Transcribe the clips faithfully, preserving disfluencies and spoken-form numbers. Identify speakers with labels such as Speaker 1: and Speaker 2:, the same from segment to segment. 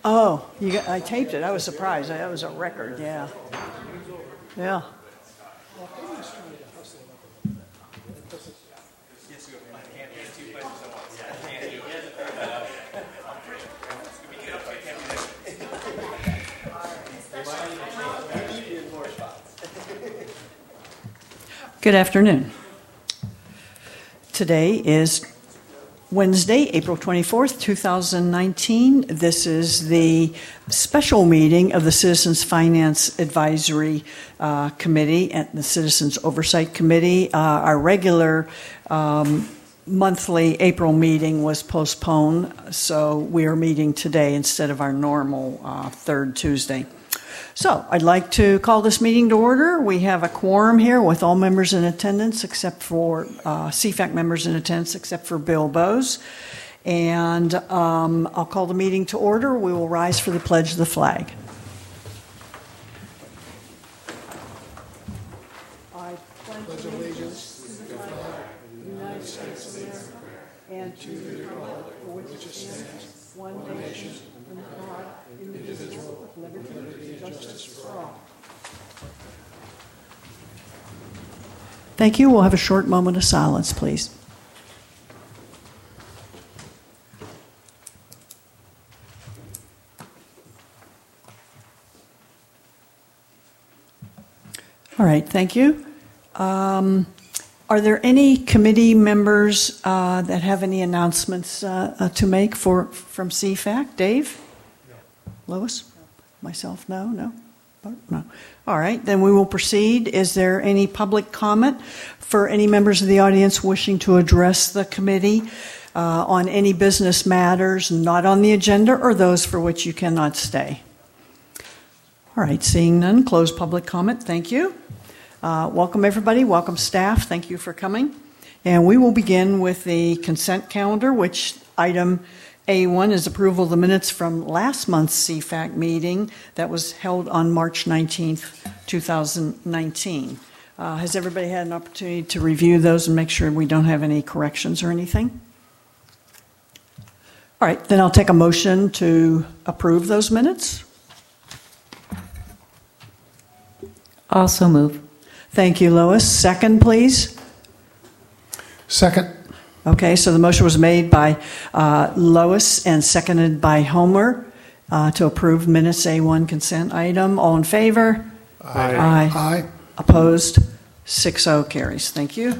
Speaker 1: Oh, you got, I taped it. I was surprised. That was a record. Yeah. Yeah. Good afternoon. Today is Wednesday, April twenty-fourth, two thousand nineteen. This is the special meeting of the Citizens Finance Advisory uh, Committee and the Citizens Oversight Committee. Uh, our regular um, monthly April meeting was postponed, so we are meeting today instead of our normal uh, third Tuesday. So I'd like to call this meeting to order. We have a quorum here with all members in attendance except for uh, C FAC members in attendance except for Bill Bose. And um, I'll call the meeting to order. We will rise for the pledge of the flag. I pledge allegiance to the flag of the United States of America and to the republic for which it stands, one nation, under God, indivisible, with liberty and justice for all. Thank you. We'll have a short moment of silence, please. All right, thank you. Um, are there any committee members uh, that have any announcements uh, uh, to make for from C FAC? Dave? No. Lois? No. Myself? No? No? No. All right, then we will proceed. Is there any public comment for any members of the audience wishing to address the committee uh, on any business matters not on the agenda or those for which you cannot stay? All right, seeing none, close public comment. Thank you. Uh, welcome, everybody. Welcome, staff. Thank you for coming. And we will begin with the consent calendar, which item A one is approval of the minutes from last month's C FAC meeting that was held on March nineteenth, two thousand nineteen. Uh, has everybody had an opportunity to review those and make sure we don't have any corrections or anything? All right, then I'll take a motion to approve those minutes.
Speaker 2: Also move.
Speaker 1: Thank you, Lois. Second, please.
Speaker 3: Second.
Speaker 1: Okay, so the motion was made by uh, Lois and seconded by Homer uh, to approve minutes A one consent item. All in favor?
Speaker 3: Aye.
Speaker 1: Aye.
Speaker 3: Aye.
Speaker 1: Opposed? six oh carries. Thank you.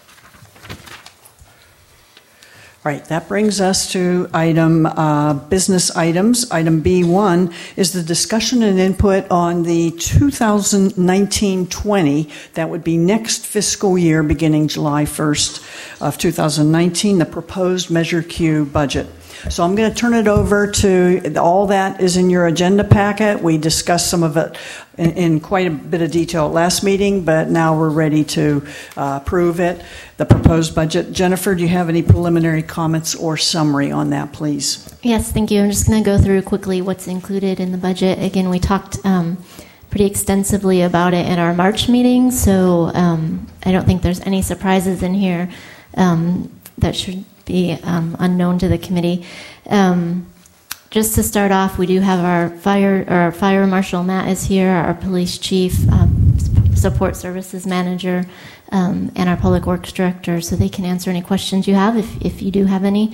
Speaker 1: All right, that brings us to item uh, business items. Item B one is the discussion and input on the two thousand nineteen twenty, that would be next fiscal year beginning July first of two thousand nineteen, the proposed Measure Q budget. So I'm going to turn it over to, all that is in your agenda packet. We discussed some of it in, in quite a bit of detail at last meeting, but now we're ready to uh, approve it, the proposed budget. Jennifer, do you have any preliminary comments or summary on that, please?
Speaker 4: Yes, thank you. I'm just going to go through quickly what's included in the budget. Again, we talked um, pretty extensively about it in our March meeting, so um, I don't think there's any surprises in here um, that should be um, unknown to the committee. Um, just to start off, we do have our fire, our fire marshal Matt is here, our police chief, um, support services manager, um, and our public works director, so they can answer any questions you have if, if you do have any.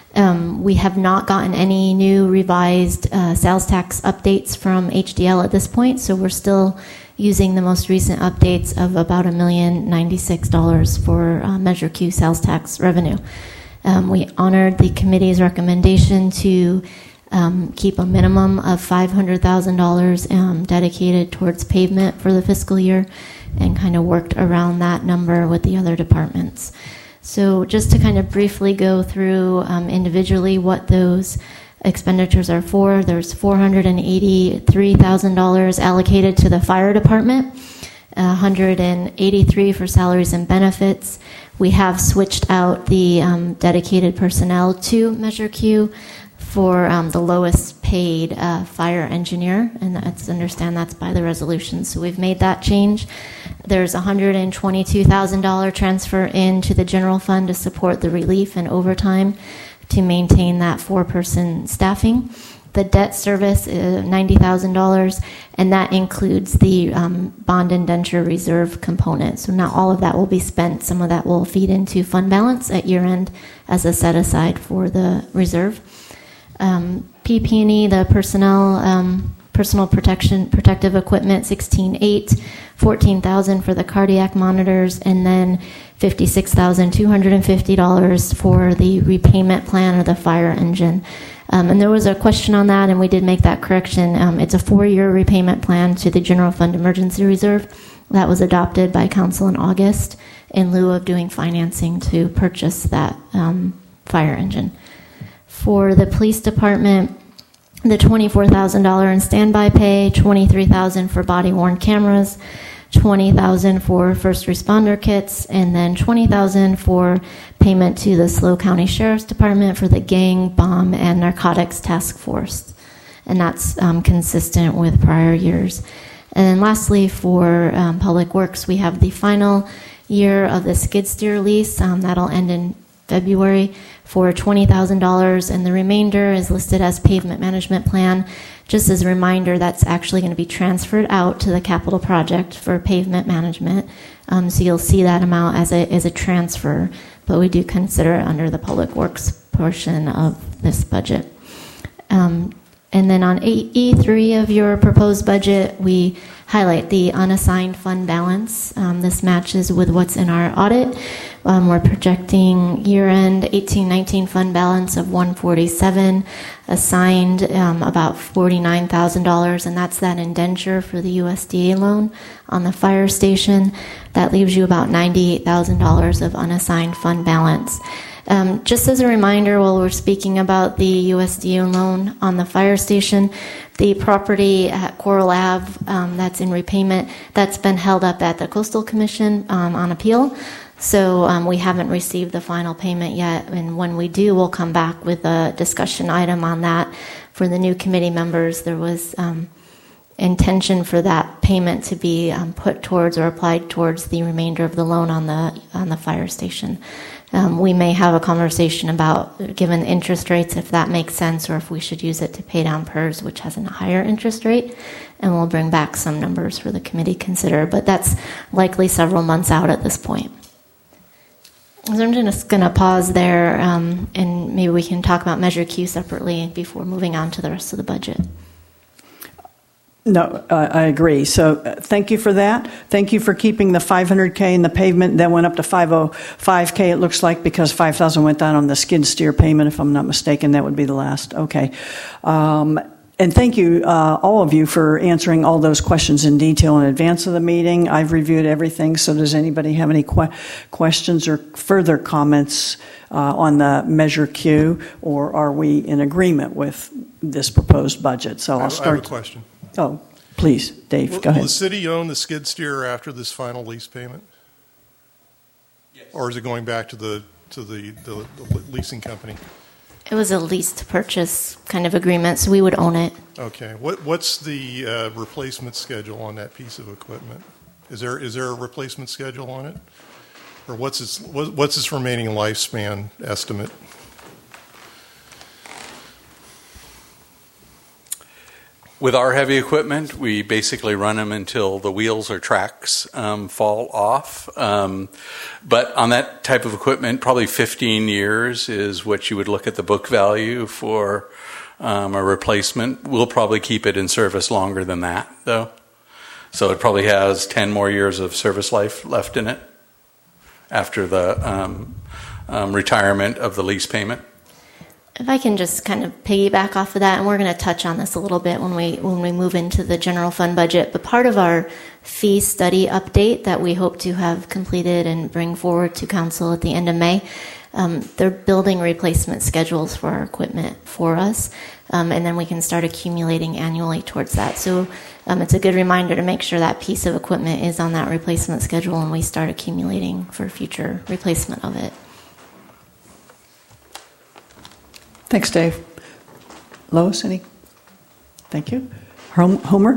Speaker 4: Um, we have not gotten any new revised uh, sales tax updates from H D L at this point, so we're still using the most recent updates of about a million ninety-six dollars for uh, Measure Q sales tax revenue. Um, we honored the committee's recommendation to um, keep a minimum of five hundred thousand dollars um, dedicated towards pavement for the fiscal year, and kind of worked around that number with the other departments. So just to kind of briefly go through um, individually what those expenditures are for, there's four hundred eighty-three thousand dollars allocated to the fire department, one hundred eighty-three thousand dollars for salaries and benefits. We have switched out the um, dedicated personnel to Measure Q for um, the lowest paid uh, fire engineer, and that's understand that's by the resolution. So we've made that change. There's a one hundred twenty-two thousand dollars transfer into the general fund to support the relief and overtime to maintain that four-person staffing. the debt service is ninety thousand dollars, and that includes the um, bond indenture reserve component. So not all of that will be spent. Some of that will feed into fund balance at year end as a set aside for the reserve. Um, P P and E, the personnel, um, personal protection, protective equipment, sixteen eight, fourteen thousand for the cardiac monitors, and then fifty-six thousand two hundred fifty dollars for the repayment plan or the fire engine. Um, and there was a question on that, and we did make that correction. Um, it's a four-year repayment plan to the General Fund Emergency Reserve that was adopted by Council in August in lieu of doing financing to purchase that um, fire engine. For the police department, the twenty-four thousand dollars in standby pay, twenty-three thousand dollars for body-worn cameras, twenty thousand dollars for first responder kits, and then twenty thousand dollars for payment to the SLO County Sheriff's Department for the gang, bomb, and narcotics task force. And that's um, consistent with prior years. And then lastly, for um, Public Works, we have the final year of the skid steer lease. Um, that'll end in February for twenty thousand dollars, and the remainder is listed as pavement management plan. Just as a reminder, that's actually going to be transferred out to the capital project for pavement management. Um, so you'll see that amount as a, as a transfer, but we do consider it under the Public Works portion of this budget. Um, and then on E three of your proposed budget, we highlight the unassigned fund balance. Um, this matches with what's in our audit. Um, we're projecting year-end eighteen nineteen fund balance of one forty-seven, assigned um, about forty-nine thousand dollars, and that's that indenture for the U S D A loan on the fire station. That leaves you about ninety-eight thousand dollars of unassigned fund balance. Um, just as a reminder, while we're speaking about the U S D A loan on the fire station, the property at Coral Ave um, that's in repayment, that's been held up at the Coastal Commission um, on appeal. So um, we haven't received the final payment yet, and when we do, we'll come back with a discussion item on that. For the new committee members, there was um, intention for that payment to be um, put towards or applied towards the remainder of the loan on the on the fire station. Um, we may have a conversation about, given the interest rates, if that makes sense, or if we should use it to pay down P E R S, which has a higher interest rate, and we'll bring back some numbers for the committee to consider, but that's likely several months out at this point. So I'm just going to pause there, um, and maybe we can talk about Measure Q separately before moving on to the rest of the budget.
Speaker 1: No, uh, I agree. So uh, thank you for that. Thank you for keeping the five hundred K in the pavement, then went up to five oh five K, it looks like, because five thousand went down on the skid steer payment, if I'm not mistaken. That would be the last. Okay. Um, and thank you, uh, all of you, for answering all those questions in detail in advance of the meeting. I've reviewed everything, so does anybody have any que- questions or further comments uh, on the Measure Q, or are we in agreement with this proposed budget? So I'll
Speaker 5: I,
Speaker 1: start.
Speaker 5: I have a question.
Speaker 1: Oh, please, Dave,
Speaker 5: will,
Speaker 1: go ahead.
Speaker 5: Will the city own the skid steer after this final lease payment? Yes. Or is it going back to the to the, the, the leasing company?
Speaker 4: It was a lease to purchase kind of agreement, so we would own it.
Speaker 5: Okay. What what's the uh, replacement schedule on that piece of equipment? Is there is there a replacement schedule on it, or what's its what, what's its remaining lifespan estimate?
Speaker 6: With our heavy equipment, we basically run them until the wheels or tracks um, fall off. Um, but on that type of equipment, probably fifteen years is what you would look at the book value for um, a replacement. We'll probably keep it in service longer than that, though. So it probably has ten more years of service life left in it after the um, um, retirement of the lease payment.
Speaker 4: If I can just kind of piggyback off of that, and we're going to touch on this a little bit when we when we move into the general fund budget, but part of our fee study update that we hope to have completed and bring forward to council at the end of May, um, they're building replacement schedules for our equipment for us, um, and then we can start accumulating annually towards that. So um, it's a good reminder to make sure that piece of equipment is on that replacement schedule and we start accumulating for future replacement of it.
Speaker 1: Thanks, Dave. Lois, any? Thank you. Homer?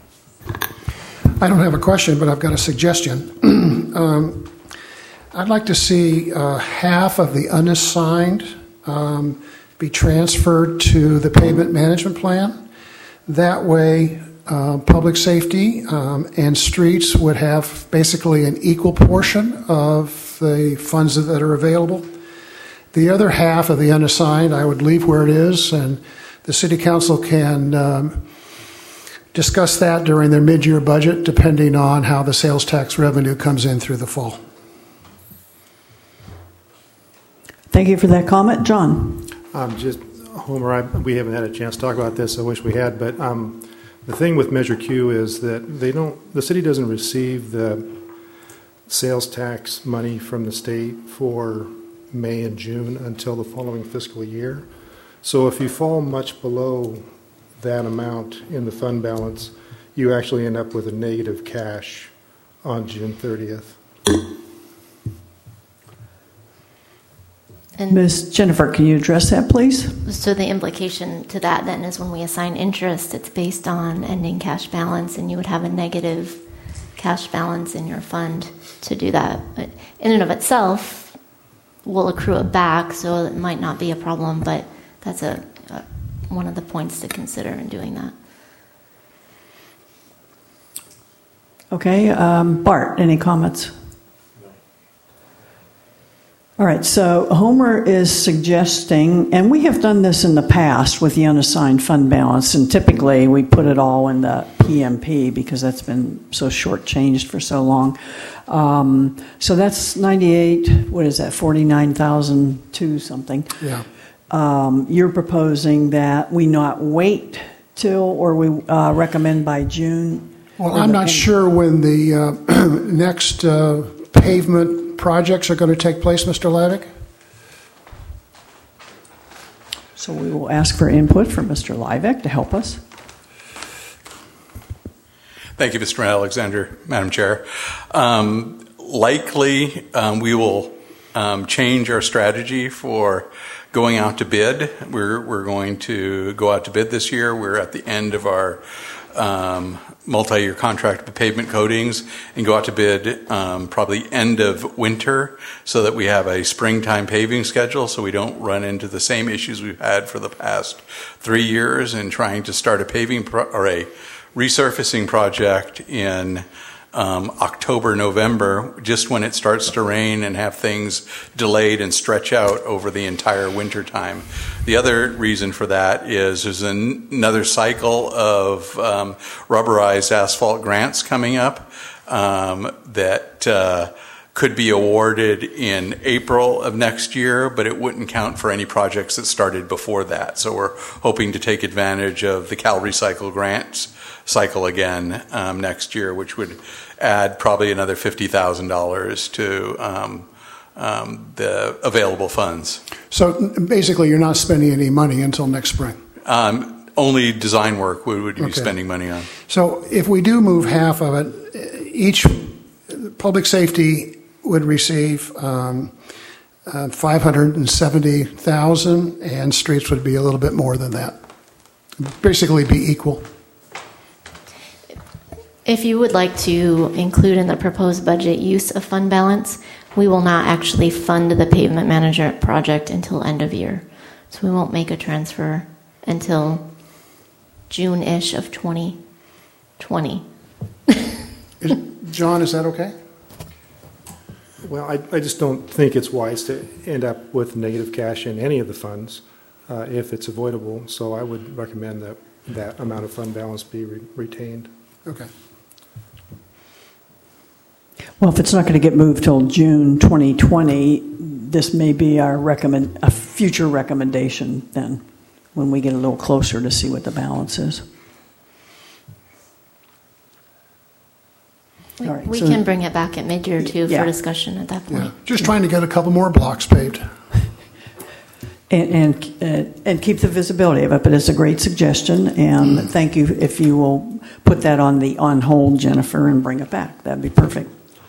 Speaker 3: I don't have a question, but I've got a suggestion. um, I'd like to see uh, half of the unassigned um, be transferred to the pavement management plan. That way, uh, public safety um, and streets would have basically an equal portion of the funds that are available. The other half of the unassigned, I would leave where it is, and the City Council can um, discuss that during their mid-year budget, depending on how the sales tax revenue comes in through the fall.
Speaker 1: Thank you for that comment. John?
Speaker 7: Um, just, Homer, I, we haven't had a chance to talk about this. I wish we had, but um, the thing with Measure Q is that they don't. The city doesn't receive the sales tax money from the state for May and June until the following fiscal year. So if you fall much below that amount in the fund balance, you actually end up with a negative cash on June thirtieth.
Speaker 4: And
Speaker 1: Miz Jennifer, can you address that, please?
Speaker 4: so the implication to that then is when we assign interest, it's based on ending cash balance, and you would have a negative cash balance in your fund to do that. But in and of itself, we'll accrue it back, so it might not be a problem, but that's a, a one of the points to consider in doing that.
Speaker 1: Okay, um, Bart, any comments? All right, so Homer is suggesting, and we have done this in the past with the unassigned fund balance, and typically we put it all in the P M P because that's been so shortchanged for so long. Um, so that's ninety-eight, what is that, forty-nine thousand two something.
Speaker 3: Yeah.
Speaker 1: Um, you're proposing that we not wait till, or we uh, recommend by June?
Speaker 3: Well, I'm not sure when the uh, next uh, pavement projects are going to take place, Mister Lavick.
Speaker 1: So we will ask for input from Mister Liveck to help us.
Speaker 6: Thank you, Mister Alexander, Madam Chair. Um, likely, um, we will um, change our strategy for going out to bid. We're we're going to go out to bid this year. We're at the end of our um, multi-year contract with pavement coatings and go out to bid um, probably end of winter so that we have a springtime paving schedule so we don't run into the same issues we've had for the past three years in trying to start a paving pro- or a resurfacing project in um, October, November, just when it starts to rain and have things delayed and stretch out over the entire winter time. The other reason for that is there's an, another cycle of um, rubberized asphalt grants coming up um, that uh, could be awarded in April of next year, but it wouldn't count for any projects that started before that. So we're hoping to take advantage of the Cal Recycle grants cycle again um, next year, which would add probably another fifty thousand dollars to um, um, the available funds.
Speaker 3: So basically, you're not spending any money until next spring.
Speaker 6: Um, only design work we would be
Speaker 3: Okay.
Speaker 6: spending money on.
Speaker 3: So if we do move half of it, each public safety would receive um, uh, five hundred seventy thousand dollars, and streets would be a little bit more than that. Basically, be equal.
Speaker 4: If you would like to include in the proposed budget use of fund balance, we will not actually fund the pavement manager project until end of year. So we won't make a transfer until June-ish of twenty twenty.
Speaker 3: Is, John, is that okay?
Speaker 7: Well, I, I just don't think it's wise to end up with negative cash in any of the funds uh, if it's avoidable. So I would recommend that that amount of fund balance be re- retained.
Speaker 3: Okay.
Speaker 1: Well, if it's not going to get moved till June twenty twenty, this may be our recommend a future recommendation then, when we get a little closer to see what the balance is.
Speaker 4: We,
Speaker 1: All right,
Speaker 4: we
Speaker 1: so-
Speaker 4: can bring it back at mid-year too
Speaker 1: Yeah.
Speaker 4: for discussion at that point.
Speaker 3: Yeah. Just trying to get a couple more blocks paved.
Speaker 1: And, and, uh, and keep the visibility of it, but it's a great suggestion, and thank you if you will put that on the on hold, Jennifer, and bring it back. That'd be perfect.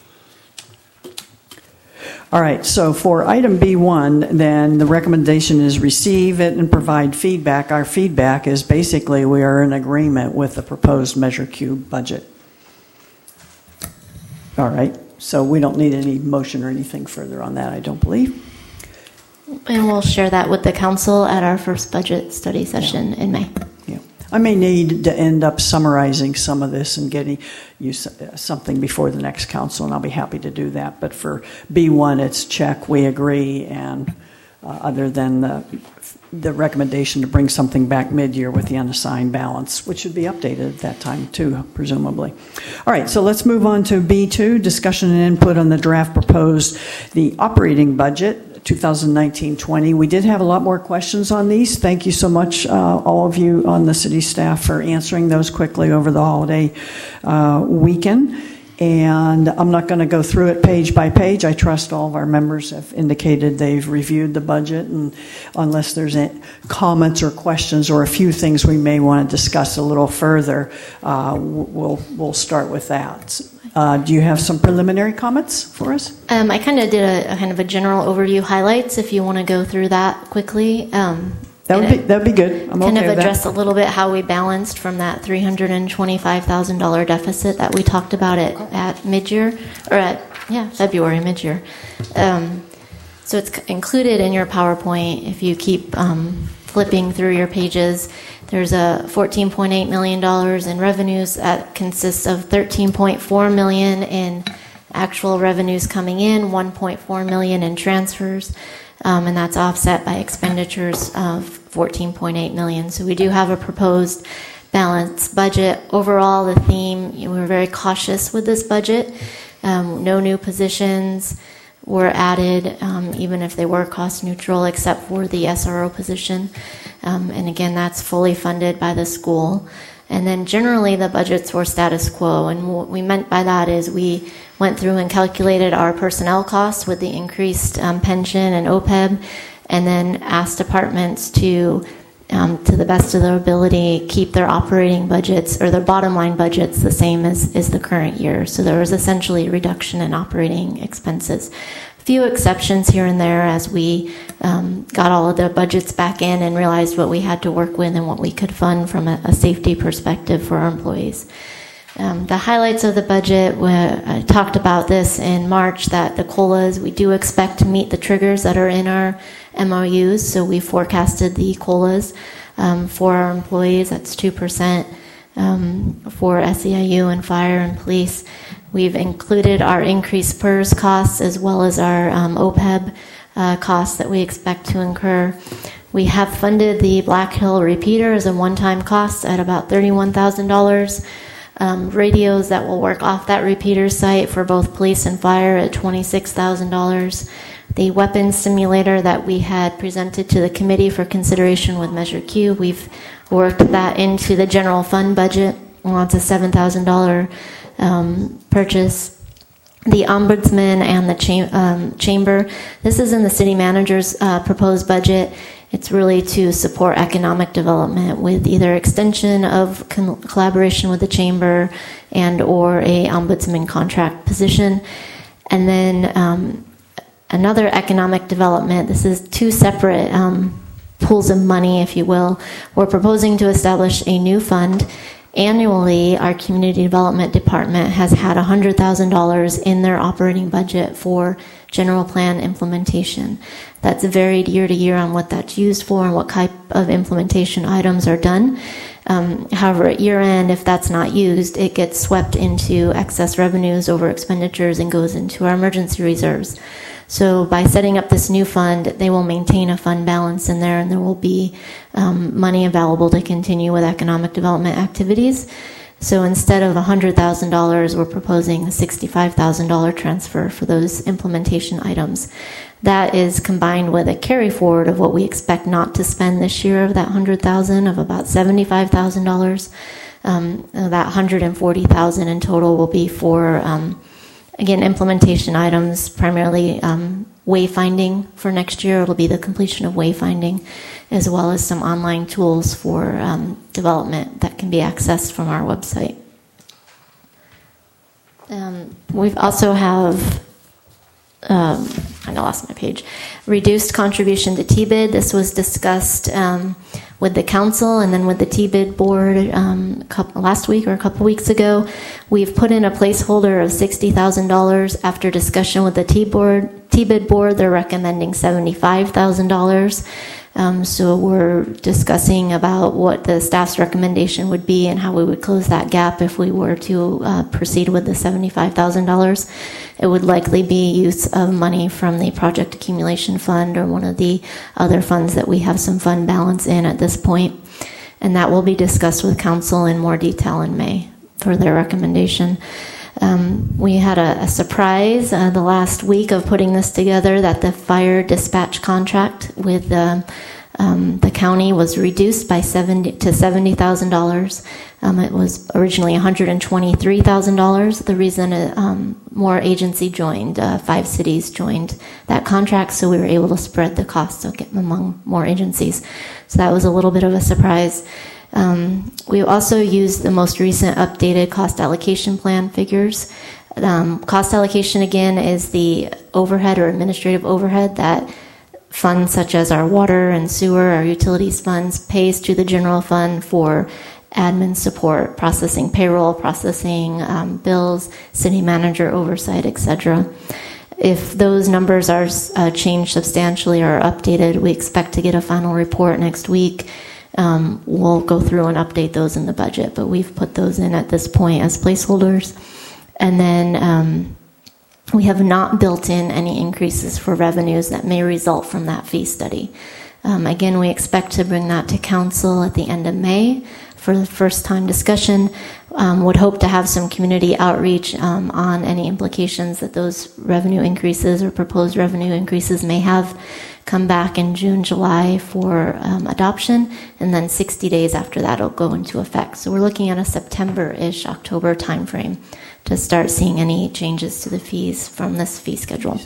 Speaker 1: All right, so for item B one, then the recommendation is receive it and provide feedback. Our feedback is basically we are in agreement with the proposed Measure Q budget. All right, so we don't need any motion or anything further on that, I don't believe.
Speaker 4: And we'll share that with the council at our first budget study session in May.
Speaker 1: Yeah. I may need to end up summarizing some of this and getting you something before the next council, and I'll be happy to do that. But for B one, it's check, we agree, and uh, other than the, the recommendation to bring something back mid-year with the unassigned balance, which should be updated at that time too, presumably. All right, so let's move on to B two, discussion and input on the draft proposed, the operating budget, twenty nineteen twenty. We did have a lot more questions on these. Thank you so much, uh, all of you on the city staff, for answering those quickly over the holiday uh, weekend. And I'm not going to go through it page by page. I trust all of our members have indicated they've reviewed the budget, and unless there's any comments or questions or a few things we may want to discuss a little further, uh, we'll we'll start with that. Uh, do you have some preliminary comments for us?
Speaker 4: Um, I kind of did a, a kind of a general overview highlights. If you want to go through that quickly. Um,
Speaker 1: That would be that would be good. I'm
Speaker 4: kind
Speaker 1: okay
Speaker 4: of
Speaker 1: with
Speaker 4: address
Speaker 1: that.
Speaker 4: a little bit how we balanced from that three hundred twenty-five thousand dollars deficit that we talked about at, at mid-year, or at, yeah, February mid-year. Um, so it's included in your PowerPoint. If you keep um, flipping through your pages, there's a fourteen point eight million dollars in revenues that consists of thirteen point four million dollars in actual revenues coming in, one point four million dollars in transfers. Um, and that's offset by expenditures of fourteen point eight million dollars. So we do have a proposed balanced budget. Overall, the theme, you know, we're very cautious with this budget. Um, no new positions were added, um, even if they were cost neutral, except for the S R O position. Um, and again, that's fully funded by the school. And then generally the budgets were status quo. And what we meant by that is we went through and calculated our personnel costs with the increased um, pension and O P E B, and then asked departments to, um, to the best of their ability, keep their operating budgets or their bottom line budgets the same as, as the current year. So there was essentially a reduction in operating expenses. Few exceptions here and there as we um, got all of the budgets back in and realized what we had to work with and what we could fund from a, a safety perspective for our employees. Um, the highlights of the budget, were, I talked about this in March, that the COLAs, we do expect to meet the triggers that are in our M O Us, so we forecasted the COLAs um, for our employees. That's two percent um, for S E I U and fire and police. We've included our increased P E R S costs as well as our um, O P E B uh, costs that we expect to incur. We have funded the Black Hill repeater as a one-time cost at about thirty-one thousand dollars. Um, radios that will work off that repeater site for both police and fire at twenty-six thousand dollars. The weapons simulator that we had presented to the committee for consideration with Measure Q, we've worked that into the general fund budget. Well, it's a seven thousand dollars um, purchase. The ombudsman and the cha- um, chamber, this is in the city manager's uh, proposed budget. It's really to support economic development with either extension of con- collaboration with the chamber and or a ombudsman contract position. And then um, another economic development, this is two separate um, pools of money, if you will. We're proposing to establish a new fund. Annually, our community development department has had one hundred thousand dollars in their operating budget for general plan implementation. That's varied year to year on what that's used for and what type of implementation items are done. Um, however, at year end, if that's not used, it gets swept into excess revenues over expenditures and goes into our emergency reserves. So by setting up this new fund, they will maintain a fund balance in there, and there will be um, money available to continue with economic development activities. So instead of one hundred thousand dollars, we're proposing a sixty-five thousand dollars transfer for those implementation items. That is combined with a carry forward of what we expect not to spend this year of that one hundred thousand dollars of about seventy-five thousand dollars. Um, that one hundred forty thousand dollars in total will be for um, again, implementation items, primarily um, wayfinding for next year. It'll be the completion of wayfinding, as well as some online tools for um, development that can be accessed from our website. Um, we also have, um, I lost my page, reduced contribution to T B I D. This was discussed um, with the council and then with the T B I D board um, a couple, last week or a couple weeks ago. We've put in a placeholder of sixty thousand dollars after discussion with the T board, T-bid board, they're recommending seventy-five thousand dollars. Um, so we're discussing about what the staff's recommendation would be and how we would close that gap if we were to uh, proceed with the seventy-five thousand dollars. It would likely be use of money from the project accumulation fund or one of the other funds that we have some fund balance in at this point. And that will be discussed with council in more detail in May for their recommendation. Um, we had a, a surprise uh, the last week of putting this together that the fire dispatch contract with the, um, the county was reduced by seventy to seventy thousand dollars. Um, it was originally one hundred twenty-three thousand dollars. The reason uh, um, more agency joined, uh, five cities joined that contract, so we were able to spread the costs among more agencies. So that was a little bit of a surprise. Um, we also used the most recent updated cost allocation plan figures. Um, cost allocation, again, is the overhead or administrative overhead that funds such as our water and sewer, our utilities funds, pays to the general fund for admin support, processing payroll, processing um, bills, city manager oversight, et cetera. If those numbers are uh, changed substantially or updated, we expect to get a final report next week. Um, we'll go through and update those in the budget, but we've put those in at this point as placeholders. And then um, we have not built in any increases for revenues that may result from that fee study. Um, again, we expect to bring that to council at the end of May for the first time discussion. Um, would hope to have some community outreach um, on any implications that those revenue increases or proposed revenue increases may have. Come back in June, July for um, adoption, and then sixty days after that it'll go into effect. So we're looking at a September-ish, October timeframe to start seeing any changes to the fees from this fee schedule.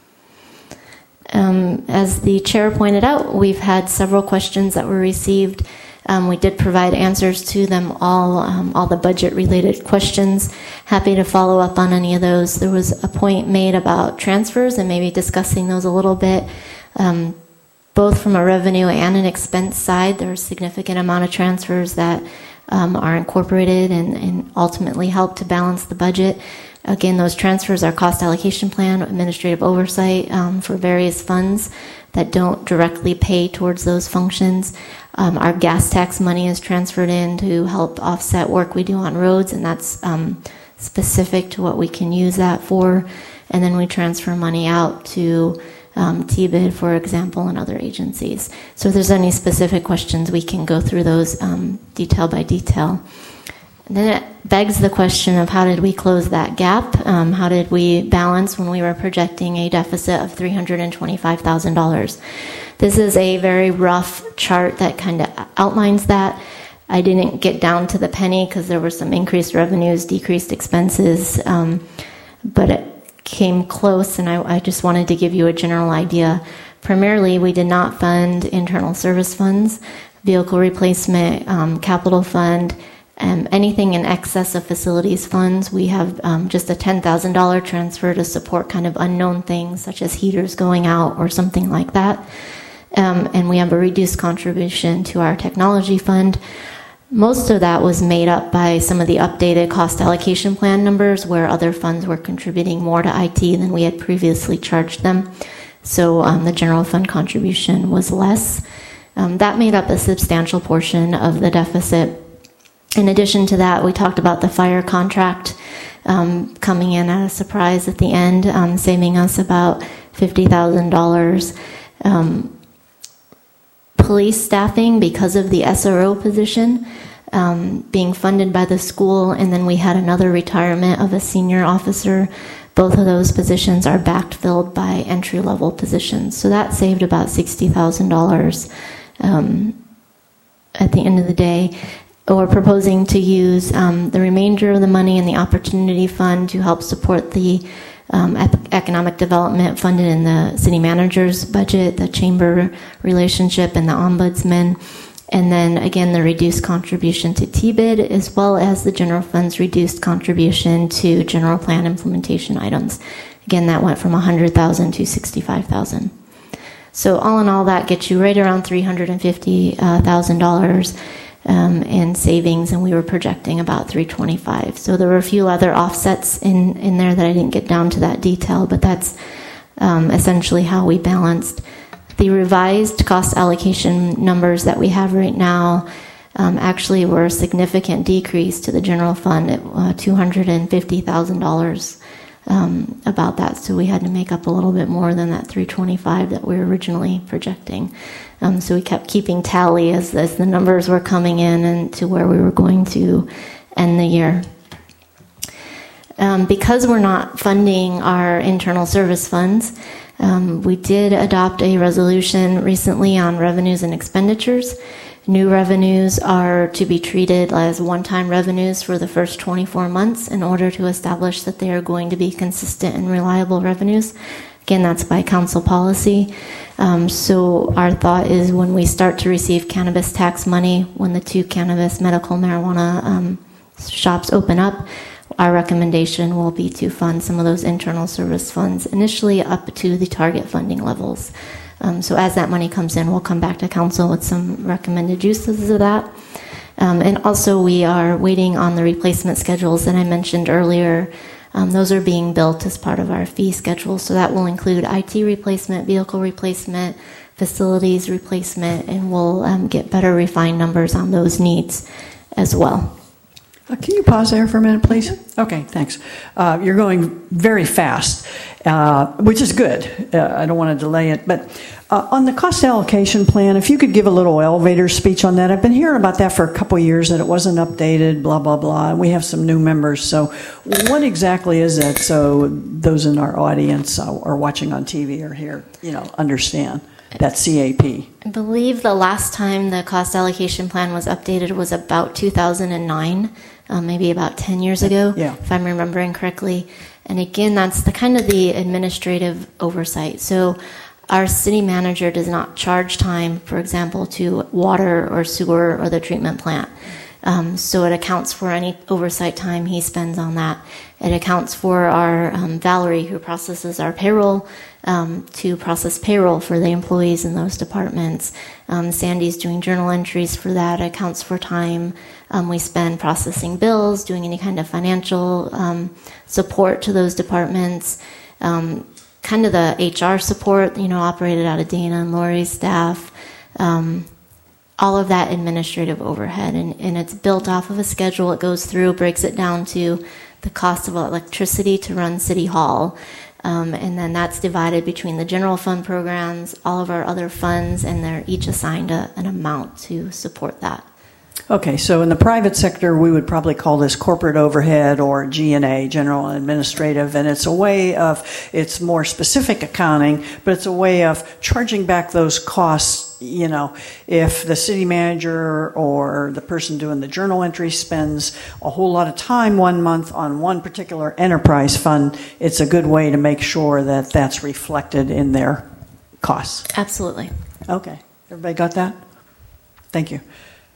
Speaker 4: Um, as the chair pointed out, we've had several questions that were received. Um, we did provide answers to them all, um, all the budget-related questions. Happy to follow up on any of those. There was a point made about transfers and maybe discussing those a little bit. Um, both from a revenue and an expense side, there's a significant amount of transfers that um, are incorporated and, and ultimately help to balance the budget. Again, those transfers are cost allocation plan, administrative oversight um, for various funds that don't directly pay towards those functions. Um, our gas tax money is transferred in to help offset work we do on roads, and that's um, specific to what we can use that for. And then we transfer money out to um, T-bid, for example, and other agencies. So if there's any specific questions, we can go through those um, detail by detail. And then it begs the question of how did we close that gap? Um, how did we balance when we were projecting a deficit of three hundred twenty-five thousand dollars? This is a very rough chart that kind of outlines that. I didn't get down to the penny because there were some increased revenues, decreased expenses, um, but it came close, and I, I just wanted to give you a general idea. Primarily, we did not fund internal service funds, vehicle replacement, um, capital fund, Um, anything in excess of facilities funds. We have um, just a ten thousand dollars transfer to support kind of unknown things such as heaters going out or something like that. Um, and we have a reduced contribution to our technology fund. Most of that was made up by some of the updated cost allocation plan numbers where other funds were contributing more to I T than we had previously charged them. So um, the general fund contribution was less. Um, that made up a substantial portion of the deficit. In addition to that, we talked about the fire contract um, coming in at a surprise at the end, um, saving us about fifty thousand dollars. Um, police staffing, because of the S R O position um, being funded by the school, and then we had another retirement of a senior officer. Both of those positions are backfilled by entry-level positions. So that saved about sixty thousand dollars um, at the end of the day. We're proposing to use um, the remainder of the money in the Opportunity Fund to help support the um, economic development funded in the city manager's budget, the chamber relationship, and the ombudsman. And then, again, the reduced contribution to T-bid, as well as the general fund's reduced contribution to general plan implementation items. Again, that went from one hundred thousand dollars to sixty-five thousand dollars. So all in all, that gets you right around three hundred fifty thousand dollars. Um, in savings, and we were projecting about three hundred twenty-five. So there were a few other offsets in, in there that I didn't get down to that detail, but that's um, essentially how we balanced. The revised cost allocation numbers that we have right now um, actually were a significant decrease to the general fund at uh, two hundred fifty thousand dollars um, about that. So we had to make up a little bit more than that three hundred twenty-five that we were originally projecting. Um, so we kept keeping tally as, as the numbers were coming in and to where we were going to end the year. Um, because we're not funding our internal service funds, um, we did adopt a resolution recently on revenues and expenditures. New revenues are to be treated as one-time revenues for the first twenty-four months in order to establish that they are going to be consistent and reliable revenues. Again, that's by council policy. Um, so our thought is when we start to receive cannabis tax money, when the two cannabis medical marijuana um, shops open up, our recommendation will be to fund some of those internal service funds initially up to the target funding levels. Um, so as that money comes in, we'll come back to council with some recommended uses of that. Um, and also we are waiting on the replacement schedules that I mentioned earlier. Um, those are being built as part of our fee schedule. So that will include I T replacement, vehicle replacement, facilities replacement, and we'll um, get better refined numbers on those needs as well.
Speaker 1: Uh, can you pause there for a minute, please? Okay, thanks. Uh, you're going very fast, uh, which is good. Uh, I don't want to delay it. But uh, on the cost allocation plan, if you could give a little elevator speech on that. I've been hearing about that for a couple years, that it wasn't updated, blah, blah, blah. And we have some new members. So what exactly is that so those in our audience uh, or watching on T V or here, you know, understand that C A P?
Speaker 4: I believe the last time the cost allocation plan was updated was about two thousand nine. Um, maybe about ten years ago,
Speaker 1: yeah.
Speaker 4: if I'm remembering correctly. And again, that's the kind of the administrative oversight. So our city manager does not charge time, for example, to water or sewer or the treatment plant. Um, so it accounts for any oversight time he spends on that. It accounts for our um, Valerie, who processes our payroll, um, to process payroll for the employees in those departments. Um, Sandy's doing journal entries for that. It accounts for time um, we spend processing bills, doing any kind of financial um, support to those departments. Um, kind of the H R support, you know, operated out of Dana and Lori's staff. Um, all of that administrative overhead, and, and it's built off of a schedule. It goes through, breaks it down to the cost of electricity to run City Hall, um, and then that's divided between the general fund programs, all of our other funds, and they're each assigned a, an amount to support that.
Speaker 1: Okay, so in the private sector, we would probably call this corporate overhead or G and A, general and administrative, and it's a way of, it's more specific accounting, but it's a way of charging back those costs. You know, if the city manager or the person doing the journal entry spends a whole lot of time one month on one particular enterprise fund, it's a good way to make sure that that's reflected in their costs.
Speaker 4: Absolutely.
Speaker 1: Okay, everybody got that? Thank you.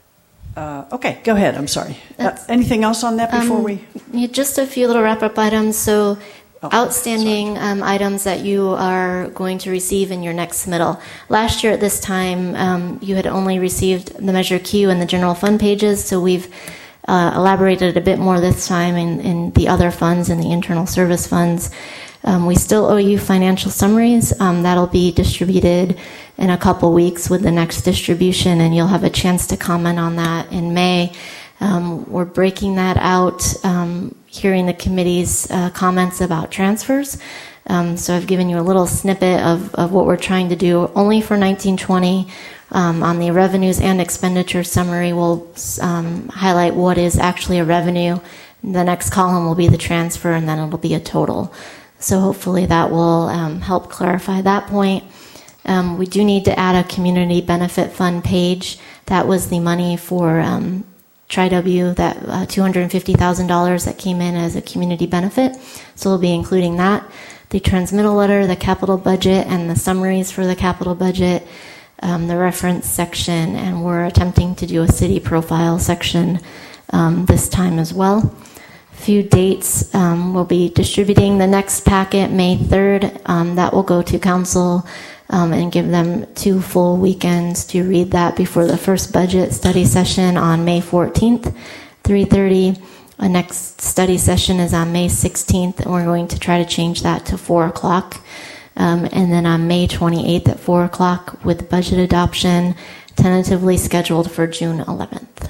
Speaker 1: Uh, okay, go ahead. I'm sorry. Uh, anything else on that before
Speaker 4: um,
Speaker 1: we?
Speaker 4: Yeah, just a few little wrap-up items. So
Speaker 1: oh,
Speaker 4: outstanding um, items that you are going to receive in your next submittal. Last year at this time, um, you had only received the Measure Q and the general fund pages, so we've uh, elaborated a bit more this time in, in the other funds and the internal service funds. Um, we still owe you financial summaries. Um, that'll be distributed in a couple weeks with the next distribution, and you'll have a chance to comment on that in May. Um, we're breaking that out, um, hearing the committee's uh, comments about transfers. Um, so I've given you a little snippet of, of what we're trying to do only for nineteen twenty. Um, on the revenues and expenditure summary, we'll um, highlight what is actually a revenue. The next column will be the transfer, and then it'll be a total. So hopefully that will um, help clarify that point. Um, we do need to add a community benefit fund page. That was the money for um, Tri W, that uh, two hundred fifty thousand dollars that came in as a community benefit. So we'll be including that. The transmittal letter, the capital budget, and the summaries for the capital budget, um, the reference section, and we're attempting to do a city profile section um, this time as well. Few dates. Um, we'll be distributing the next packet May third. Um, that will go to council um, and give them two full weekends to read that before the first budget study session on May fourteenth, three thirty. A next study session is on May sixteenth, and we're going to try to change that to four o'clock. Um, and then on May twenty-eighth at four o'clock with budget adoption, tentatively scheduled for June eleventh.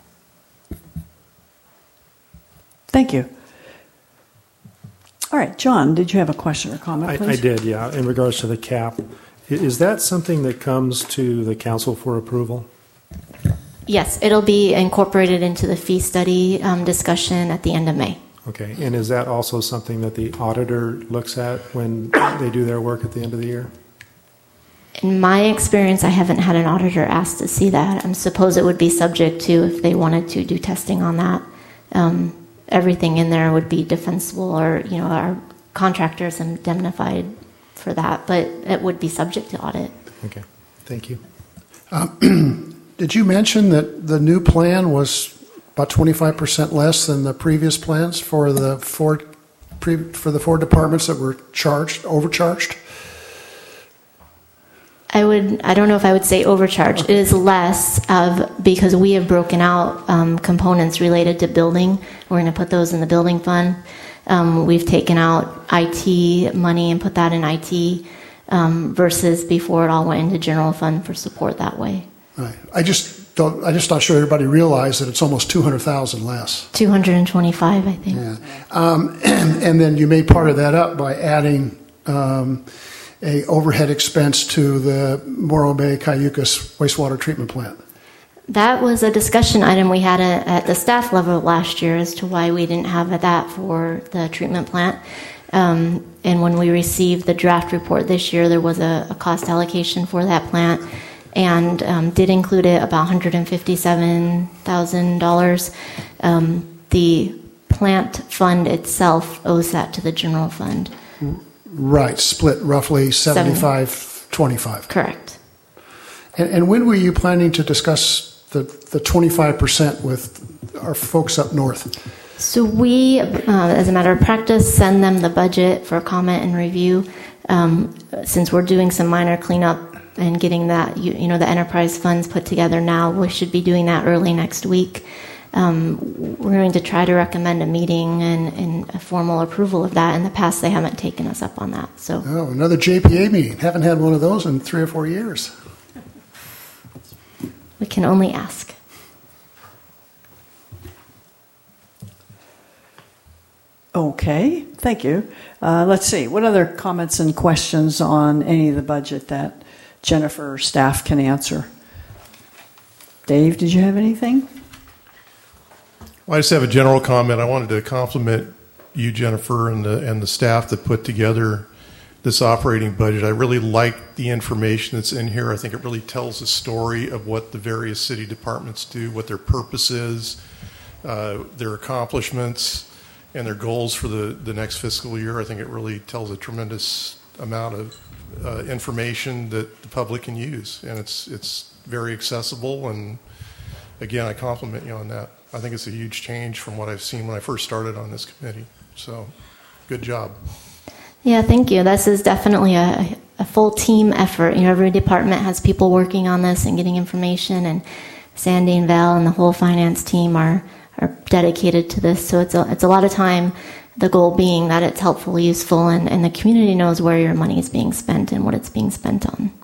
Speaker 1: Thank you. All right, John, did you have a question or comment,
Speaker 7: I,
Speaker 1: please?
Speaker 7: I did, yeah, in regards to the cap. I- Is that something that comes to the council for approval?
Speaker 4: Yes, it'll be incorporated into the fee study um, discussion at the end of May.
Speaker 7: Okay, and is that also something that the auditor looks at when they do their work at the end of the year?
Speaker 4: In my experience, I haven't had an auditor ask to see that. I suppose it would be subject to if they wanted to do testing on that. Um, everything in there would be defensible, or you know, our contractors indemnified for that, but it would be subject to audit.
Speaker 7: Okay, thank you.
Speaker 3: Um, did you mention that the new plan was about twenty-five percent less than the previous plans for the four pre, for the four departments that were charged, overcharged?
Speaker 4: I would. I don't know if I would say overcharge. It is less of, because we have broken out um, components related to building. We're going to put those in the building fund. Um, we've taken out I T money and put that in I T um, versus before it all went into general fund for support that way.
Speaker 3: Right. I just don't. I just not sure everybody realized that it's almost two hundred thousand less.
Speaker 4: two hundred twenty-five, I think.
Speaker 3: Yeah. Um, and, and then you made part of that up by adding um, a overhead expense to the Morro Bay Cayucas wastewater treatment plant.
Speaker 4: That was a discussion item we had a, at the staff level last year as to why we didn't have that for the treatment plant. Um, and when we received the draft report this year, there was a, a cost allocation for that plant, and um, did include it about one hundred fifty-seven thousand dollars. Um, the plant fund itself owes that to the general fund.
Speaker 3: Right, split roughly seventy-five twenty-five.
Speaker 4: Correct.
Speaker 3: And, and when were you planning to discuss the, the twenty-five percent with our folks up north?
Speaker 4: So we, uh, as a matter of practice, send them the budget for comment and review. Um, since we're doing some minor cleanup and getting that, you, you know, the enterprise funds put together now, we should be doing that early next week. Um, we're going to try to recommend a meeting and, and a formal approval of that. In the past, they haven't taken us up on that. So,
Speaker 3: Oh, another J P A meeting. Haven't had one of those in three or four years.
Speaker 4: we can only ask.
Speaker 1: Okay, thank you. Uh, let's see, what other comments and questions on any of the budget that Jennifer or staff can answer? Dave, did you have anything?
Speaker 5: Well, I just have a general comment. I wanted to compliment you, Jennifer, and the and the staff that put together this operating budget. I really like the information that's in here. I think it really tells a story of what the various city departments do, what their purpose is, uh, their accomplishments, and their goals for the, the next fiscal year. I think it really tells a tremendous amount of uh, information that the public can use, and it's it's very accessible. And again, I compliment you on that. I think it's a huge change from what I've seen when I first started on this committee. So, good job.
Speaker 4: Yeah, thank you. This is definitely a, a full team effort. You know, every department has people working on this and getting information, and Sandy and Val and the whole finance team are, are dedicated to this. So it's a, it's a lot of time, the goal being that it's helpful, useful, and, and the community knows where your money is being spent and what it's being spent on.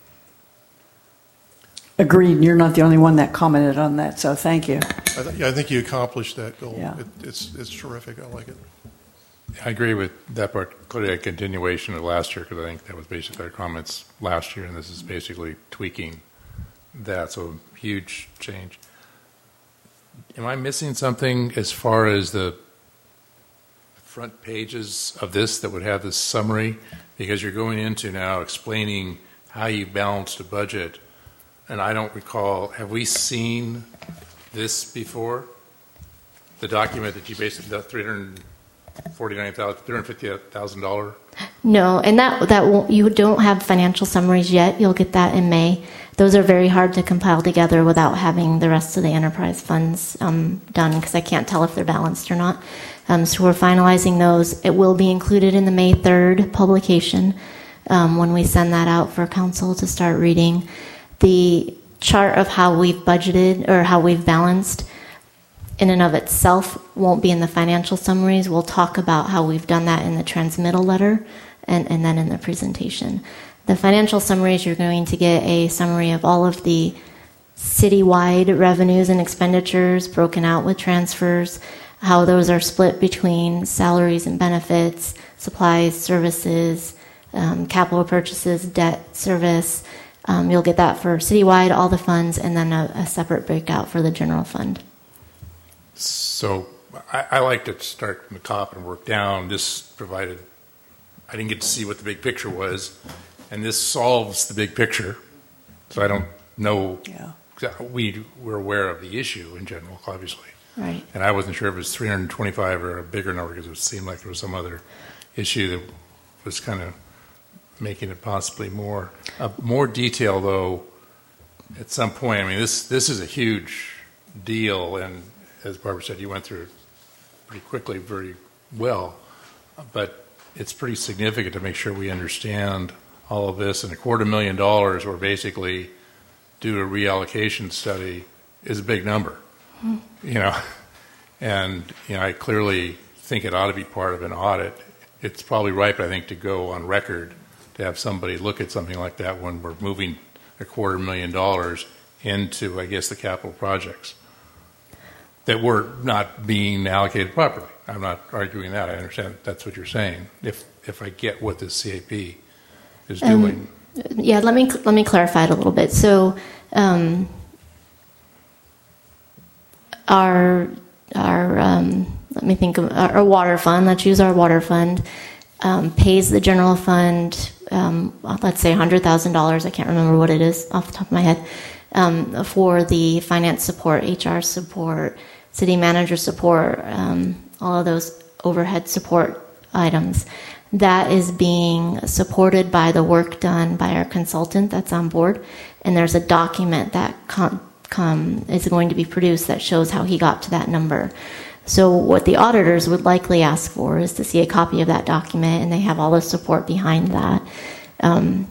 Speaker 1: Agreed. You're not the only one that commented on that, so thank you.
Speaker 5: I, th- I think you accomplished that goal.
Speaker 1: Yeah.
Speaker 5: It, it's it's terrific. I like it.
Speaker 8: I agree with that part. Clearly a continuation of last year, because I think that was basically our comments last year, and this is basically tweaking that. So huge change. Am I missing something as far as the front pages of this that would have this summary? Because you're going into now explaining how you balanced a budget, and I don't recall, have we seen this before? The document that you basically, the three hundred forty-nine thousand, three hundred fifty thousand dollars?
Speaker 4: No, and that that won't, you don't have financial summaries yet. You'll get that in May. Those are very hard to compile together without having the rest of the enterprise funds um, done, because I can't tell if they're balanced or not. Um, so we're finalizing those. It will be included in the May third publication um, when we send that out for council to start reading. The chart of how we've budgeted or how we've balanced in and of itself won't be in the financial summaries. We'll talk about how we've done that in the transmittal letter and, and then in the presentation. The financial summaries, you're going to get a summary of all of the citywide revenues and expenditures broken out with transfers, how those are split between salaries and benefits, supplies, services, um, capital purchases, debt service. Um, you'll get that for citywide, all the funds, and then a, a separate breakout for the general fund.
Speaker 8: So I, I like to start from the top and work down. This provided, I didn't get to see what the big picture was, and this solves the big picture. So I don't know.
Speaker 1: Yeah.
Speaker 8: We were aware of the issue in general, obviously.
Speaker 4: Right.
Speaker 8: And I wasn't sure if it was three hundred twenty-five or a bigger number because it seemed like there was some other issue that was kind of making it possibly more. Uh, more detail, though, at some point. I mean, this this is a huge deal, and as Barbara said, you went through it pretty quickly, very well. But it's pretty significant to make sure we understand all of this. And a quarter million dollars, or basically do a reallocation study, is a big number. Mm. You know, and you know, I clearly think it ought to be part of an audit. It's probably ripe, I think, to go on record to have somebody look at something like that when we're moving a quarter million dollars into, I guess, the capital projects that were not being allocated properly. I'm not arguing that. I understand that's what you're saying. If if I get what this C A P is doing.
Speaker 4: Um, yeah, let me let me clarify it a little bit. So. Um, Our, our um, let me think of our, our water fund. Let's use our water fund. Um, pays the general fund. Um, let's say one hundred thousand dollars. I can't remember what it is off the top of my head. Um, for the finance support, H R support, city manager support, um, all of those overhead support items. That is being supported by the work done by our consultant that's on board, and there's a document that. Com- Come, is going to be produced that shows how he got to that number. So what the auditors would likely ask for is to see a copy of that document, and they have all the support behind that. Um,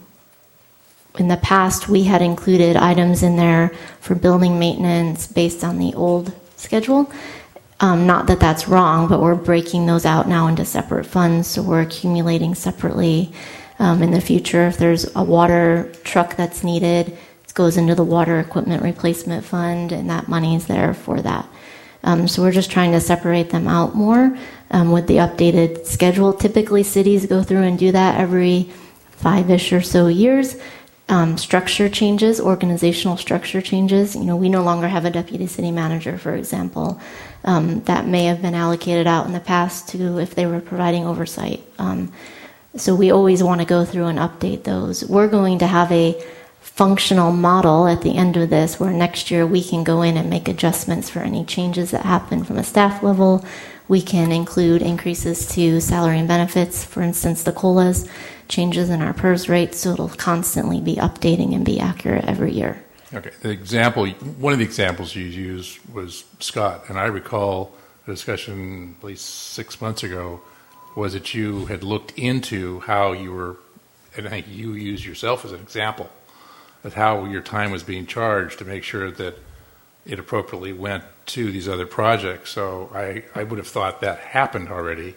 Speaker 4: in the past, we had included items in there for building maintenance based on the old schedule. Um, not that that's wrong, but we're breaking those out now into separate funds, so we're accumulating separately. Um, in the future, if there's a water truck that's needed, goes into the water equipment replacement fund, and that money is there for that. Um, so we're just trying to separate them out more um, with the updated schedule. Typically, cities go through and do that every five-ish or so years. Um, structure changes, organizational structure changes. You know, we no longer have a deputy city manager, for example. Um, that may have been allocated out in the past to if they were providing oversight. Um, so we always want to go through and update those. We're going to have a functional model at the end of this where next year we can go in and make adjustments for any changes that happen from a staff level. We can include increases to salary and benefits, for instance, the COLAs, changes in our P E R S rates, so it'll constantly be updating and be accurate every year.
Speaker 8: Okay. The example, one of the examples you used was Scott, and I recall a discussion at least six months ago was that you had looked into how you were, and I think you used yourself as an example, of how your time was being charged to make sure that it appropriately went to these other projects. So I, I would have thought that happened already.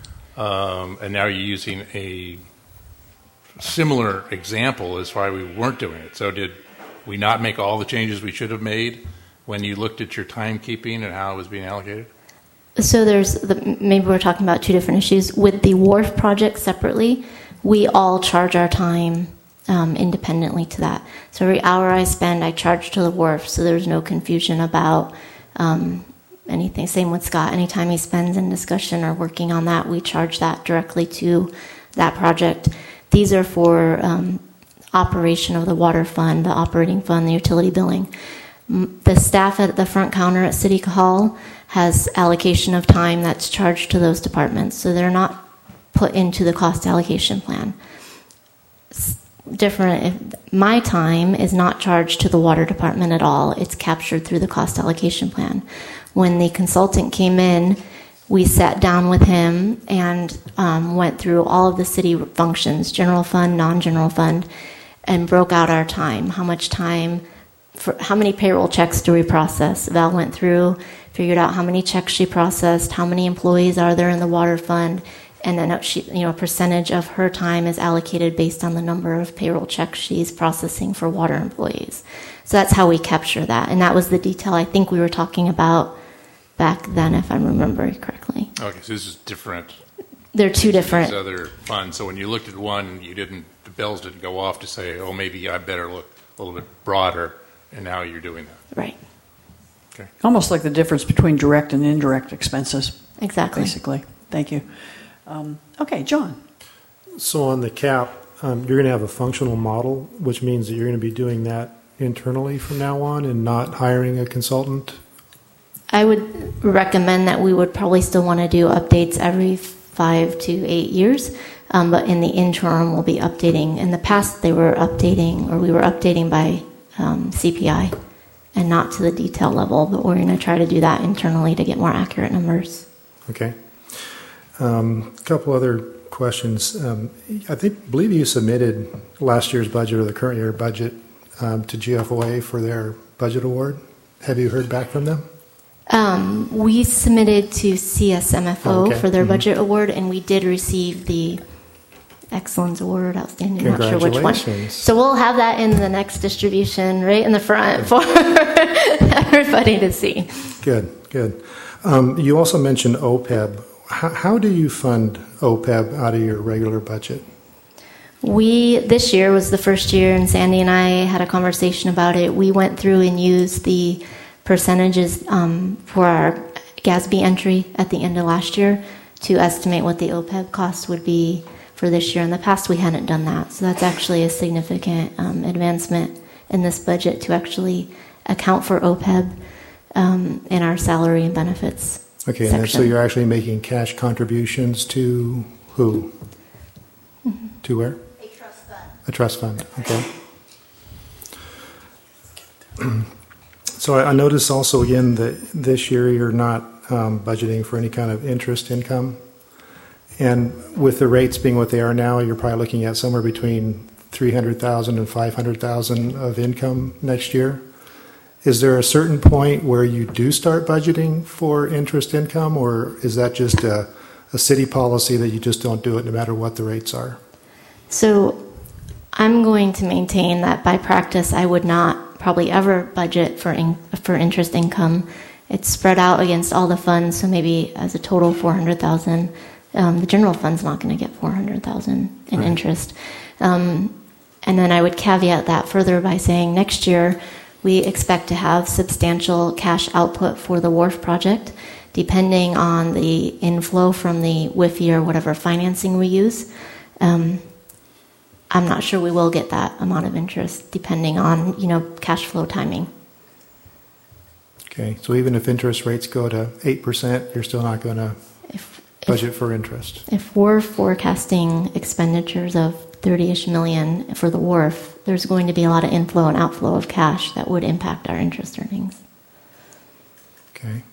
Speaker 8: Um, and now you're using a similar example as why we weren't doing it. So did we not make all the changes we should have made when you looked at your timekeeping and how it was being allocated?
Speaker 4: So there's, the, maybe we're talking about two different issues. With the wharf project separately, we all charge our time Um, independently to that. So every hour I spend, I charge to the wharf, so there's no confusion about um, anything. Same with Scott. Anytime he spends in discussion or working on that, we charge that directly to that project. These are for um, operation of the water fund, the operating fund, the utility billing. The staff at the front counter at City Hall has allocation of time that's charged to those departments, so they're not put into the cost allocation plan. Different, if my time is not charged to the water department at all. It's captured through the cost allocation plan. When the consultant came in, we sat down with him and um, went through all of the city functions, general fund, non-general fund, and broke out our time. How much time, for how many payroll checks do we process? Val went through, figured out how many checks she processed, how many employees are there in the water fund, and then she, you know, a percentage of her time is allocated based on the number of payroll checks she's processing for water employees. So that's how we capture that, and that was the detail I think we were talking about back then, if I'm remembering correctly.
Speaker 8: Okay, so this is different.
Speaker 4: They're two different.
Speaker 8: These other funds. So when you looked at one, you didn't, the bells didn't go off to say, oh, maybe I better look a little bit broader, and now you're doing that.
Speaker 4: Right.
Speaker 8: Okay.
Speaker 1: Almost like the difference between direct and indirect expenses.
Speaker 4: Exactly.
Speaker 1: Basically. Thank you. Um, okay, John.
Speaker 7: So on the cap, um, you're going to have a functional model, which means that you're going to be doing that internally from now on and not hiring a consultant?
Speaker 4: I would recommend that we would probably still want to do updates every five to eight years, um, but in the interim, we'll be updating. In the past, they were updating, or we were updating by um, C P I and not to the detail level, but we're going to try to do that internally to get more accurate numbers.
Speaker 7: Okay. Um, a couple other questions. Um, I think, believe you submitted last year's budget or the current year budget um, to G F O A for their budget award. Have you heard back from them?
Speaker 4: Um, we submitted to C S M F O
Speaker 7: Okay.
Speaker 4: for their
Speaker 7: Mhm.
Speaker 4: budget award, and we did receive the Excellence Award, outstanding. Not sure which one.
Speaker 7: Congratulations.
Speaker 4: So we'll have that in the next distribution, right in the front for everybody to see.
Speaker 7: Good, good. Um, you also mentioned O P E B. How, how do you fund O P E B out of your regular budget?
Speaker 4: We, this year was the first year, and Sandy and I had a conversation about it. We went through and used the percentages um, for our G A S B entry at the end of last year to estimate what the O P E B cost would be for this year. In the past, we hadn't done that, so that's actually a significant um, advancement in this budget to actually account for O P E B um, in our salary and benefits.
Speaker 7: Okay, and then, so
Speaker 4: section.
Speaker 7: you're actually making cash contributions to who?
Speaker 4: Mm-hmm.
Speaker 7: To where?
Speaker 4: A trust fund.
Speaker 7: A trust fund, okay. So I I notice also again that this year you're not um, budgeting for any kind of interest income. And with the rates being what they are now, you're probably looking at somewhere between three hundred thousand dollars and five hundred thousand dollars of income next year. Is there a certain point where you do start budgeting for interest income, or is that just a, a city policy that you just don't do it no matter what the rates are?
Speaker 4: So I'm going to maintain that by practice I would not probably ever budget for in, for interest income. It's spread out against all the funds, so maybe as a total four hundred thousand dollars. Um, the general fund's not going to get four hundred thousand dollars in
Speaker 7: Right.
Speaker 4: interest. Um, and then I would caveat that further by saying next year we expect to have substantial cash output for the wharf project, depending on the inflow from the W I F I or whatever financing we use. Um, I'm not sure we will get that amount of interest, depending on, you know, cash flow timing.
Speaker 7: Okay, so even if interest rates go to eight percent, you're still not going to
Speaker 4: If,
Speaker 7: budget
Speaker 4: if,
Speaker 7: for interest?
Speaker 4: if we're forecasting expenditures of thirty-ish million for the wharf, there's going to be a lot of inflow and outflow of cash that would impact our interest earnings.
Speaker 7: Okay.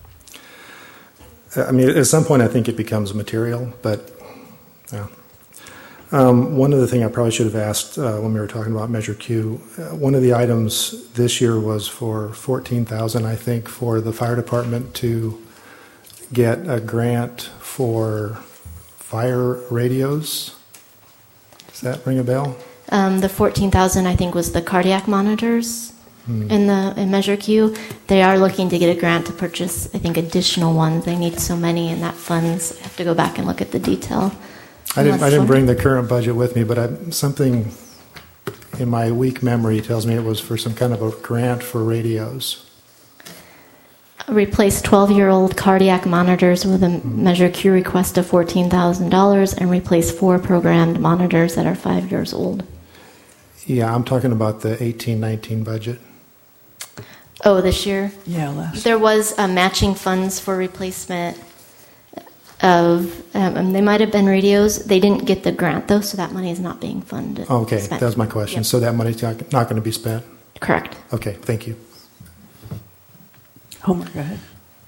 Speaker 7: I mean, at some point I think it becomes material, but yeah. Um, one other thing I probably should have asked uh, when we were talking about Measure Q, uh, one of the items this year was for fourteen thousand dollars, I think, for the fire department to get a grant for fire radios. Does that ring a bell?
Speaker 4: Um, the fourteen thousand, I think, was the cardiac monitors in the in Measure Q. They are looking to get a grant to purchase, I think, additional ones. They need so many, and that funds. I have to go back and look at the detail.
Speaker 7: I didn't, I
Speaker 4: Unless
Speaker 7: didn't
Speaker 4: one-
Speaker 7: bring the current budget with me, but I, something in my weak memory tells me it was for some kind of a grant for radios.
Speaker 4: Replace twelve-year-old cardiac monitors with a Measure Q request of fourteen thousand dollars and replace four programmed monitors that are five years old.
Speaker 7: Yeah, I'm talking about the eighteen nineteen budget.
Speaker 4: Oh, this year?
Speaker 1: Yeah, last.
Speaker 4: There was uh, matching funds for replacement of, um, and they might have been radios. They didn't get the grant, though, so that money is not being funded.
Speaker 7: Okay,
Speaker 4: spent.
Speaker 7: that was my question.
Speaker 4: Yep.
Speaker 7: So that money's not, not going to be spent?
Speaker 4: Correct.
Speaker 7: Okay, thank you.
Speaker 1: Homer, go ahead.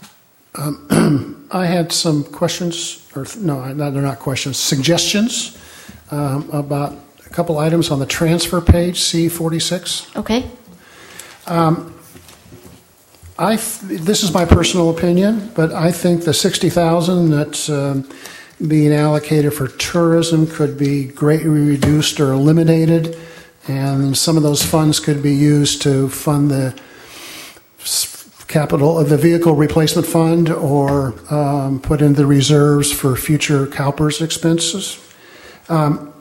Speaker 3: I had some questions, or no, they're not questions, suggestions um, about a couple items on the transfer page, C forty-six.
Speaker 4: Okay.
Speaker 3: I, this is my personal opinion, but I think the sixty thousand that's um, being allocated for tourism could be greatly reduced or eliminated, and some of those funds could be used to fund the capital of the vehicle replacement fund or um, put into the reserves for future CalPERS expenses. Um,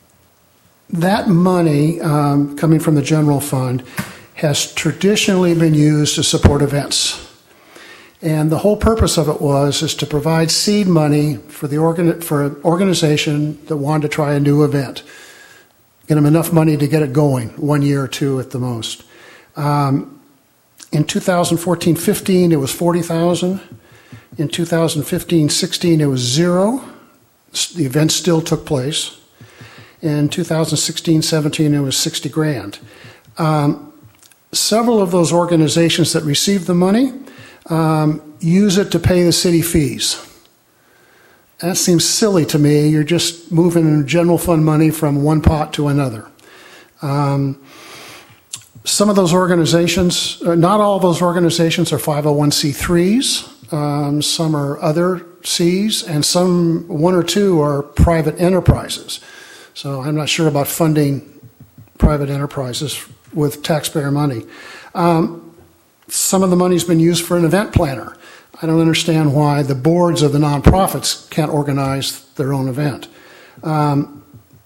Speaker 3: that money um, coming from the general fund has traditionally been used to support events. And the whole purpose of it was is to provide seed money for the organ for an organization that wanted to try a new event. Get them enough money to get it going, one year or two at the most. Um, in two thousand fourteen fifteen, it was forty thousand dollars. In two thousand fifteen sixteen, it was zero. The event still took place. In two thousand sixteen seventeen, it was sixty grand. Um, several of those organizations that received the money um, use it to pay the city fees. That seems silly to me. You're just moving general fund money from one pot to another. Um, some of those organizations, uh, not all of those organizations are five oh one c threes. Um, some are other Cs, and some, one or two, are private enterprises. So I'm not sure about funding private enterprises with taxpayer money. Um, some of the money's been used for an event planner. I don't understand why the boards of the nonprofits can't organize their own event. Um,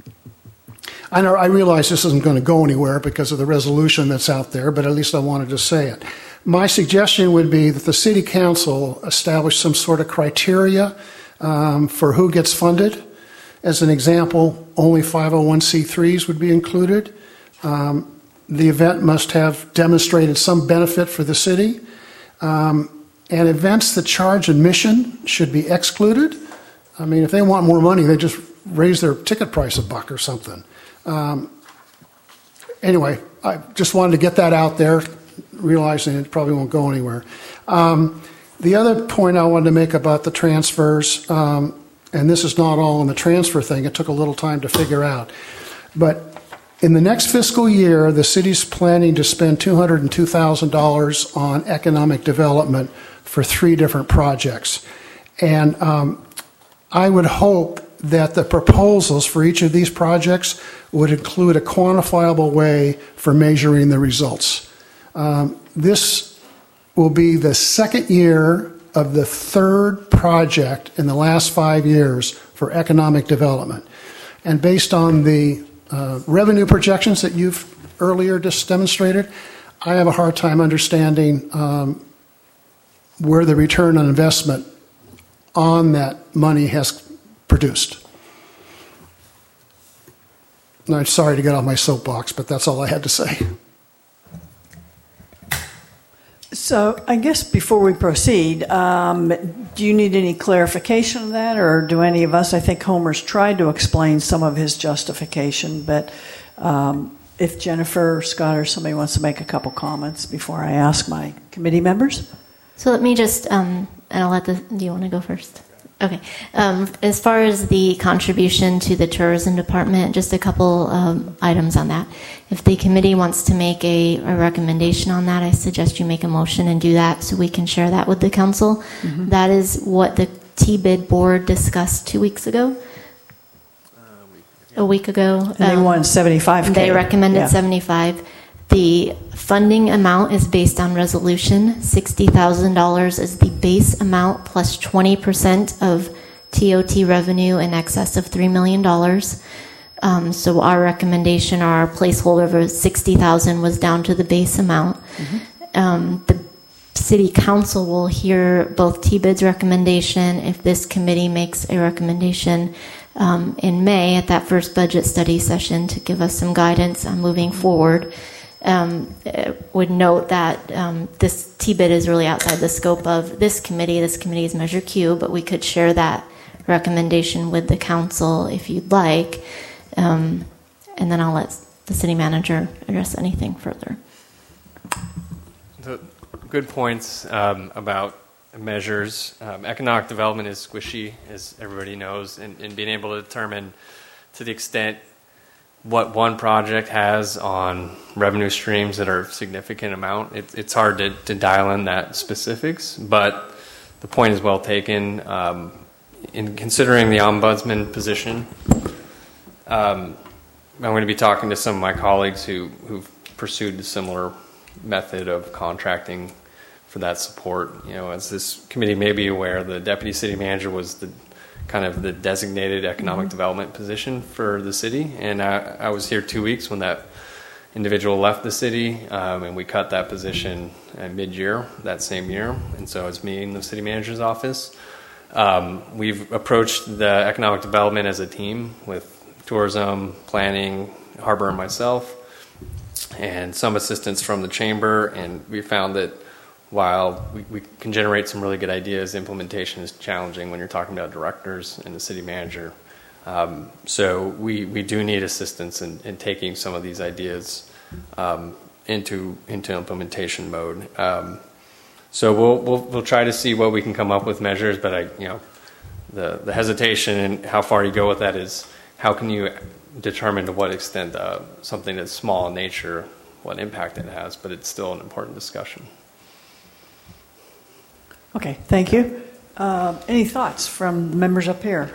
Speaker 3: I know I realize this isn't going to go anywhere because of the resolution that's out there, but at least I wanted to say it. My suggestion would be that the City Council establish some sort of criteria um, for who gets funded. As an example, only five oh one c threes would be included. Um, the event must have demonstrated some benefit for the city. Um, and events that charge admission should be excluded. I mean, if they want more money, they just raise their ticket price a buck or something. Um, anyway, I just wanted to get that out there, realizing it probably won't go anywhere. Um, the other point I wanted to make about the transfers, um, and this is not all in the transfer thing, it took a little time to figure out, but in the next fiscal year, the city's planning to spend two hundred two thousand dollars on economic development for three different projects. And um, I would hope that the proposals for each of these projects would include a quantifiable way for measuring the results. Um, this will be the second year of the third project in the last five years for economic development. And based on the uh, revenue projections that you've earlier just demonstrated, I have a hard time understanding um, where the return on investment on that money has produced. And I'm sorry to get off my soapbox, but that's all I had to say.
Speaker 1: So I guess before we proceed, um, do you need any clarification on that, or do any of us? I think Homer's tried to explain some of his justification, but um, if Jennifer, Scott, or somebody wants to make a couple comments before I ask my committee members.
Speaker 4: So let me just, um, and I'll let the, do you want to go first? Okay. Um, as far as the contribution to the tourism department, just a couple um, items on that. If the committee wants to make a, a recommendation on that, I suggest you make a motion and do that so we can share that with the council. Mm-hmm. That is what the T B I D board discussed two weeks ago. Uh, a week ago.
Speaker 1: And they um, wanted seventy-five K.
Speaker 4: They recommended
Speaker 1: yeah.
Speaker 4: seventy-five. The funding amount is based on resolution. sixty thousand dollars is the base amount plus twenty percent of T O T revenue in excess of three million dollars. Um, so our recommendation, our placeholder of sixty thousand dollars was down to the base amount. Mm-hmm. Um, the City Council will hear both T B I D's recommendation if this committee makes a recommendation um, in May at that first budget study session to give us some guidance on moving forward. Um, would note that um, this T B I D is really outside the scope of this committee. This committee is Measure Q, but we could share that recommendation with the council if you'd like. Um, and then I'll let the city manager address anything further.
Speaker 9: The good points um, about measures. Um, economic development is squishy, as everybody knows, and, and being able to determine to the extent what one project has on revenue streams that are a significant amount. It, it's hard to, to dial in that specifics, but the point is well taken. Um, in considering the ombudsman position, um, I'm going to be talking to some of my colleagues who, who've pursued a similar method of contracting for that support. You know, as this committee may be aware, the deputy city manager was the kind of the designated economic mm-hmm. development position for the city, and I, I was here two weeks when that individual left the city, um, and we cut that position at mid-year that same year, and so it's me in the city manager's office. Um, we've approached the economic development as a team with tourism, planning, harbor, and myself, and some assistance from the chamber, and we found that while we, we can generate some really good ideas, implementation is challenging when you're talking about directors and the city manager. Um, so we, we do need assistance in, in taking some of these ideas um, into into implementation mode. Um, so we'll, we'll we'll try to see what we can come up with measures, but I you know the the hesitation and how far you go with that is how can you determine to what extent uh, something that's small in nature, what impact it has, but it's still an important discussion.
Speaker 1: Okay, thank you. Uh, any thoughts from members up here?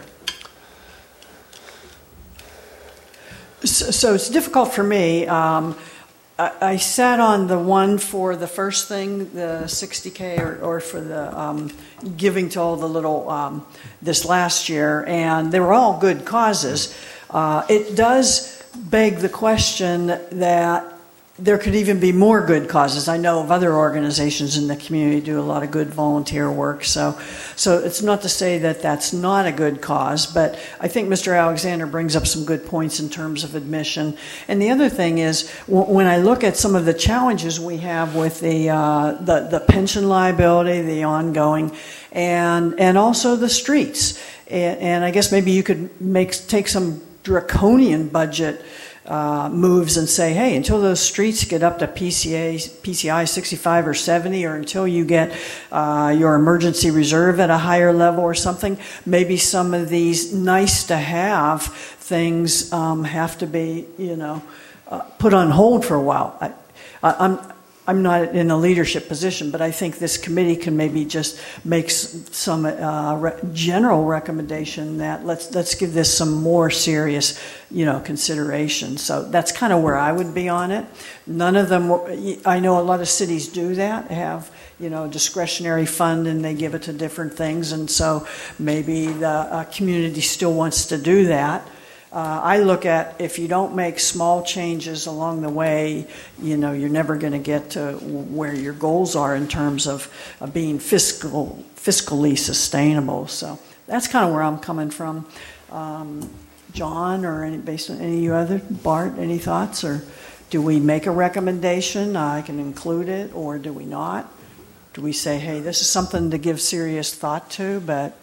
Speaker 1: So, so it's difficult for me. Um, I, I sat on the one for the first thing, the sixty K, or, or for the um, giving to all the little um, this last year, and they were all good causes. Uh, it does beg the question that there could even be more good causes. I know of other organizations in the community do a lot of good volunteer work. So, so it's not to say that that's not a good cause, but I think Mister Alexander brings up some good points in terms of admission. And the other thing is, when I look at some of the challenges we have with the uh, the, the pension liability, the ongoing, and and also the streets, and, and I guess maybe you could make take some draconian budget Uh, moves and say, hey, until those streets get up to P C A, P C I sixty-five or seventy, or until you get uh, your emergency reserve at a higher level or something, maybe some of these nice to have things um, have to be, you know, uh, put on hold for a while. I, I, I'm I'm not in a leadership position, but I think this committee can maybe just make some uh, re- general recommendation that let's let's give this some more serious, you know, consideration. So that's kind of where I would be on it. None of them. I know a lot of cities do that, have you know discretionary fund, and they give it to different things, and so maybe the uh, community still wants to do that. Uh, I look at if you don't make small changes along the way, you know, you're never going to get to where your goals are in terms of, of being fiscal, fiscally sustainable. So that's kind of where I'm coming from. Um, John, or any, based on any of you other, Bart, any thoughts? Or do we make a recommendation? Uh, I can include it, or do we not? Do we say, hey, this is something to give serious thought to, but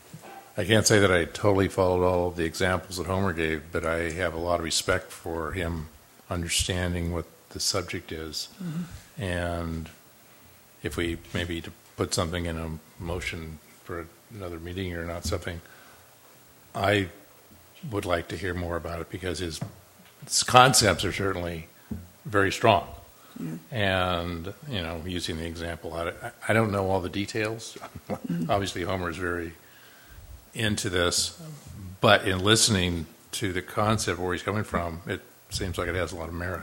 Speaker 8: I can't say that I totally followed all of the examples that Homer gave, but I have a lot of respect for him understanding what the subject is. Mm-hmm. And if we maybe to put something in a motion for another meeting or not something, I would like to hear more about it because his, his concepts are certainly very strong. Mm-hmm. And, you know, using the example, I, I don't know all the details. Mm-hmm. Obviously, Homer is very into this, but in listening to the concept where he's coming from, it seems like it has a lot of merit.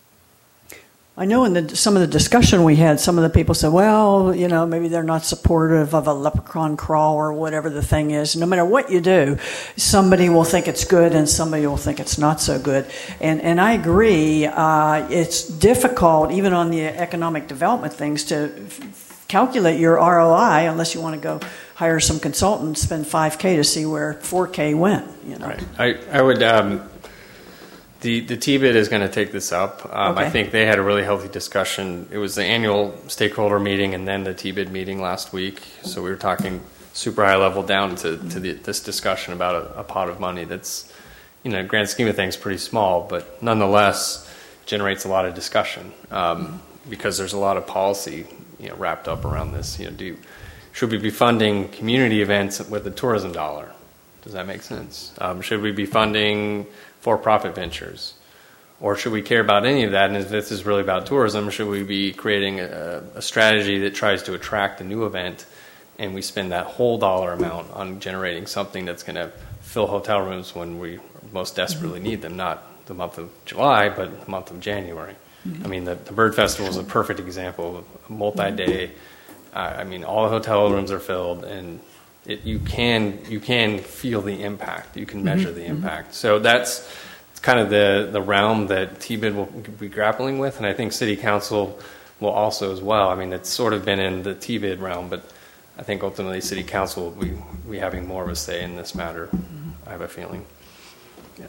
Speaker 1: I know in the, some of the discussion we had, some of the people said, well, you know, maybe they're not supportive of a leprechaun crawl or whatever the thing is. No matter what you do, somebody will think it's good and somebody will think it's not so good. And and I agree, uh, it's difficult, even on the economic development things, to f- calculate your R O I unless you want to go hire some consultant, spend five K to see where four K went. You know,
Speaker 9: right. I I would. Um, the the T B I D is going to take this up. Um, okay. I think they had a really healthy discussion. It was the annual stakeholder meeting and then the T B I D meeting last week. So we were talking super high level down to to the, this discussion about a, a pot of money that's, you know, grand scheme of things, pretty small, but nonetheless generates a lot of discussion um, because there's a lot of policy, you know, wrapped up around this. You know, do Should we be funding community events with a tourism dollar? Does that make sense? Um, should we be funding for-profit ventures? Or should we care about any of that? And if this is really about tourism, should we be creating a, a strategy that tries to attract a new event and we spend that whole dollar amount on generating something that's going to fill hotel rooms when we most desperately need them, not the month of July, but the month of January. I mean, the, the Bird Festival is a perfect example of a multi-day. Uh, I mean, all the hotel rooms are filled, and it, you can you can feel the impact. You can measure the impact. So that's kind of the, the realm that T B I D will be grappling with, and I think City Council will also as well. I mean, it's sort of been in the T B I D realm, but I think ultimately City Council will be, be having more of a say in this matter. I have a feeling. Yeah.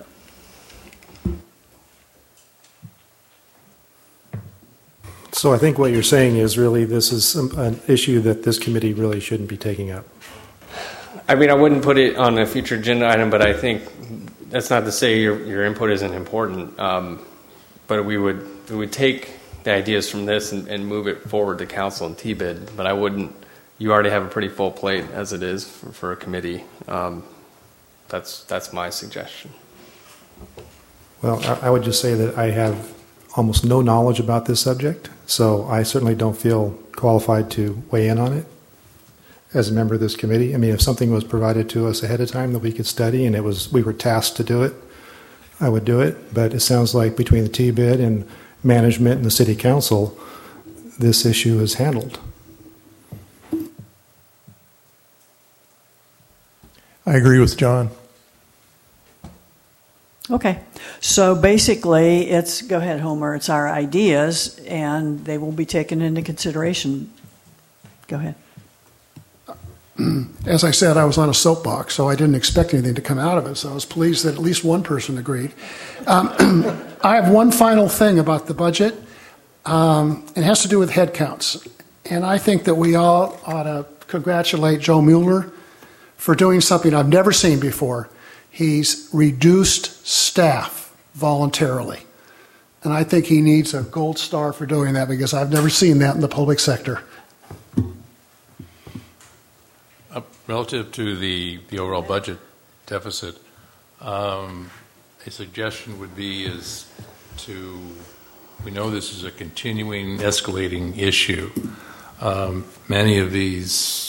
Speaker 7: So I think what you're saying is really this is an issue that this committee really shouldn't be taking up.
Speaker 9: I mean, I wouldn't put it on a future agenda item, but I think that's not to say your, your input isn't important. Um, but we would we would take the ideas from this and, and move it forward to council and T B I D. But I wouldn't. You already have a pretty full plate as it is for, for a committee. Um, that's that's my suggestion.
Speaker 7: Well, I, I would just say that I have almost no knowledge about this subject, so I certainly don't feel qualified to weigh in on it as a member of this committee. I mean, if something was provided to us ahead of time that we could study and it was we were tasked to do it, I would do it. But it sounds like between the T B I D and management and the city council, this issue is handled.
Speaker 5: I agree with John.
Speaker 1: Okay. So basically, it's, go ahead, Homer, it's our ideas, and they will be taken into consideration. Go ahead.
Speaker 3: As I said, I was on a soapbox, so I didn't expect anything to come out of it, so I was pleased that at least one person agreed. Um, I have one final thing about the budget. Um, it has to do with head counts. And I think that we all ought to congratulate Joe Mueller for doing something I've never seen before. He's reduced staff voluntarily. And I think he needs a gold star for doing that because I've never seen that in the public sector.
Speaker 8: Uh, relative to the, the overall budget deficit, um, a suggestion would be is to, we know this is a continuing escalating issue. Um, many of these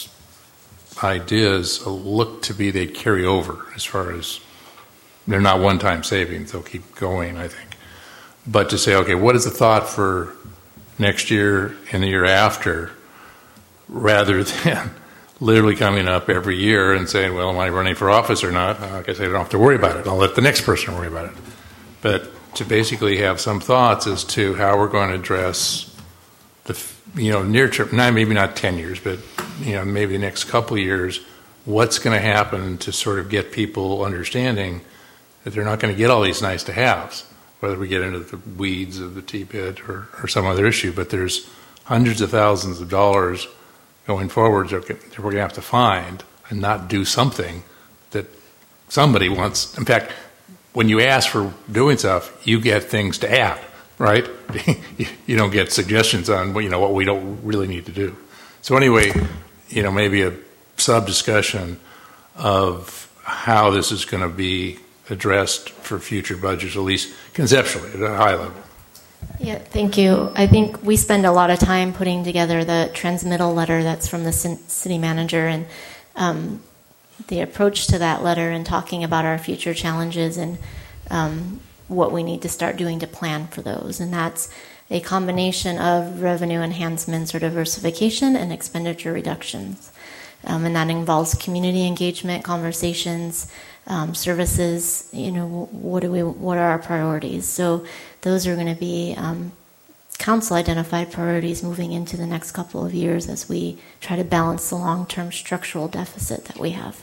Speaker 8: ideas look to be they carry over as far as they're not one-time savings. They'll keep going, I think. But to say, okay, what is the thought for next year and the year after, rather than literally coming up every year and saying, well, am I running for office or not? I guess I don't have to worry about it. I'll let the next person worry about it. But to basically have some thoughts as to how we're going to address the, you know, near term, not maybe not ten years, but you know, maybe the next couple of years, what's going to happen to sort of get people understanding that they're not going to get all these nice to haves, whether we get into the weeds of the T B I D or, or some other issue, but there's hundreds of thousands of dollars going forward that we're going to have to find and not do something that somebody wants. In fact, when you ask for doing stuff, you get things to add, right? You don't get suggestions on, you know, what we don't really need to do. So anyway, you know, maybe a sub-discussion of how this is going to be addressed for future budgets, at least conceptually, at a high level.
Speaker 4: Yeah, thank you. I think we spend a lot of time putting together the transmittal letter that's from the city manager and um, the approach to that letter and talking about our future challenges and um, what we need to start doing to plan for those. And that's a combination of revenue enhancements or diversification and expenditure reductions. Um, and that involves community engagement, conversations, um, services, you know, what do we, what are our priorities? So those are going to be um, council identified priorities moving into the next couple of years as we try to balance the long-term structural deficit that we have.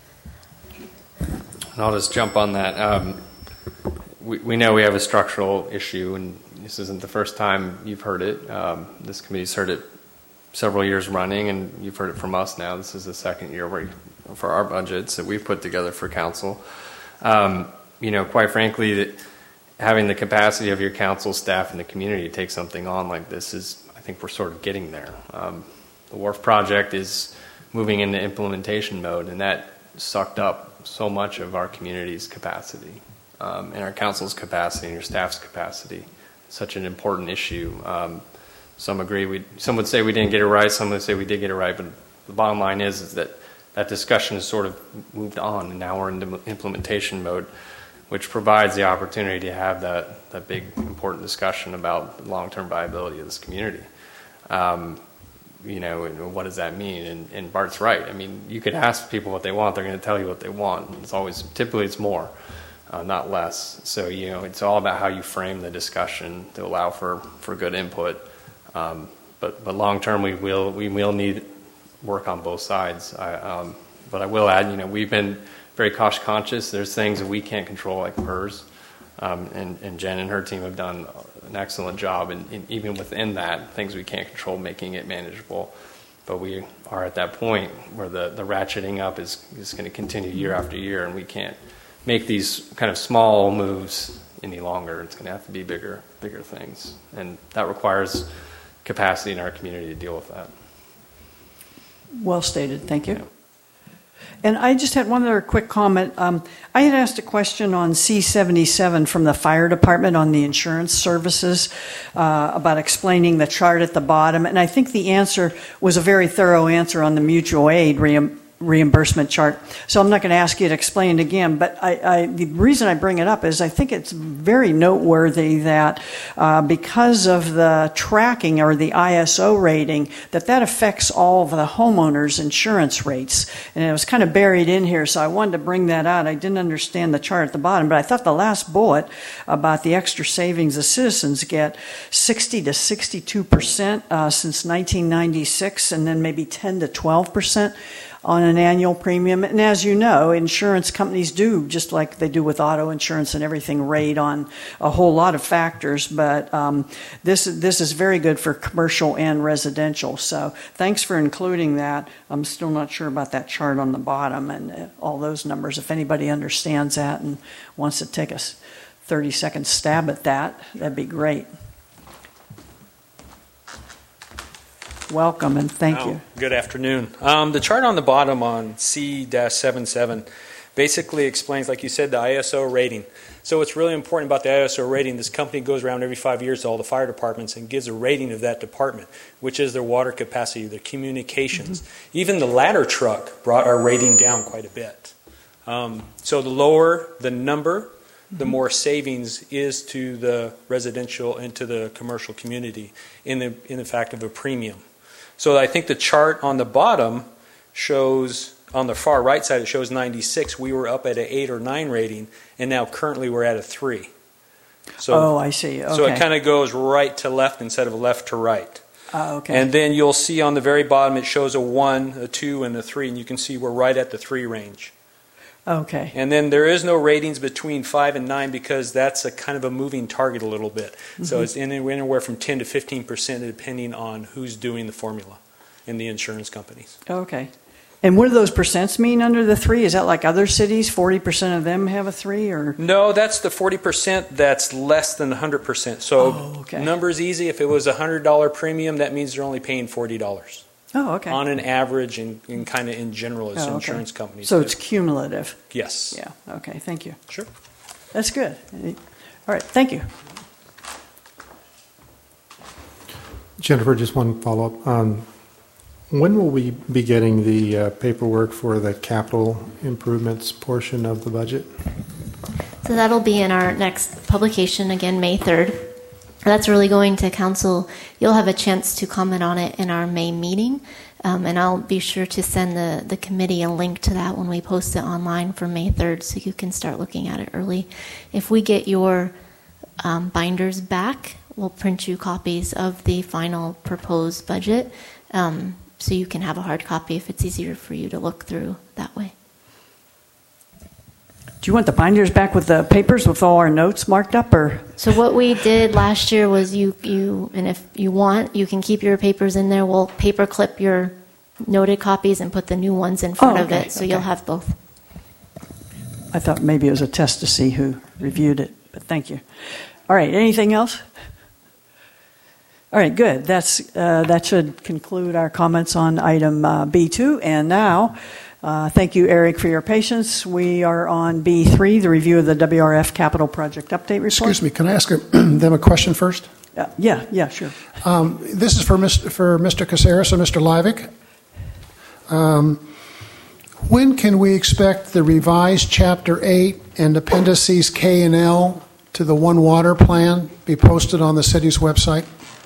Speaker 9: And I'll just jump on that. Um, we, we know we have a structural issue, and this isn't the first time you've heard it. Um, this committee's heard it several years running, and you've heard it from us now. This is the second year where, for our budgets that we've put together for council. Um, you know, quite frankly, that having the capacity of your council staff and the community to take something on like this is, I think we're sort of getting there. Um, the Wharf project is moving into implementation mode, and that sucked up so much of our community's capacity, um, and our council's capacity and your staff's capacity. Such an important issue. Um, some agree we, some would say we didn't get it right. Some would say we did get it right, but the bottom line is, is that that discussion has sort of moved on, and now we're in the implementation mode, which provides the opportunity to have that, that big, important discussion about the long-term viability of this community. Um, you know, and what does that mean? And, and Bart's right. I mean, you could ask people what they want; they're going to tell you what they want. It's always, typically, it's more, uh, not less. So, you know, it's all about how you frame the discussion to allow for, for good input. Um, but but long term, we will we will need work on both sides. I, um, but I will add, you know, we've been very cost conscious. There's things that we can't control, like P E R S, um, and, and Jen and her team have done an excellent job, and, and even within that, things we can't control, making it manageable. But we are at that point where the, the ratcheting up is, is going to continue year after year, and we can't make these kind of small moves any longer. It's going to have to be bigger, bigger things, and that requires capacity in our community to deal with that.
Speaker 1: Well stated. Thank you. And I just had one other quick comment. Um, I had asked a question on C seventy-seven from the fire department on the insurance services uh, about explaining the chart at the bottom. And I think the answer was a very thorough answer on the mutual aid reim- reimbursement chart. So I'm not going to ask you to explain it again. But I, I, the reason I bring it up is I think it's very noteworthy that uh, because of the tracking or the I S O rating, that that affects all of the homeowners' insurance rates. And it was kind of buried in here, so I wanted to bring that out. I didn't understand the chart at the bottom, but I thought the last bullet about the extra savings the citizens get, sixty to sixty-two percent uh, since nineteen ninety-six, and then maybe ten to twelve percent on an annual premium. And as you know, insurance companies do, just like they do with auto insurance and everything, rate on a whole lot of factors. But um, this, this is very good for commercial and residential. So thanks for including that. I'm still not sure about that chart on the bottom and uh, all those numbers. If anybody understands that and wants to take a thirty second stab at that, that'd be great. Welcome and thank
Speaker 10: oh,
Speaker 1: you.
Speaker 10: Good afternoon. Um, the chart on the bottom on C seventy-seven basically explains, like you said, the I S O rating. So what's really important about the I S O rating, this company goes around every five years to all the fire departments and gives a rating of that department, which is their water capacity, their communications. Mm-hmm. Even the ladder truck brought our rating down quite a bit. Um, so the lower the number, the more savings is to the residential and to the commercial community in the in the fact of a premium. So I think the chart on the bottom shows, on the far right side, it shows ninety-six. We were up at an eight or nine rating, and now currently we're at a three. So,
Speaker 1: oh, I see. Okay.
Speaker 10: So it kind of goes right to left instead of left to right.
Speaker 1: Uh, okay.
Speaker 10: And then you'll see on the very bottom it shows a one, a two, and a three, and you can see we're right at the three range.
Speaker 1: Okay.
Speaker 10: And then there is no ratings between five and nine because that's a kind of a moving target a little bit. Mm-hmm. So it's in, anywhere from ten to fifteen percent depending on who's doing the formula in the insurance companies.
Speaker 1: Okay. And what do those percents mean under the three? Is that like other cities? forty percent of them have a three? Or
Speaker 10: No, that's the forty percent that's less than one hundred percent. So
Speaker 1: oh, okay.
Speaker 10: Numbers easy. If it was a one hundred dollars premium, that means they're only paying forty dollars.
Speaker 1: Oh, okay.
Speaker 10: On an average and, and kind of in general as
Speaker 1: oh, okay.
Speaker 10: insurance companies.
Speaker 1: So
Speaker 10: do.
Speaker 1: It's cumulative.
Speaker 10: Yes.
Speaker 1: Yeah. Okay. Thank you.
Speaker 10: Sure.
Speaker 1: That's good. All right. Thank you.
Speaker 7: Jennifer, just one follow-up. Um, when will we be getting the uh, paperwork for the capital improvements portion of the budget?
Speaker 4: So that'll be in our next publication, again, May third. That's really going to council. You'll have a chance to comment on it in our May meeting, um, and I'll be sure to send the, the committee a link to that when we post it online for May third so you can start looking at it early. If we get your um, binders back, we'll print you copies of the final proposed budget um, so you can have a hard copy if it's easier for you to look through that way.
Speaker 1: Do you want the binders back with the papers with all our notes marked up, or?
Speaker 4: So what we did last year was you, you, and if you want, you can keep your papers in there. We'll paper clip your noted copies and put the new ones in front
Speaker 1: oh,
Speaker 4: of
Speaker 1: okay,
Speaker 4: it, so
Speaker 1: okay.
Speaker 4: you'll have both.
Speaker 1: I thought maybe it was a test to see who reviewed it, but thank you. All right, anything else? All right, good. That's uh, that should conclude our comments on item uh, B two, and now. Uh, thank you, Eric, for your patience. We are on B three, the review of the W R F Capital Project Update Report.
Speaker 3: Excuse me, can I ask a, them a question first?
Speaker 1: Uh, yeah, yeah, sure.
Speaker 3: Um, this is for Mister for Mister Caceres and Mister Livick. Um, when can we expect the revised Chapter eight and Appendices K and L to the One Water Plan be posted on the city's website?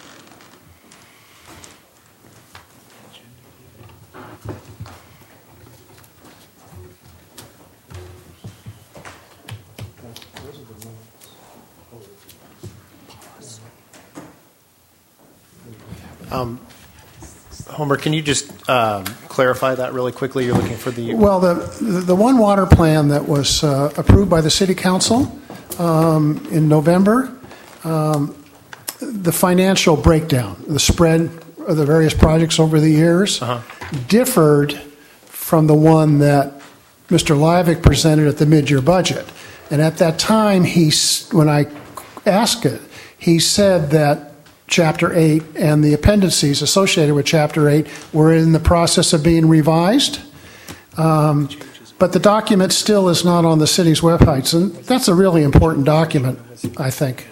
Speaker 11: Um, Homer, can you just um, clarify that really quickly? You're looking for the...
Speaker 3: Well, the, the One Water Plan that was uh, approved by the City Council um, in November, um, the financial breakdown, the spread of the various projects over the years uh-huh. differed from the one that Mister Livick presented at the mid-year budget. And at that time, he, when I asked it, he said that Chapter eight and the appendices associated with Chapter eight were in the process of being revised. Um, but the document still is not on the city's websites, and that's a really important document, I think.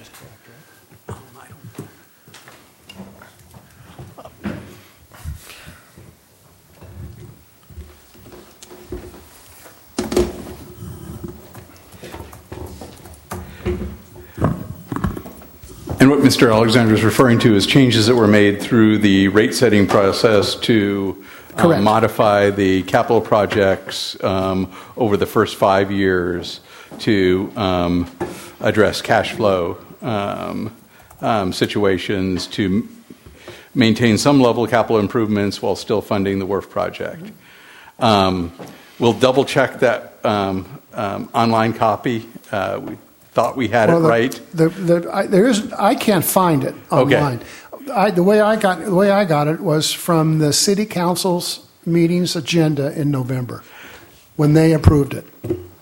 Speaker 6: And what Mister Alexander is referring to is changes that were made through the rate setting process to uh, modify the capital projects um, over the first five years to um, address cash flow um, um, situations, to maintain some level of capital improvements while still funding the W R F project. Um, we'll double check that um, um, online copy. Uh, we thought we had well, it
Speaker 3: the,
Speaker 6: right.
Speaker 3: The, the, I, there is, I can't find it online. Okay. I, the way I got the way I got it was from the City Council's meetings agenda in November when they approved it.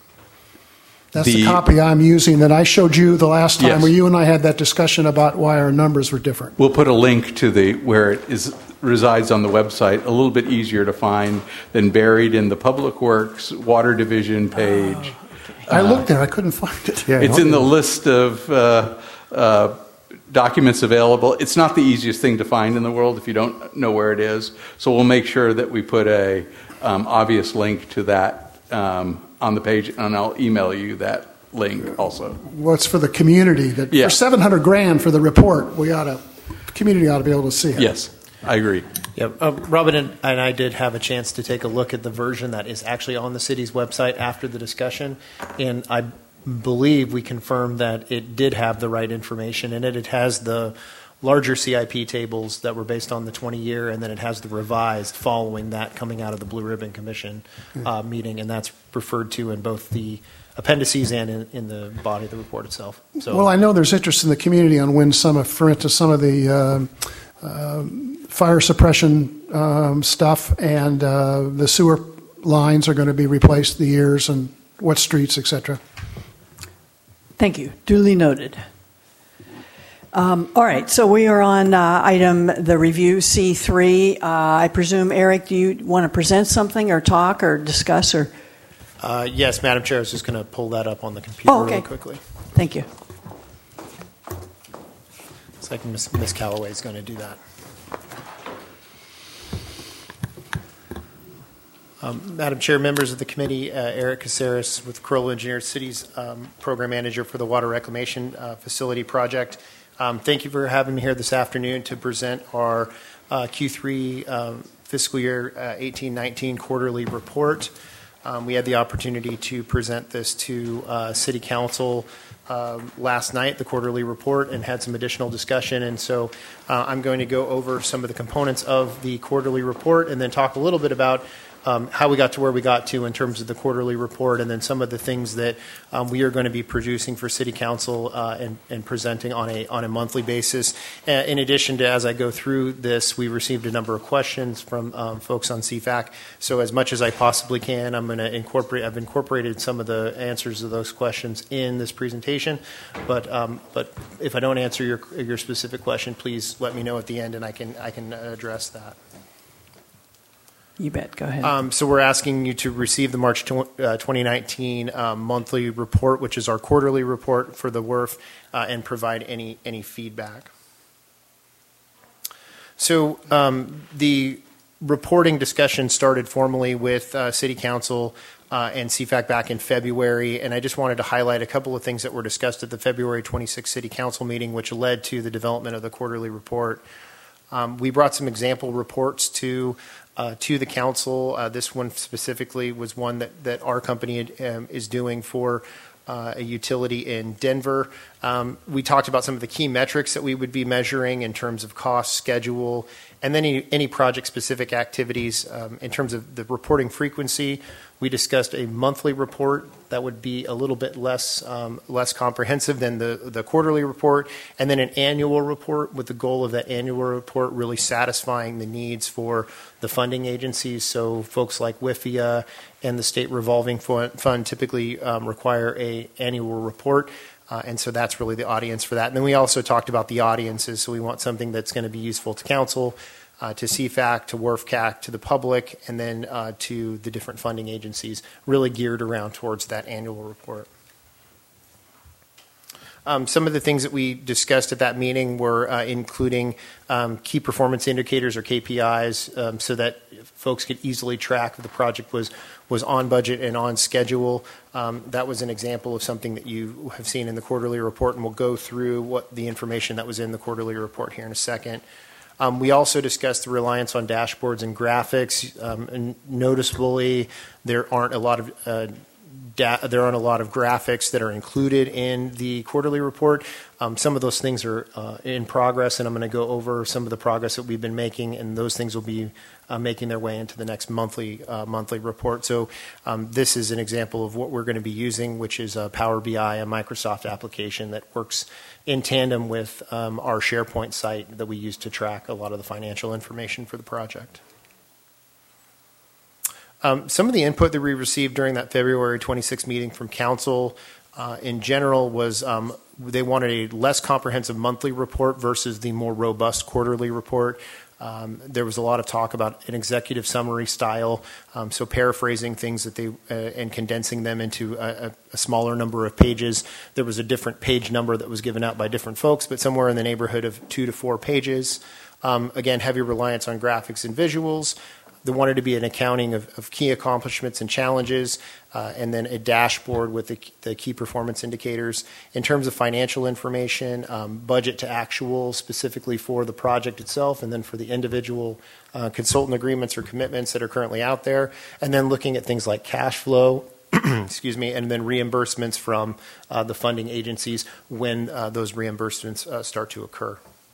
Speaker 3: That's the, the copy I'm using that I showed you the last time yes. where you and I had that discussion about why our numbers were different.
Speaker 6: We'll put a link to the where it is resides on the website, a little bit easier to find than buried in the Public Works Water Division page.
Speaker 3: Oh. I looked there. I couldn't find it.
Speaker 6: Yeah, it's in the list of uh, uh, documents available. It's not the easiest thing to find in the world if you don't know where it is. So we'll make sure that we put a um, obvious link to that um, on the page, and I'll email you that link also.
Speaker 3: What's for the community? That
Speaker 6: yeah.
Speaker 3: For seven hundred grand for the report, we ought to, the community ought to be able to see it.
Speaker 6: Yes. I agree.
Speaker 11: Yeah, uh, Robin and, and I did have a chance to take a look at the version that is actually on the city's website after the discussion, and I believe we confirmed that it did have the right information in it. It has the larger C I P tables that were based on the twenty-year, and then it has the revised following that coming out of the Blue Ribbon Commission uh, meeting, and that's referred to in both the appendices and in, in the body of the report itself. So,
Speaker 3: well, I know there's interest in the community on when some of, for instance, some of the uh, uh, fire suppression um, stuff and uh, the sewer lines are going to be replaced, the years and what streets, et cetera.
Speaker 1: Thank you. Duly noted. Um, all right, so we are on uh, item the review C three. Uh, I presume, Eric, do you want to present something or talk or discuss? Or
Speaker 11: uh, yes, Madam Chair, I was just going to pull that up on the computer
Speaker 1: oh, okay.
Speaker 11: really quickly.
Speaker 1: Thank you.
Speaker 11: It's like Miz Miz Calloway is going to do that. Um, Madam Chair, members of the committee, uh, Eric Caceres with Crowell Engineers, City's um, program manager for the Water Reclamation uh, Facility Project. Um, thank you for having me here this afternoon to present our uh, Q three um, fiscal year uh, eighteen nineteen quarterly report. Um, we had the opportunity to present this to uh, City Council uh, last night, the quarterly report, and had some additional discussion. And so uh, I'm going to go over some of the components of the quarterly report and then talk a little bit about Um, how we got to where we got to in terms of the quarterly report, and then some of the things that um, we are going to be producing for City Council uh, and, and presenting on a on a monthly basis. Uh, in addition to, as I go through this, we received a number of questions from um, folks on C FAC. So as much as I possibly can, I'm going to incorporate. I've incorporated some of the answers to those questions in this presentation. But um, but if I don't answer your your specific question, please let me know at the end, and I can I can address that.
Speaker 1: You bet. Go ahead.
Speaker 11: Um, so we're asking you to receive the March twenty nineteen um, monthly report, which is our quarterly report for the W R F, uh, and provide any any feedback. So um, the reporting discussion started formally with uh, City Council uh, and C FAC back in February, and I just wanted to highlight a couple of things that were discussed at the February twenty-sixth City Council meeting, which led to the development of the quarterly report. Um, we brought some example reports to uh, to the council. Uh, this one specifically was one that, that our company um, is doing for uh, a utility in Denver. Um, we talked about some of the key metrics that we would be measuring in terms of cost, schedule, and then any, any project-specific activities. Um, in terms of the reporting frequency, we discussed a monthly report that would be a little bit less um, less comprehensive than the, the quarterly report, and then an annual report with the goal of that annual report really satisfying the needs for the funding agencies. So folks like W I F I A and the State Revolving Fund typically um, require a annual report. Uh, and so that's really the audience for that. And then we also talked about the audiences. So we want something that's going to be useful to council, uh, to C FAC, to W R F C A C, to the public, and then uh, to the different funding agencies, really geared around towards that annual report. Um, some of the things that we discussed at that meeting were uh, including um, key performance indicators or K P Is um, so that folks could easily track if the project was was on budget and on schedule. Um, that was an example of something that you have seen in the quarterly report, and we'll go through what the information that was in the quarterly report here in a second. Um, we also discussed the reliance on dashboards and graphics, um, and noticeably there aren't a lot of uh, Da- there aren't a lot of graphics that are included in the quarterly report. Um, some of those things are uh, in progress, and I'm going to go over some of the progress that we've been making, and those things will be uh, making their way into the next monthly uh, monthly report. So um, this is an example of what we're going to be using, which is a Power B I, a Microsoft application that works in tandem with um, our SharePoint site that we use to track a lot of the financial information for the project. Um, some of the input that we received during that February twenty-sixth meeting from council uh, in general was um, they wanted a less comprehensive monthly report versus the more robust quarterly report. Um, there was a lot of talk about an executive summary style, um, so paraphrasing things that they uh, and condensing them into a, a smaller number of pages. There was a different page number that was given out by different folks, but somewhere in the neighborhood of two to four pages. Um, again, heavy reliance on graphics and visuals. They wanted to be an accounting of, of key accomplishments and challenges, uh, and then a dashboard with the, the key performance indicators. In terms of financial information, um, budget to actual specifically for the project itself, and then for the individual uh, consultant agreements or commitments that are currently out there, and then looking at things like cash flow, excuse me, and then reimbursements from uh, the funding agencies when uh, those reimbursements uh, start to occur.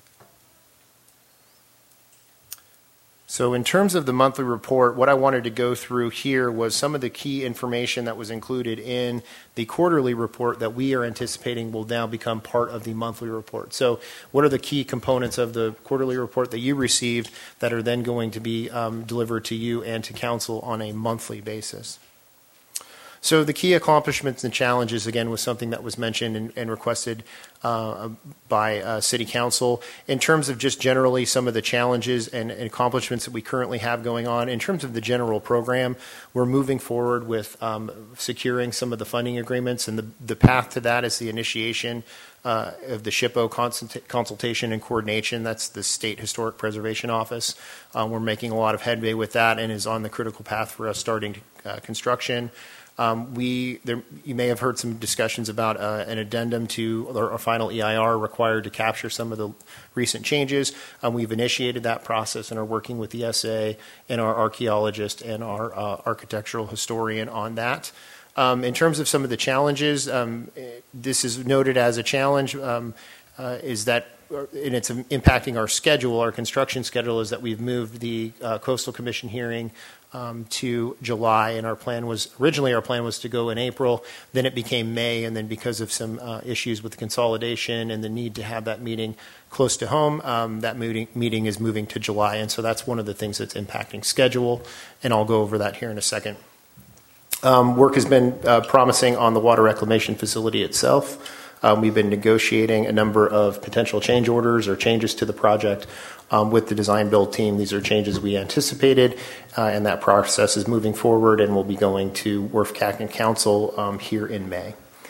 Speaker 11: So in terms of the monthly report, what I wanted to go through here was some of the key information that was included in the quarterly report that we are anticipating will now become part of the monthly report. So what are the key components of the quarterly report that you received that are then going to be um, delivered to you and to council on a monthly basis? So the key accomplishments and challenges, again, was something that was mentioned and, and requested uh, by uh, City Council. In terms of just generally some of the challenges and, and accomplishments that we currently have going on, in terms of the general program, we're moving forward with um, securing some of the funding agreements, and the, the path to that is the initiation uh, of the SHPO consult- consultation and coordination. That's the State Historic Preservation Office. Uh, we're making a lot of headway with that and is on the critical path for us starting uh, construction. Um, we, there, you may have heard some discussions about uh, an addendum to our, our final E I R required to capture some of the recent changes. Um, we've initiated that process and are working with the S A and our archaeologist and our uh, architectural historian on that. Um, in terms of some of the challenges, um, this is noted as a challenge, um, uh, is that and it's impacting our schedule, our construction schedule, is that we've moved the uh, Coastal Commission hearing um, to July, and our plan was, originally our plan was to go in April, then it became May, and then because of some uh, issues with the consolidation and the need to have that meeting close to home, um, that meeting, meeting is moving to July, and so that's one of the things that's impacting schedule, and I'll go over that here in a second. Um, work has been uh, promising on the water reclamation facility itself. Um, we've been negotiating a number of potential change orders or changes to the project um, with the design build team. These are changes we anticipated, uh, and that process is moving forward, and we'll be going to W R F C A C and Council um, here in May.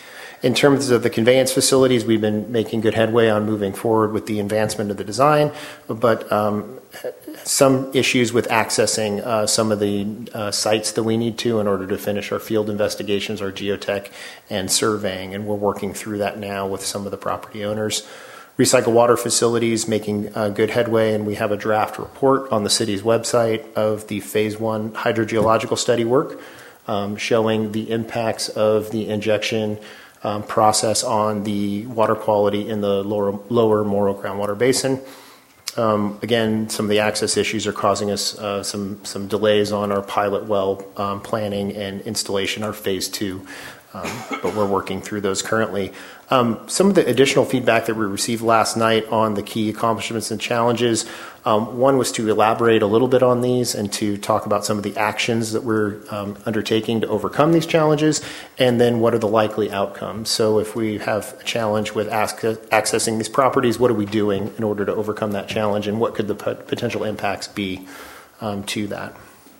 Speaker 11: In terms of the conveyance facilities, we've been making good headway on moving forward with the advancement of the design, but um, some issues with accessing uh, some of the uh, sites that we need to in order to finish our field investigations, our geotech, and surveying, and we're working through that now with some of the property owners. Recycle water facilities making uh, good headway, and we have a draft report on the city's website of the phase one hydrogeological study work um, showing the impacts of the injection um, process on the water quality in the lower, lower Morrow groundwater basin. Um, again, some of the access issues are causing us uh, some, some delays on our pilot well um, planning and installation, our phase two. Um, but we're working through those currently. Um, some of the additional feedback that we received last night on the key accomplishments and challenges, um, one was to elaborate a little bit on these and to talk about some of the actions that we're um, undertaking to overcome these challenges, and then what are the likely outcomes. So if we have a challenge with ac- accessing these properties, what are we doing in order to overcome that challenge, and what could the pot- potential impacts be um, to that?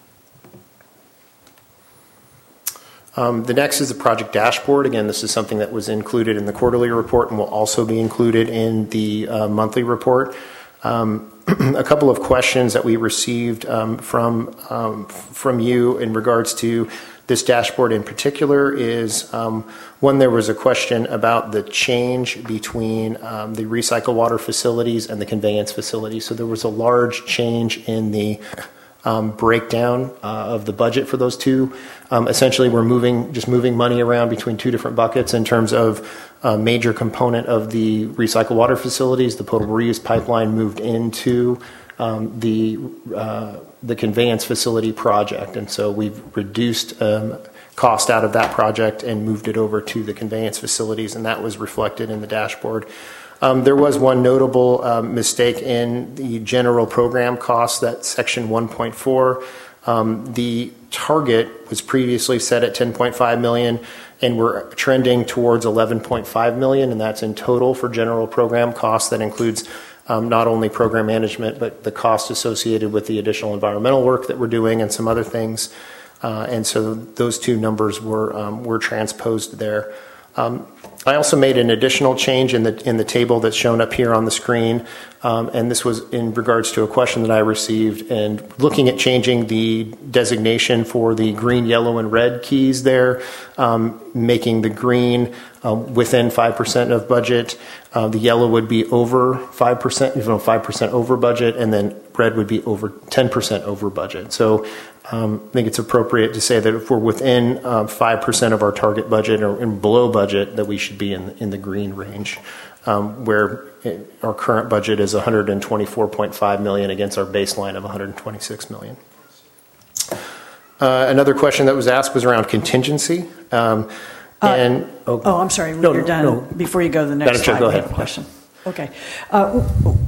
Speaker 11: Um, the next is the project dashboard. Again, this is something that was included in the quarterly report and will also be included in the uh, monthly report. Um, a couple of questions that we received um, from um, from you in regards to this dashboard in particular is, um, one, there was a question about the change between um, the recycle water facilities and the conveyance facilities. So there was a large change in the Um, breakdown uh, of the budget for those two. Um, essentially, we're moving, just moving money around between two different buckets in terms of a major component of the recycle water facilities. The potable reuse pipeline moved into um, the uh, the conveyance facility project, and so we've reduced um, cost out of that project and moved it over to the conveyance facilities, and that was reflected in the dashboard. Um, there was one notable um, mistake in the general program costs, that section one point four. Um, the target was previously set at ten point five million dollars, and we're trending towards eleven point five million dollars, and that's in total for general program costs. That includes um, not only program management, but the cost associated with the additional environmental work that we're doing and some other things. Uh, and so those two numbers were um, were transposed there. Um, I also made an additional change in the in the table that's shown up here on the screen, um, and this was in regards to a question that I received, and looking at changing the designation for the green, yellow, and red keys there, um, making the green uh, within five percent of budget, uh, the yellow would be over five percent, you know, five percent over budget, and then red would be over ten percent over budget. So Um, I think it's appropriate to say that if we're within uh, five percent of our target budget or in below budget, that we should be in, in the green range, um, where it, our current budget is one hundred twenty-four point five million dollars against our baseline of one hundred twenty-six million dollars. Uh, another question that was asked was around contingency. Um, and
Speaker 1: uh, oh, oh, I'm sorry. When
Speaker 11: no,
Speaker 1: you're done,
Speaker 11: no.
Speaker 1: Before you go to the next slide,
Speaker 11: go
Speaker 1: I
Speaker 11: ahead.
Speaker 1: have a question. Okay. Uh,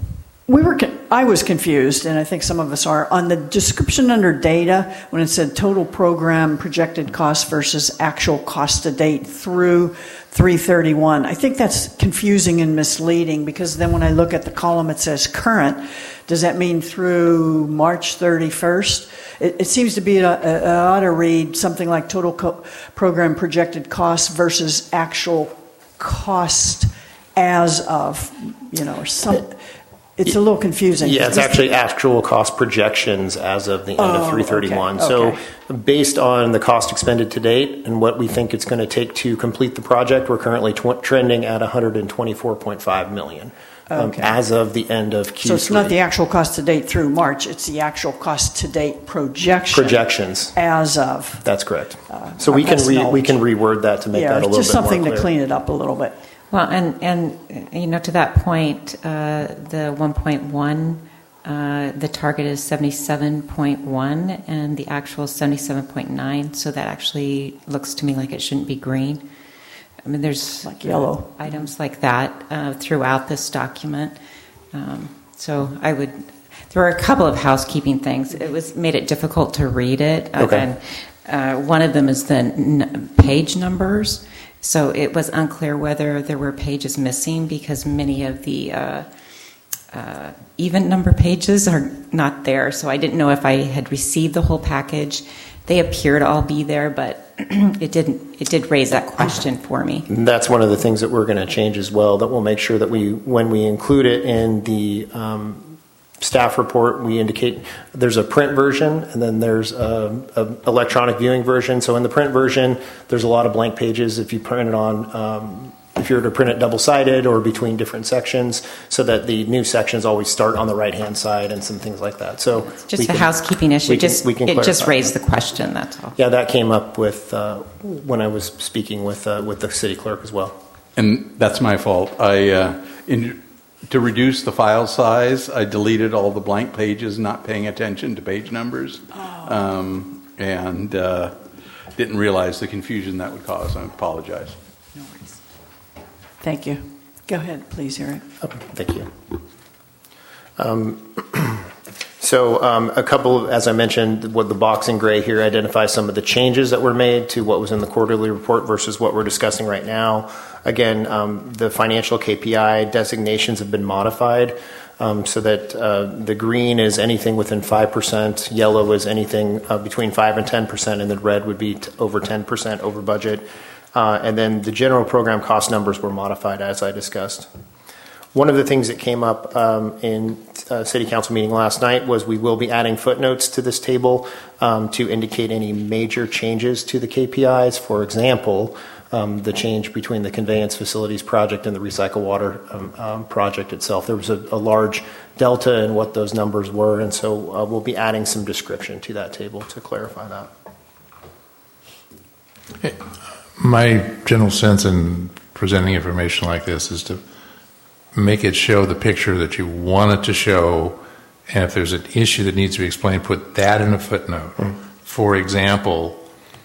Speaker 1: We were, I was confused, and I think some of us are, on the description under data when it said total program projected cost versus actual cost to date through three thirty-one. I think that's confusing and misleading, because then when I look at the column it says current. Does that mean through March thirty-first? It, it seems to be, it ought to read something like total co- program projected cost versus actual cost as of, you know, or something. It's a little confusing.
Speaker 11: Yeah, it's actually actual cost projections as of the end
Speaker 1: oh,
Speaker 11: of three thirty-one.
Speaker 1: Okay, okay.
Speaker 11: So based on the cost expended to date and what we think it's going to take to complete the project, we're currently tw- trending at one hundred twenty-four point five million dollars um,
Speaker 1: okay.
Speaker 11: as of the end of Q three.
Speaker 1: So it's not the actual cost to date through March, it's the actual cost to date projection.
Speaker 11: Projections.
Speaker 1: As of.
Speaker 11: That's correct.
Speaker 1: Uh,
Speaker 11: so we can, re-
Speaker 1: knowledge.
Speaker 11: we can reword that to make
Speaker 1: yeah,
Speaker 11: that a little bit more clear.
Speaker 1: just something to clean it up a little bit.
Speaker 2: Well, and, and you know, to that point, uh, the one point one, uh, the target is seventy-seven point one, and the actual is seventy-seven point nine, so that actually looks to me like it shouldn't be green. I mean, there's
Speaker 1: like yellow
Speaker 2: items like that uh, throughout this document. Um, so I would, there were a couple of housekeeping things. It was made it difficult to read it.
Speaker 11: Okay.
Speaker 2: And uh, one of them is the n- page numbers. So it was unclear whether there were pages missing, because many of the uh, uh, even number pages are not there, so I didn't know if I had received the whole package. They appear to all be there, but it didn't. It did raise that question for me.
Speaker 11: That's one of the things that we're going to change as well. That we'll make sure that we, when we include it in the um, staff report, we indicate there's a print version and then there's a, a electronic viewing version. So in the print version, there's a lot of blank pages. If you print it on, um, if you were to print it double-sided or between different sections, so that the new sections always start on the right-hand side and some things like that. So
Speaker 2: it's just
Speaker 11: we
Speaker 2: a
Speaker 11: can,
Speaker 2: housekeeping issue.
Speaker 11: We can,
Speaker 2: just
Speaker 11: we can
Speaker 2: it
Speaker 11: clarify.
Speaker 2: just raised the question. That's all.
Speaker 11: Yeah, that came up with uh, when I was speaking with uh, with the city clerk as well.
Speaker 6: And that's my fault. I uh, in, to reduce the file size, I deleted all the blank pages, not paying attention to page numbers,
Speaker 1: Oh.
Speaker 6: um, and uh, didn't realize the confusion that would cause. I apologize.
Speaker 1: No worries. Thank you. Go ahead, please, Eric.
Speaker 11: Oh, thank you. Um, so um, a couple of, as I mentioned, what the box in gray here identifies some of the changes that were made to what was in the quarterly report versus what we're discussing right now. Again, um, the financial K P I designations have been modified um, so that uh, the green is anything within five percent, yellow is anything uh, between five and ten percent, and the red would be t- over ten percent over budget. Uh, and then the general program cost numbers were modified, as I discussed. One of the things that came up um, in a city council meeting last night was we will be adding footnotes to this table um, to indicate any major changes to the K P Is. For example, um, the change between the conveyance facilities project and the recycle water um, um, project itself. There was a, a large delta in what those numbers were, and so uh, we'll be adding some description to that table to clarify that.
Speaker 8: Hey. My general sense in presenting information like this is to make it show the picture that you want it to show, and if there's an issue that needs to be explained, put that in a footnote. Mm-hmm. For example,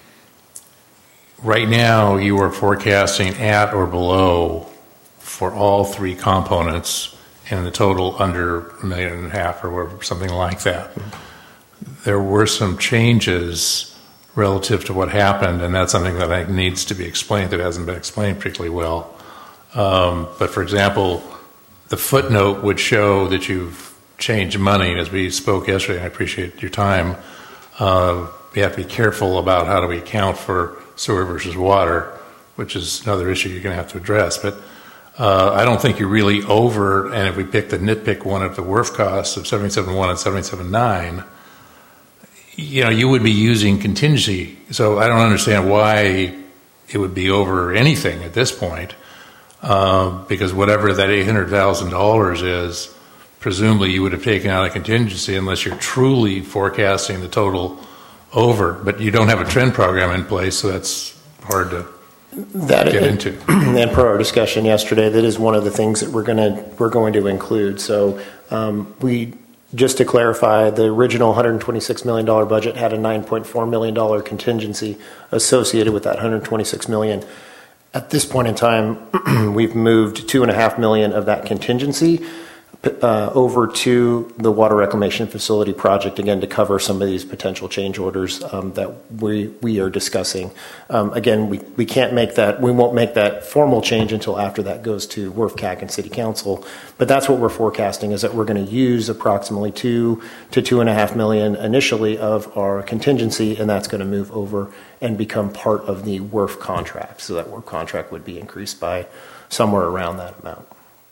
Speaker 8: right now you are forecasting at or below for all three components, and the total under a million and a half or something like that. Mm-hmm. There were some changes relative to what happened, and that's something that I think needs to be explained that hasn't been explained particularly well. Um, but for example, the footnote would show that you've changed money. As we spoke yesterday, I appreciate your time. Uh, we have to be careful about how do we account for sewer versus water, which is another issue you're going to have to address. But uh, I don't think you're really over, and if we pick the nitpick one at the W R F costs of seventy-seven point one and seventy-seven point nine, you know, you would be using contingency. So I don't understand why it would be over anything at this point, uh, because whatever that eight hundred thousand dollars is, presumably you would have taken out a contingency unless you're truly forecasting the total over. But you don't have a trend program in place, so that's hard to that get
Speaker 11: it,
Speaker 8: into.
Speaker 11: And per our discussion yesterday, that is one of the things that we're going to we're going to include. So um, we. Just to clarify, the original one hundred twenty-six million dollars budget had a nine point four million dollars contingency associated with that one hundred twenty-six million dollars. At this point in time, we've moved two point five million dollars of that contingency uh, over to the water reclamation facility project, again, to cover some of these potential change orders um, that we we are discussing. Um, again, we, we can't make that, we won't make that formal change until after that goes to W R F C A C and City Council. But that's what we're forecasting, is that we're going to use approximately two to two and a half million initially of our contingency, and that's going to move over and become part of the W R F contract. So that W R F contract would be increased by somewhere around that amount.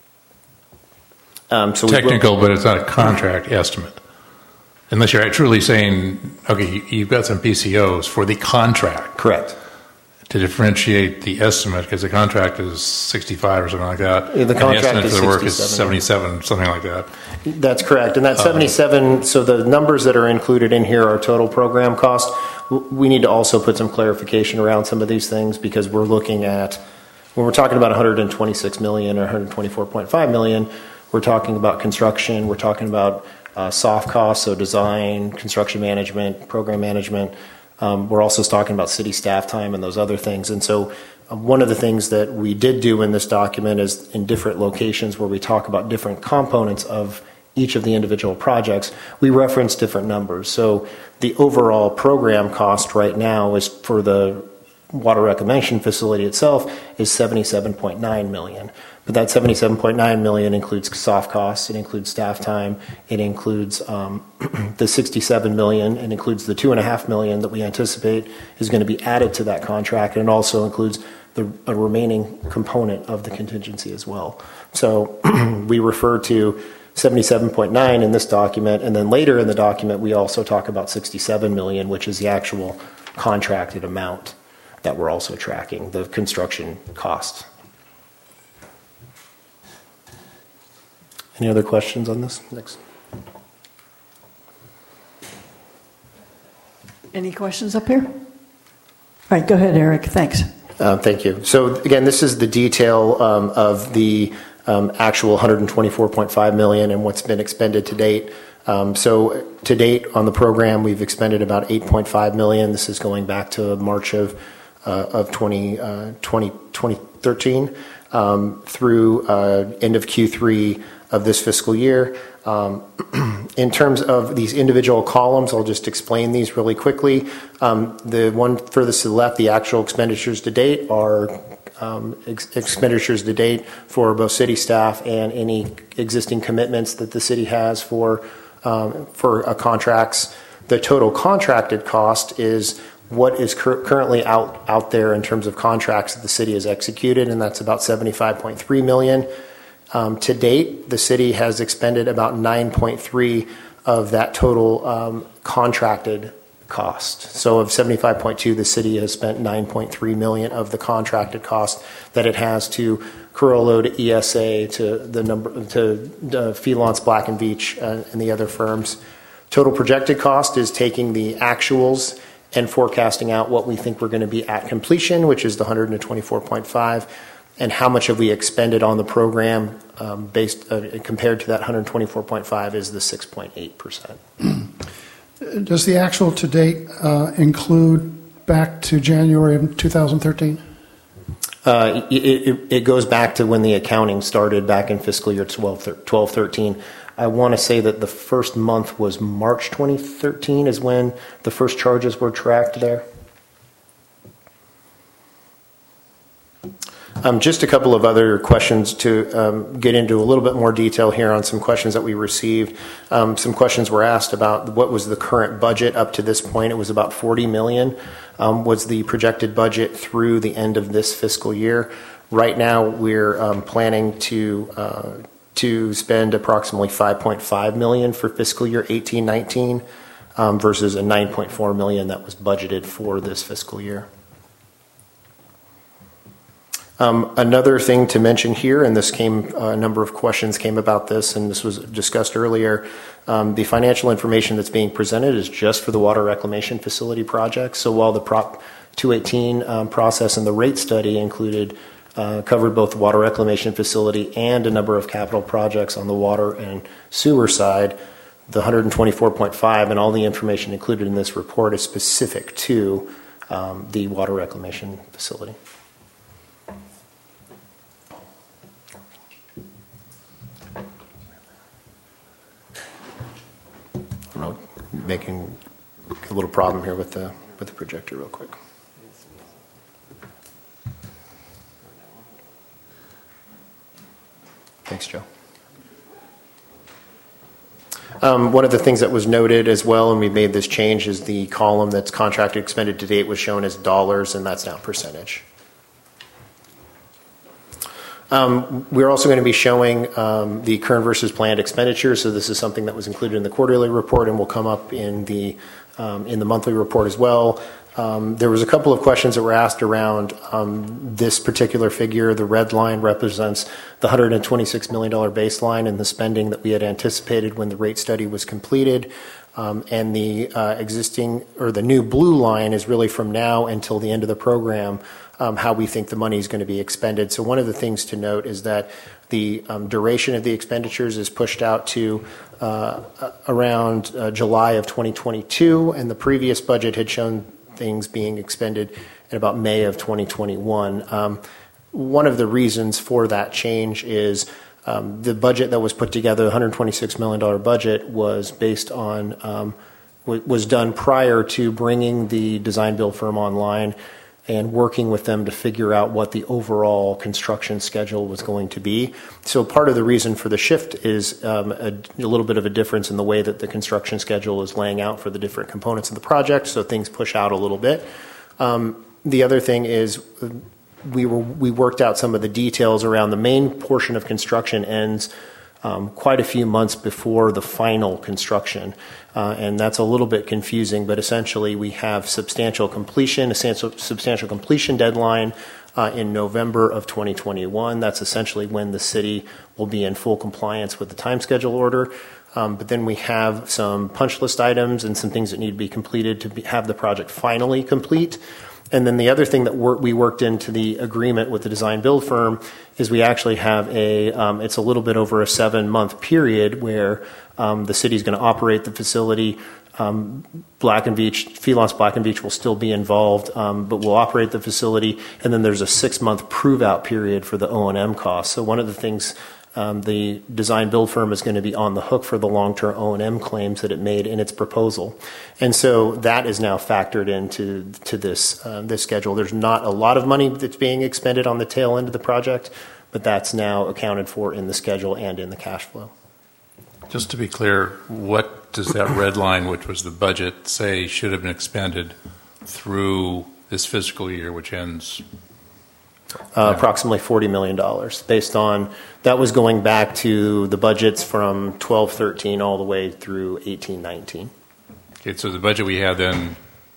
Speaker 11: Um, so
Speaker 8: Technical, but it's not a contract estimate. Unless you're truly saying, okay, you've got some P C Os for the contract.
Speaker 11: Correct.
Speaker 8: To differentiate the estimate, because the contract is sixty-five or something like that.
Speaker 11: Yeah, the contract
Speaker 8: and the estimate
Speaker 11: is
Speaker 8: for the work is
Speaker 11: sixty-seven.
Speaker 8: seventy-seven, something like that.
Speaker 11: That's correct. And that
Speaker 8: Um,
Speaker 11: seventy-seven, so the numbers that are included in here are total program cost. We need to also put some clarification around some of these things, because we're looking at, when we're talking about one hundred twenty-six million dollars or one hundred twenty-four point five million dollars, we're talking about construction, we're talking about uh, soft costs, so design, construction management, program management. Um, we're also talking about city staff time and those other things. And so um, one of the things that we did do in this document is in different locations where we talk about different components of each of the individual projects, we reference different numbers. So the overall program cost right now is for the water reclamation facility itself is seventy-seven point nine million dollars. But that seventy-seven point nine million dollars includes soft costs, it includes staff time, it includes um, the sixty-seven million dollars, it includes the two and a half million that we anticipate is going to be added to that contract, and it also includes the a remaining component of the contingency as well. So we refer to seventy-seven point nine in this document, and then later in the document we also talk about sixty-seven million, which is the actual contracted amount that we're also tracking, the construction costs. Any other questions on this? Next.
Speaker 1: Any questions up here? All right, go ahead, Eric. Thanks.
Speaker 11: Uh, thank you. So again, this is the detail um, of the um, actual one hundred twenty-four point five million dollars and what's been expended to date. Um, so to date on the program, we've expended about eight point five million dollars. This is going back to March of uh, of twenty, uh, twenty, twenty thirteen um, through uh, end of Q three of this fiscal year. Um, in terms of these individual columns, I'll just explain these really quickly. Um, the one furthest to the left, the actual expenditures to date, are um, ex- expenditures to date for both city staff and any existing commitments that the city has for um, for uh, contracts. The total contracted cost is what is cur- currently out out there in terms of contracts that the city has executed, and that's about seventy-five point three million dollars. Um, to date, the city has expended about nine point three of that total um, contracted cost. So of seventy-five point two, the city has spent nine point three million of the contracted cost that it has to Carollo, to E S A, to the number to uh, Felance, Black and Veatch, uh, and the other firms. Total projected cost is taking the actuals and forecasting out what we think we're going to be at completion, which is the one hundred twenty-four point five. And how much have we expended on the program um, based uh, compared to that one hundred twenty-four point five is the six point eight percent.
Speaker 3: Does the actual to date uh, include back to January of two thousand thirteen?
Speaker 11: Uh, it, it, it goes back to when the accounting started back in fiscal year twelve thirteen. I want to say that the first month was March twenty thirteen is when the first charges were tracked there. Um, just a couple of other questions to um, get into a little bit more detail here on some questions that we received. Um, some questions were asked about what was the current budget up to this point. It was about forty million dollars um, was the projected budget through the end of this fiscal year. Right now, we're um, planning to uh, to spend approximately five point five million dollars for fiscal year eighteen nineteen um, versus a nine point four million dollars that was budgeted for this fiscal year. Um, another thing to mention here, and this came, uh, a number of questions came about this, and this was discussed earlier, um, the financial information that's being presented is just for the water reclamation facility project. So while the Prop two eighteen um, process and the rate study included, uh, covered both the water reclamation facility and a number of capital projects on the water and sewer side, the one hundred twenty-four point five and all the information included in this report is specific to um, the water reclamation facility. I'm making a little problem here with the with the projector real quick. Thanks, Joe. Um, one of the things that was noted as well, and we made this change, is the column that's contracted expended to date was shown as dollars, and that's now percentage. Um, we're also going to be showing um, the current versus planned expenditures. So this is something that was included in the quarterly report and will come up in the um, in the monthly report as well. Um, there was a couple of questions that were asked around um, this particular figure. The red line represents the one hundred twenty-six million dollars baseline and the spending that we had anticipated when the rate study was completed. Um, and the uh, existing or the new blue line is really from now until the end of the program, um, how we think the money is going to be expended. So one of the things to note is that the um, duration of the expenditures is pushed out to uh, around uh, July of twenty twenty-two, and the previous budget had shown things being expended in about May of twenty twenty-one. Um, one of the reasons for that change is Um, the budget that was put together, the one hundred twenty-six million dollars budget, was based on, um, w- was done prior to bringing the design build firm online. and working with them to figure out what the overall construction schedule was going to be. So part of the reason for the shift is um, a, a little bit of a difference in the way that the construction schedule is laying out for the different components of the project, so things push out a little bit. Um, the other thing is we were we worked out some of the details around the main portion of construction ends Um, quite a few months before the final construction. Uh, and that's a little bit confusing, but essentially we have substantial completion, a substantial completion deadline uh, in November of twenty twenty-one. That's essentially when the city will be in full compliance with the time schedule order. Um, but then we have some punch list items and some things that need to be completed to be, have the project finally complete. And then the other thing that we're, we worked into the agreement with the design build firm is we actually have a, um, it's a little bit over a seven month period where um, the city's going to operate the facility. Um, Black and Veatch, Freelance Black and Veatch will still be involved, um, but we'll operate the facility. And then there's a six month prove out period for the O and M costs. So one of the things Um, the design build firm is going to be on the hook for the long-term O and M claims that it made in its proposal. And so that is now factored into to this, uh, this schedule. There's not a lot of money that's being expended on the tail end of the project, but that's now accounted for in the schedule and in the cash flow.
Speaker 8: Just to be clear, what does that red line, which was the budget, say should have been expended through this fiscal year, which ends
Speaker 11: Uh, approximately forty million dollars, based on, that was going back to the budgets from twelve thirteen all the way through eighteen nineteen.
Speaker 8: Okay, so the budget we had then,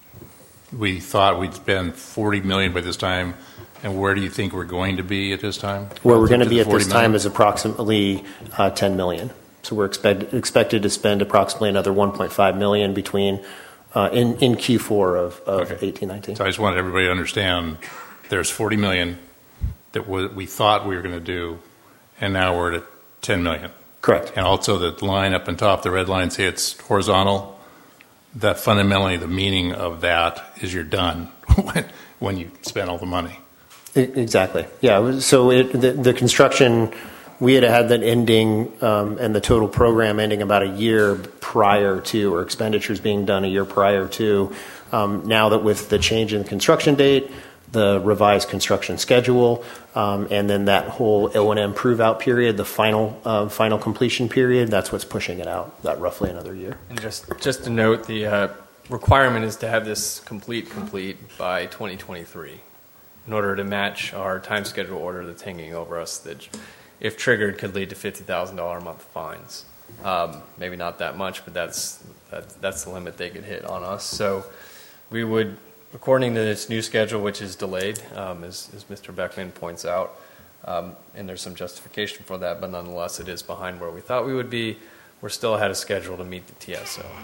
Speaker 8: we thought we'd spend forty million dollars by this time, and where do you think we're going to be at this time?
Speaker 11: Where we're going to be at this
Speaker 8: million?
Speaker 11: time is approximately uh, ten million dollars. So we're expect, expected to spend approximately another one point five million dollars between, uh, in, in Q four of, of
Speaker 8: Okay.
Speaker 11: eighteen nineteen.
Speaker 8: So I just wanted everybody to understand there's forty million dollars that we thought we were going to do, and now we're at ten million dollars.
Speaker 11: Correct.
Speaker 8: And also the line up on top, the red line, say it's horizontal. That fundamentally, the meaning of that is you're done when, when you spend all the money.
Speaker 11: Exactly. Yeah. So it, the, the construction, we had had that ending um, and the total program ending about a year prior to, or expenditures being done a year prior to. Um, now that with the change in construction date, the revised construction schedule, um, and then that whole O and M prove-out period, the final uh, final completion period, that's what's pushing it out, that roughly another year.
Speaker 9: And just, just to note, the uh, requirement is to have this complete, complete by twenty twenty-three in order to match our time schedule order that's hanging over us that, if triggered, could lead to fifty thousand dollars a month fines. Um, maybe not that much, but that's, that, that's the limit they could hit on us. So we would, according to this new schedule, which is delayed, um, as, as Mister Beckman points out, um, and there's some justification for that, but nonetheless it is behind where we thought we would be. We're still ahead of schedule to meet the T S O.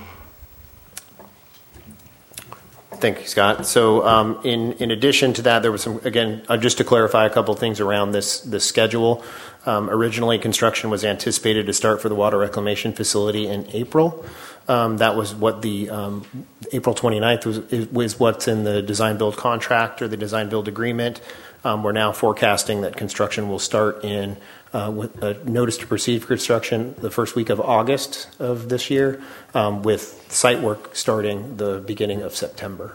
Speaker 11: Thank you, Scott. So um, in, in addition to that, there was some, again, uh, just to clarify a couple of things around this, this schedule. Um, originally, construction was anticipated to start for the water reclamation facility in April. Um, that was what the um, April twenty-ninth was, was what's in the design build contract or the design build agreement. Um, we're now forecasting that construction will start in uh, with a notice to proceed for construction the first week of August of this year, um, with site work starting the beginning of September.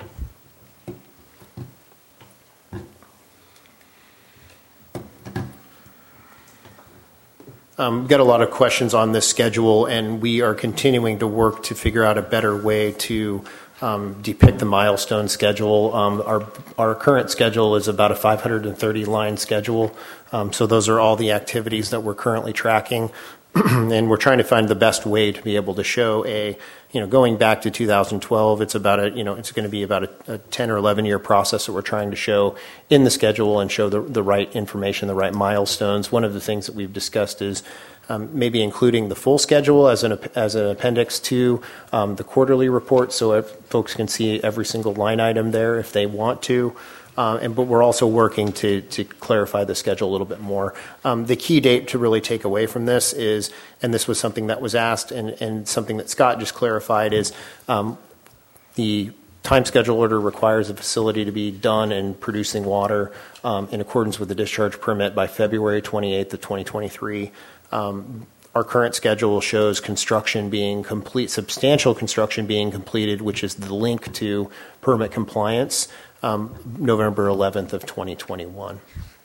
Speaker 11: Um, we've got a lot of questions on this schedule, and we are continuing to work to figure out a better way to um, depict the milestone schedule. Um, our, our current schedule is about a five hundred thirty line schedule, um, so those are all the activities that we're currently tracking. And we're trying to find the best way to be able to show a, you know, going back to two thousand twelve, it's about a, you know, it's going to be about a, a ten or eleven year process that we're trying to show in the schedule and show the, the right information, the right milestones. One of the things that we've discussed is um, maybe including the full schedule as an, as an appendix to um, the quarterly report, so if folks can see every single line item there if they want to. Uh, and, but we're also working to, to clarify the schedule a little bit more. Um, the key date to really take away from this is, and this was something that was asked and, and something that Scott just clarified, is um, the time schedule order requires a facility to be done and producing water um, in accordance with the discharge permit by February twenty-eighth of twenty twenty-three. Um, our current schedule shows construction being complete, substantial construction being completed, which is the link to permit compliance, um, November eleventh of twenty twenty-one.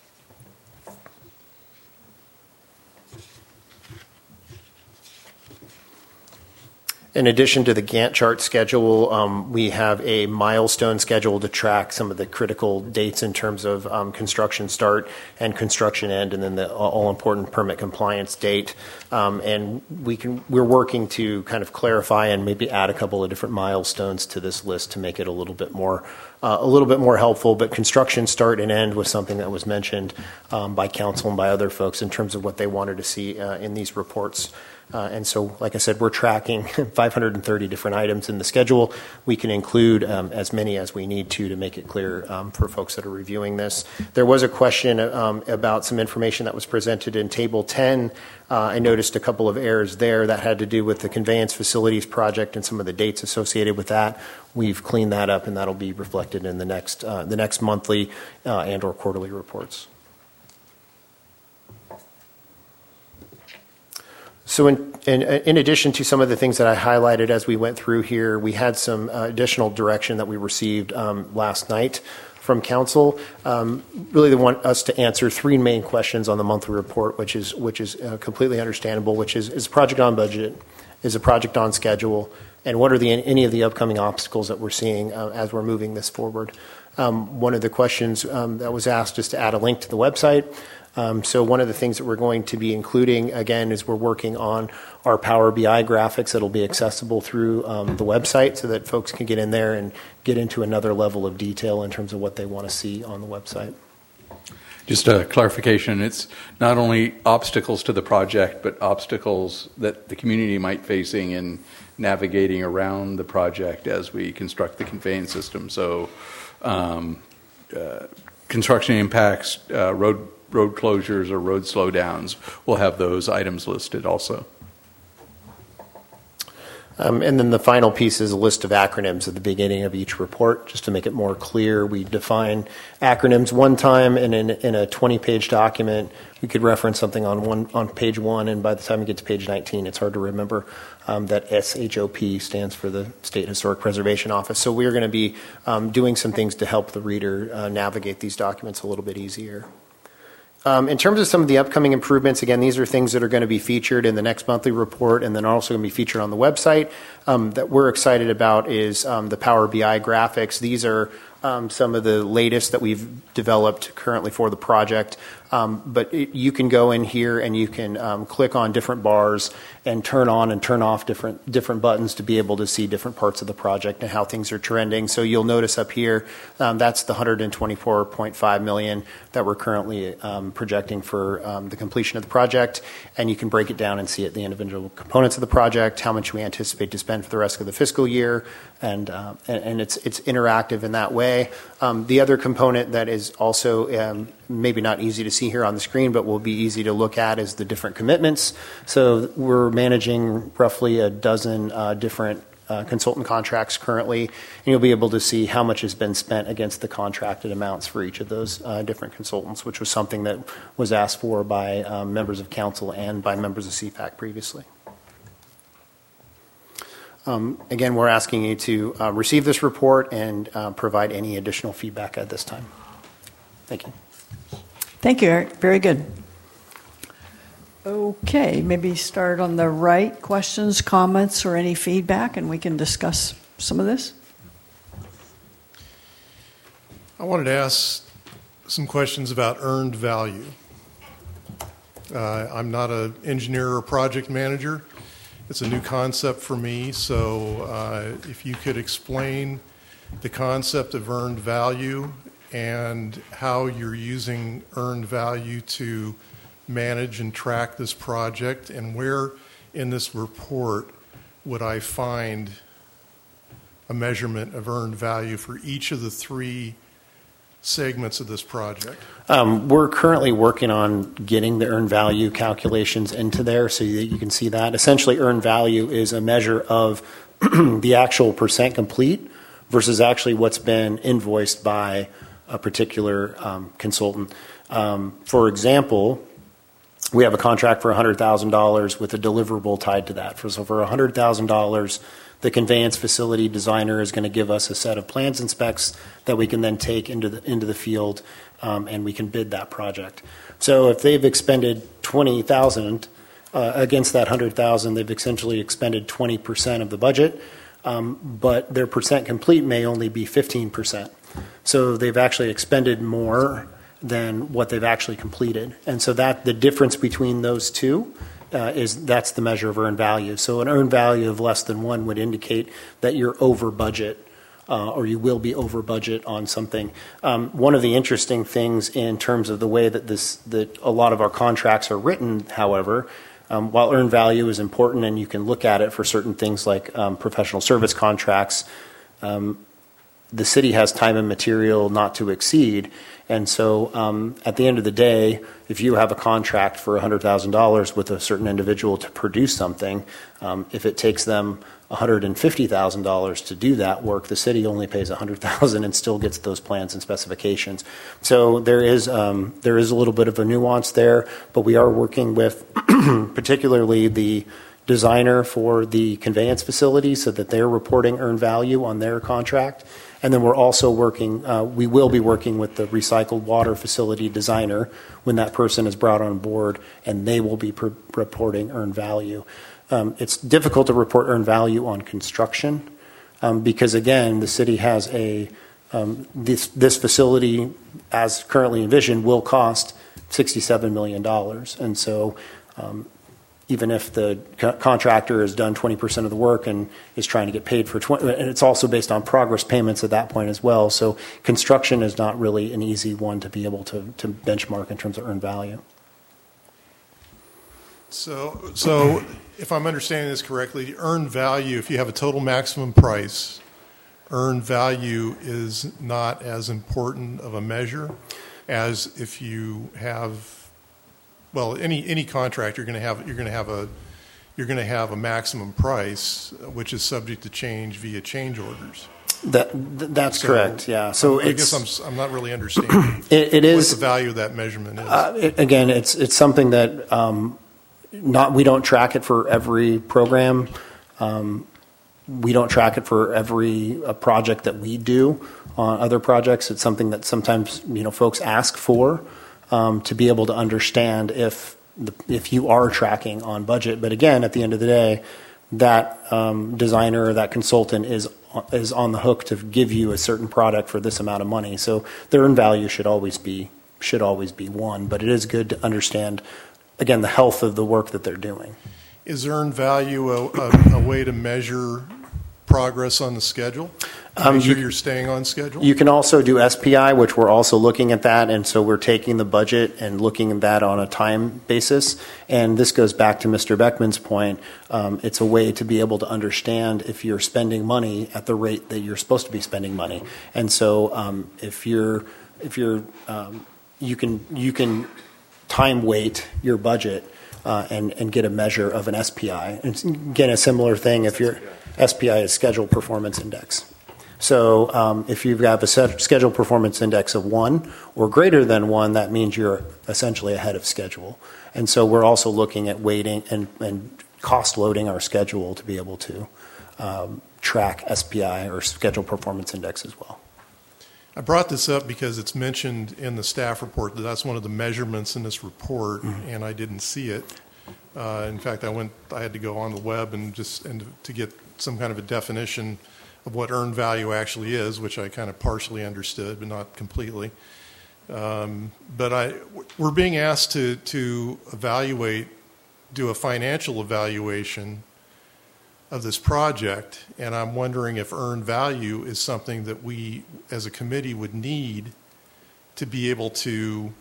Speaker 11: In addition to the Gantt chart schedule, um, we have a milestone schedule to track some of the critical dates in terms of um, construction start and construction end, and then the all-important permit compliance date. Um, and we can, we're working to kind of clarify and maybe add a couple of different milestones to this list to make it a little bit more, uh, a little bit more helpful. But construction start and end was something that was mentioned um, by council and by other folks in terms of what they wanted to see uh, in these reports. Uh, and so, like I said, we're tracking five hundred thirty different items in the schedule. We can include um, as many as we need to to make it clear um, for folks that are reviewing this. There was a question um, about some information that was presented in Table ten. Uh, I noticed a couple of errors there that had to do with the conveyance facilities project and some of the dates associated with that. We've cleaned that up, and that'll be reflected in the next uh, the next monthly uh, and or quarterly reports. So in, in, in addition to some of the things that I highlighted as we went through here, we had some uh, additional direction that we received um, last night from council. Um, really, they want us to answer three main questions on the monthly report, which is which is uh, completely understandable. Which is: is the project on budget? Is the project on schedule? And what are the any of the upcoming obstacles that we're seeing uh, as we're moving this forward? Um, one of the questions um, that was asked is to add a link to the website. Um, so one of the things that we're going to be including, again, is we're working on our Power B I graphics that will be accessible through um, the website so that folks can get in there and get into another level of detail in terms of what they want to see on the website.
Speaker 6: Just a clarification, it's not only obstacles to the project, but obstacles that the community might facing in navigating around the project as we construct the conveyance system. So um, uh, construction impacts, uh, road road closures or road slowdowns, we'll have those items listed also.
Speaker 11: Um, and then the final piece is a list of acronyms at the beginning of each report, just to make it more clear. We define acronyms one time, and in, in a twenty-page document, we could reference something on one on page one, and by the time we get to page nineteen, it's hard to remember um, that S H O P stands for the State Historic Preservation Office. So we're going to be um, doing some things to help the reader uh, navigate these documents a little bit easier. Um, in terms of some of the upcoming improvements, again, these are things that are going to be featured in the next monthly report and then also going to be featured on the website. Um, that we're excited about is um, the Power B I graphics. These are um, some of the latest that we've developed currently for the project. Um, but it, you can go in here and you can um, click on different bars and turn on and turn off different different buttons to be able to see different parts of the project and how things are trending. So you'll notice up here, um, that's the one hundred twenty-four point five million dollars that we're currently um, projecting for um, the completion of the project. And you can break it down and see it, the individual components of the project, how much we anticipate to spend for the rest of the fiscal year, and uh, and, and it's it's interactive in that way. Um, the other component that is also um, maybe not easy to see here on the screen, but will be easy to look at is the different commitments. So we're managing roughly a dozen uh, different uh, consultant contracts currently, and you'll be able to see how much has been spent against the contracted amounts for each of those uh, different consultants, which was something that was asked for by um, members of council and by members of C PAC previously. Um, again, we're asking you to uh, receive this report and uh, provide any additional feedback at this time. Thank you.
Speaker 1: Thank you, Eric. Very good. Okay, maybe start on the right. Questions, comments, or any feedback, and we can discuss some of this.
Speaker 5: I wanted to ask some questions about earned value. Uh, I'm not an engineer or project manager. It's a new concept for me, so uh, if you could explain the concept of earned value and how you're using earned value to manage and track this project, and where in this report would I find a measurement of earned value for each of the three segments of this project?
Speaker 11: Um, we're currently working on getting the earned value calculations into there so that you can see that. Essentially, earned value is a measure of the actual percent complete versus actually what's been invoiced by a particular um, consultant. Um, for example, we have a contract for one hundred thousand dollars with a deliverable tied to that. For, so for one hundred thousand dollars, the conveyance facility designer is going to give us a set of plans and specs that we can then take into the, into the field, um, and we can bid that project. So if they've expended twenty thousand dollars uh, against that one hundred thousand dollars, they've essentially expended twenty percent of the budget, um, but their percent complete may only be fifteen percent. So they've actually expended more than what they've actually completed. And so that the difference between those two uh, is that's the measure of earned value. So an earned value of less than one would indicate that you're over budget, uh, or you will be over budget on something. Um, one of the interesting things in terms of the way that this that a lot of our contracts are written, however, um, while earned value is important and you can look at it for certain things like um, professional service contracts, um, the city has time and material not to exceed. And so um, at the end of the day, if you have a contract for one hundred thousand dollars with a certain individual to produce something, um, if it takes them one hundred fifty thousand dollars to do that work, the city only pays one hundred thousand dollars and still gets those plans and specifications. So there is, um, there is a little bit of a nuance there, but we are working with particularly the designer for the conveyance facility so that they're reporting earned value on their contract. And then we're also working, uh, we will be working with the recycled water facility designer when that person is brought on board, and they will be pr- reporting earned value. Um, it's difficult to report earned value on construction um, because, again, the city has a, um, this, this facility, as currently envisioned, will cost sixty-seven million dollars. And so um, even if the co- contractor has done twenty percent of the work and is trying to get paid for twenty, and it's also based on progress payments at that point as well. So construction is not really an easy one to be able to, to benchmark in terms of earned value.
Speaker 5: So, so if I'm understanding this correctly, the earned value, if you have a total maximum price, earned value is not as important of a measure as if you have, well, any any contract you're going to have you're going to have a you're going to have a maximum price which is subject to change via change orders.
Speaker 11: That that's so, correct. Yeah. So
Speaker 5: I, I guess I'm I'm not really understanding
Speaker 11: it, it
Speaker 5: what
Speaker 11: is,
Speaker 5: the value of that measurement is.
Speaker 11: Uh, it, again, it's it's something that um, not we don't track it for every program. Um, we don't track it for every uh, project that we do on other projects. It's something that sometimes you know folks ask for. Um, to be able to understand if the, if you are tracking on budget. But again, at the end of the day, that um, designer or that consultant is is on the hook to give you a certain product for this amount of money. So their earned value should always be should always be one. But it is good to understand, again, the health of the work that they're doing.
Speaker 5: Is earned value a, a, a way to measure progress on the schedule?
Speaker 11: Um,
Speaker 5: Make sure
Speaker 11: you,
Speaker 5: you're staying on schedule?
Speaker 11: You can also do S P I, which we're also looking at that, and so we're taking the budget and looking at that on a time basis. And this goes back to Mister Beckman's point. Um, it's a way to be able to understand if you're spending money at the rate that you're supposed to be spending money. And so um, if you're, if you're, um, you can you can time weight your budget uh, and and get a measure of an S P I. And again, a similar thing if your S P I is Scheduled Performance Index. So um, if you've got a schedule performance index of one or greater than one, that means you're essentially ahead of schedule. And so we're also looking at weighting and, and cost loading our schedule to be able to um, track S P I or schedule performance index as well.
Speaker 5: I brought this up because it's mentioned in the staff report that that's one of the measurements in this report, mm-hmm. and I didn't see it. Uh, in fact, I went. I had to go on the web and just and to get some kind of a definition of what earned value actually is, which I kind of partially understood, but not completely. Um, but I, we're being asked to, to evaluate, do a financial evaluation of this project, and I'm wondering if earned value is something that we, as a committee, would need to be able to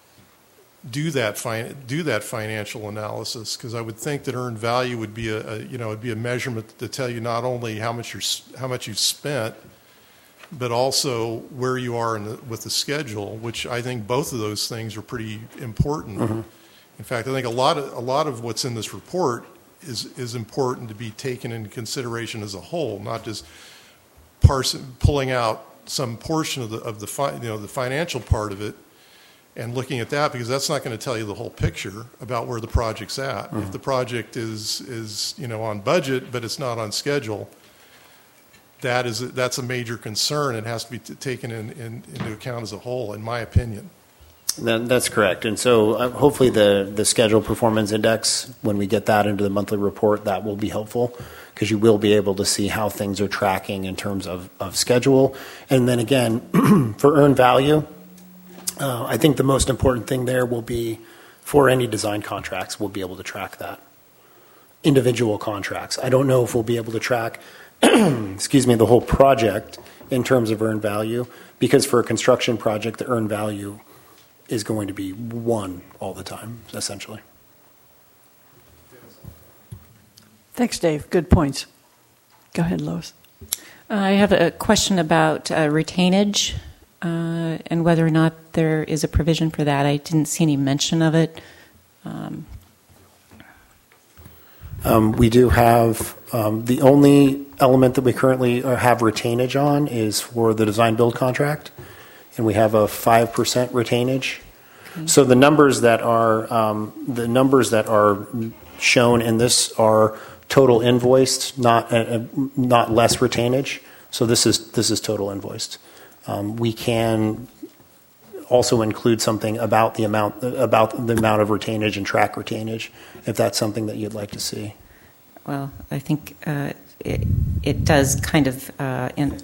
Speaker 5: do that fi- do that financial analysis, because I would think that earned value would be a, a you know it'd be a measurement to tell you not only how much you're how much you've spent, but also where you are in the, with the schedule, which I think both of those things are pretty important. Mm-hmm. In fact, I think a lot of a lot of what's in this report is is important to be taken into consideration as a whole, not just parsing, pulling out some portion of the of the fi- you know the financial part of it and looking at that, because that's not going to tell you the whole picture about where the project's at. Mm-hmm. If the project is, is, you know, on budget, but it's not on schedule, that is, that's a major concern. It has to be t- taken in, in, into account as a whole, in my opinion.
Speaker 11: That, that's correct. And so uh, hopefully the, the schedule performance index, when we get that into the monthly report, that will be helpful, because you will be able to see how things are tracking in terms of, of schedule. And then again, for earned value, uh, I think the most important thing there will be for any design contracts, we'll be able to track that. Individual contracts. I don't know if we'll be able to track, excuse me, the whole project in terms of earned value, because for a construction project, the earned value is going to be one all the time, essentially.
Speaker 1: Thanks, Dave. Good points. Go ahead, Lois.
Speaker 2: I have a question about uh, retainage uh, and whether or not there is a provision for that. I didn't see any mention of it. Um,
Speaker 11: um, we do have um, the only element that we currently have retainage on is for the design build contract, and we have a five percent retainage. Okay. So the numbers that are um, the numbers that are shown in this are total invoiced, not uh, not less retainage. So this is this is total invoiced. Um, we can also include something about the amount about the amount of retainage and track retainage, if that's something that you'd like to see.
Speaker 2: Well, I think uh, it it does kind of uh, in,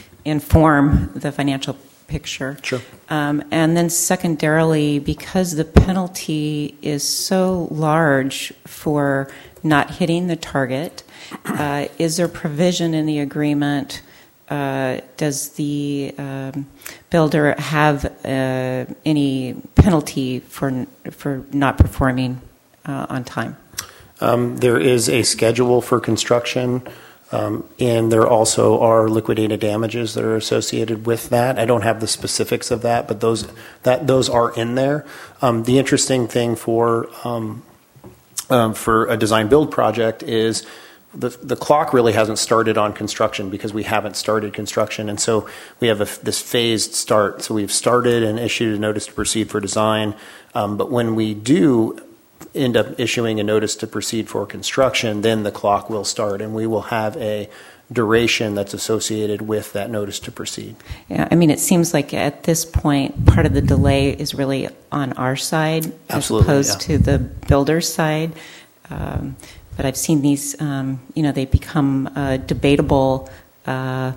Speaker 2: inform the financial picture.
Speaker 11: Sure.
Speaker 2: Um, and then secondarily, because the penalty is so large for not hitting the target, uh, is there provision in the agreement? Uh, does the um, builder have uh, any penalty for for not performing uh, on time?
Speaker 11: Um, there is a schedule for construction, um, and there also are liquidated damages that are associated with that. I don't have the specifics of that, but those that those are in there. Um, the interesting thing for um, um, for a design build project is the the clock really hasn't started on construction because we haven't started construction, and so we have a, this phased start. So we've started and issued a notice to proceed for design, um, but when we do end up issuing a notice to proceed for construction, then the clock will start, and we will have a duration that's associated with that notice to proceed.
Speaker 2: Yeah, I mean, it seems like at this point, part of the delay is really on our side
Speaker 11: Absolutely,
Speaker 2: as opposed
Speaker 11: yeah.
Speaker 2: to the builder's side. Um, but I've seen these, um, you know, they become uh, debatable uh,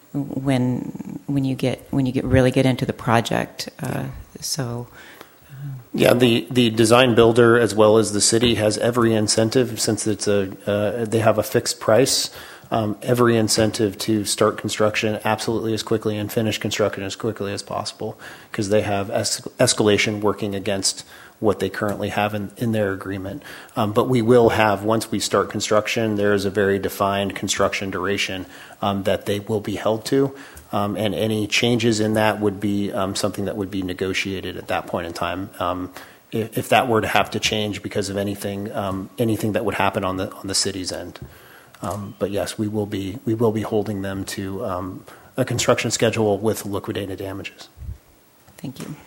Speaker 2: when when you get when you get really get into the project. Uh, so.
Speaker 11: Yeah, the, the design builder as well as the city has every incentive, since it's a uh, they have a fixed price, um, every incentive to start construction absolutely as quickly and finish construction as quickly as possible, because they have es- escalation working against what they currently have in, in their agreement. Um, but we will have, once we start construction, there is a very defined construction duration um, that they will be held to. Um, and any changes in that would be um, something that would be negotiated at that point in time. Um, if, if that were to have to change because of anything, um, anything that would happen on the on the city's end. Um, but yes, we will be we will be holding them to um, a construction schedule with liquidated damages.
Speaker 2: Thank you.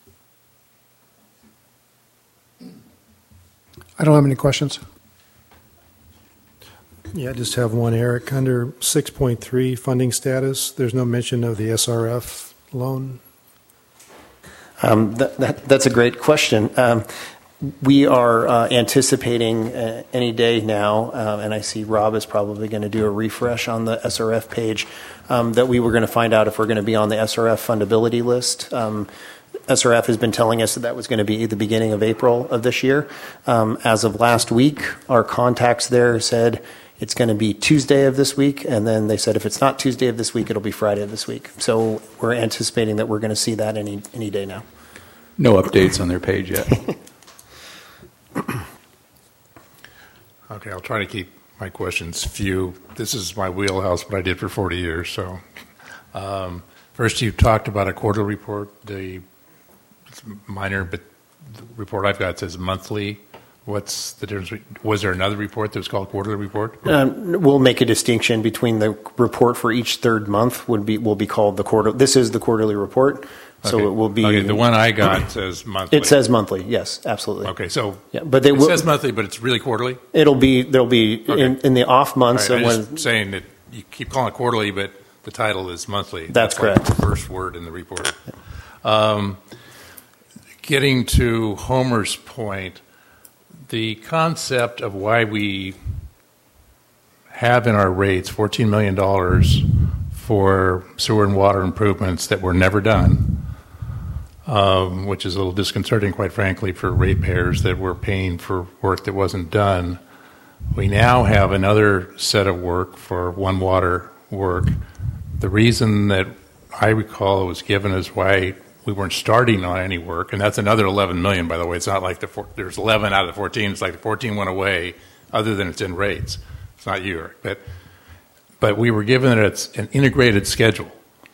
Speaker 3: I don't have any questions.
Speaker 7: Yeah, I just have one, Eric. Under six point three, funding status, there's no mention of the S R F loan.
Speaker 11: Um, that, that, that's a great question. Um, we are uh, anticipating uh, any day now, uh, and I see Rob is probably going to do a refresh on the S R F page, um, that we were going to find out if we're going to be on the S R F fundability list. Um, S R F has been telling us that that was going to be the beginning of April of this year. Um, as of last week, our contacts there said it's going to be Tuesday of this week, and then they said if it's not Tuesday of this week, it'll be Friday of this week. So we're anticipating that we're going to see that any any day now.
Speaker 6: No updates on their page yet.
Speaker 8: Okay, I'll try to keep my questions few. This is my wheelhouse, what I did for forty years. So, um, first, you talked about a quarterly report. The it's minor, but the report I've got says monthly What's the difference? Was there another report that was called quarterly report?
Speaker 11: Um, we'll make a distinction between the report for each third month would be will be called the quarter. This is the quarterly report, so
Speaker 8: Okay.
Speaker 11: it will be.
Speaker 8: Okay, the one I got says monthly.
Speaker 11: It says monthly. Yes, absolutely.
Speaker 8: Okay, so
Speaker 11: yeah, but they
Speaker 8: it
Speaker 11: will,
Speaker 8: says monthly, but it's really quarterly.
Speaker 11: It'll be there'll be
Speaker 8: Okay.
Speaker 11: in, in the off months.
Speaker 8: All right,
Speaker 11: of
Speaker 8: I'm
Speaker 11: when,
Speaker 8: just saying that you keep calling it quarterly, but the title is monthly.
Speaker 11: That's
Speaker 8: like
Speaker 11: correct.
Speaker 8: the first word in the report. Um, getting to Homer's point, the concept of why we have in our rates fourteen million dollars for sewer and water improvements that were never done, um, which is a little disconcerting, quite frankly, for ratepayers that were paying for work that wasn't done. We now have another set of work for One Water work. The reason that I recall it was given is why we weren't starting on any work, and that's another eleven million, by the way. It's not like the four, there's eleven out of the fourteen. It's like the fourteen went away, other than it's in rates. It's not you, Eric. But, but we were given it it's an integrated schedule.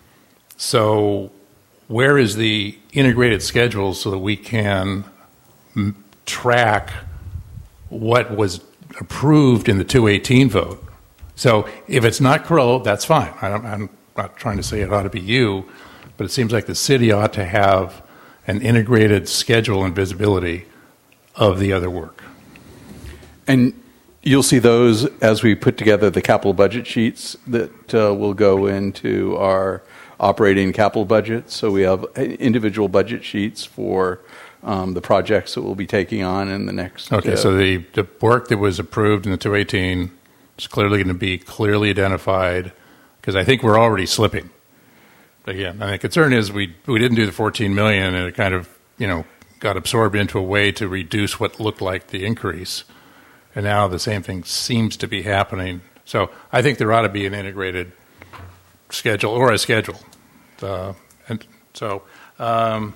Speaker 8: So where is the integrated schedule so that we can m- track what was approved in the two eighteen vote? So if it's not Carollo, that's fine. I don't, I'm not trying to say it ought to be you, but it seems like the city ought to have an integrated schedule and visibility of the other work.
Speaker 6: And you'll see those as we put together the capital budget sheets that uh, will go into our operating capital budget. So we have individual budget sheets for um, the projects that we'll be taking on in the next.
Speaker 8: Okay,
Speaker 6: uh,
Speaker 8: so the, the work that was approved in the two eighteen is clearly going to be clearly identified, because I think we're already slipping. Again, and the concern is we we didn't do the fourteen million, and it kind of you know got absorbed into a way to reduce what looked like the increase, and now the same thing seems to be happening. So I think there ought to be an integrated schedule or a schedule, uh, and so um,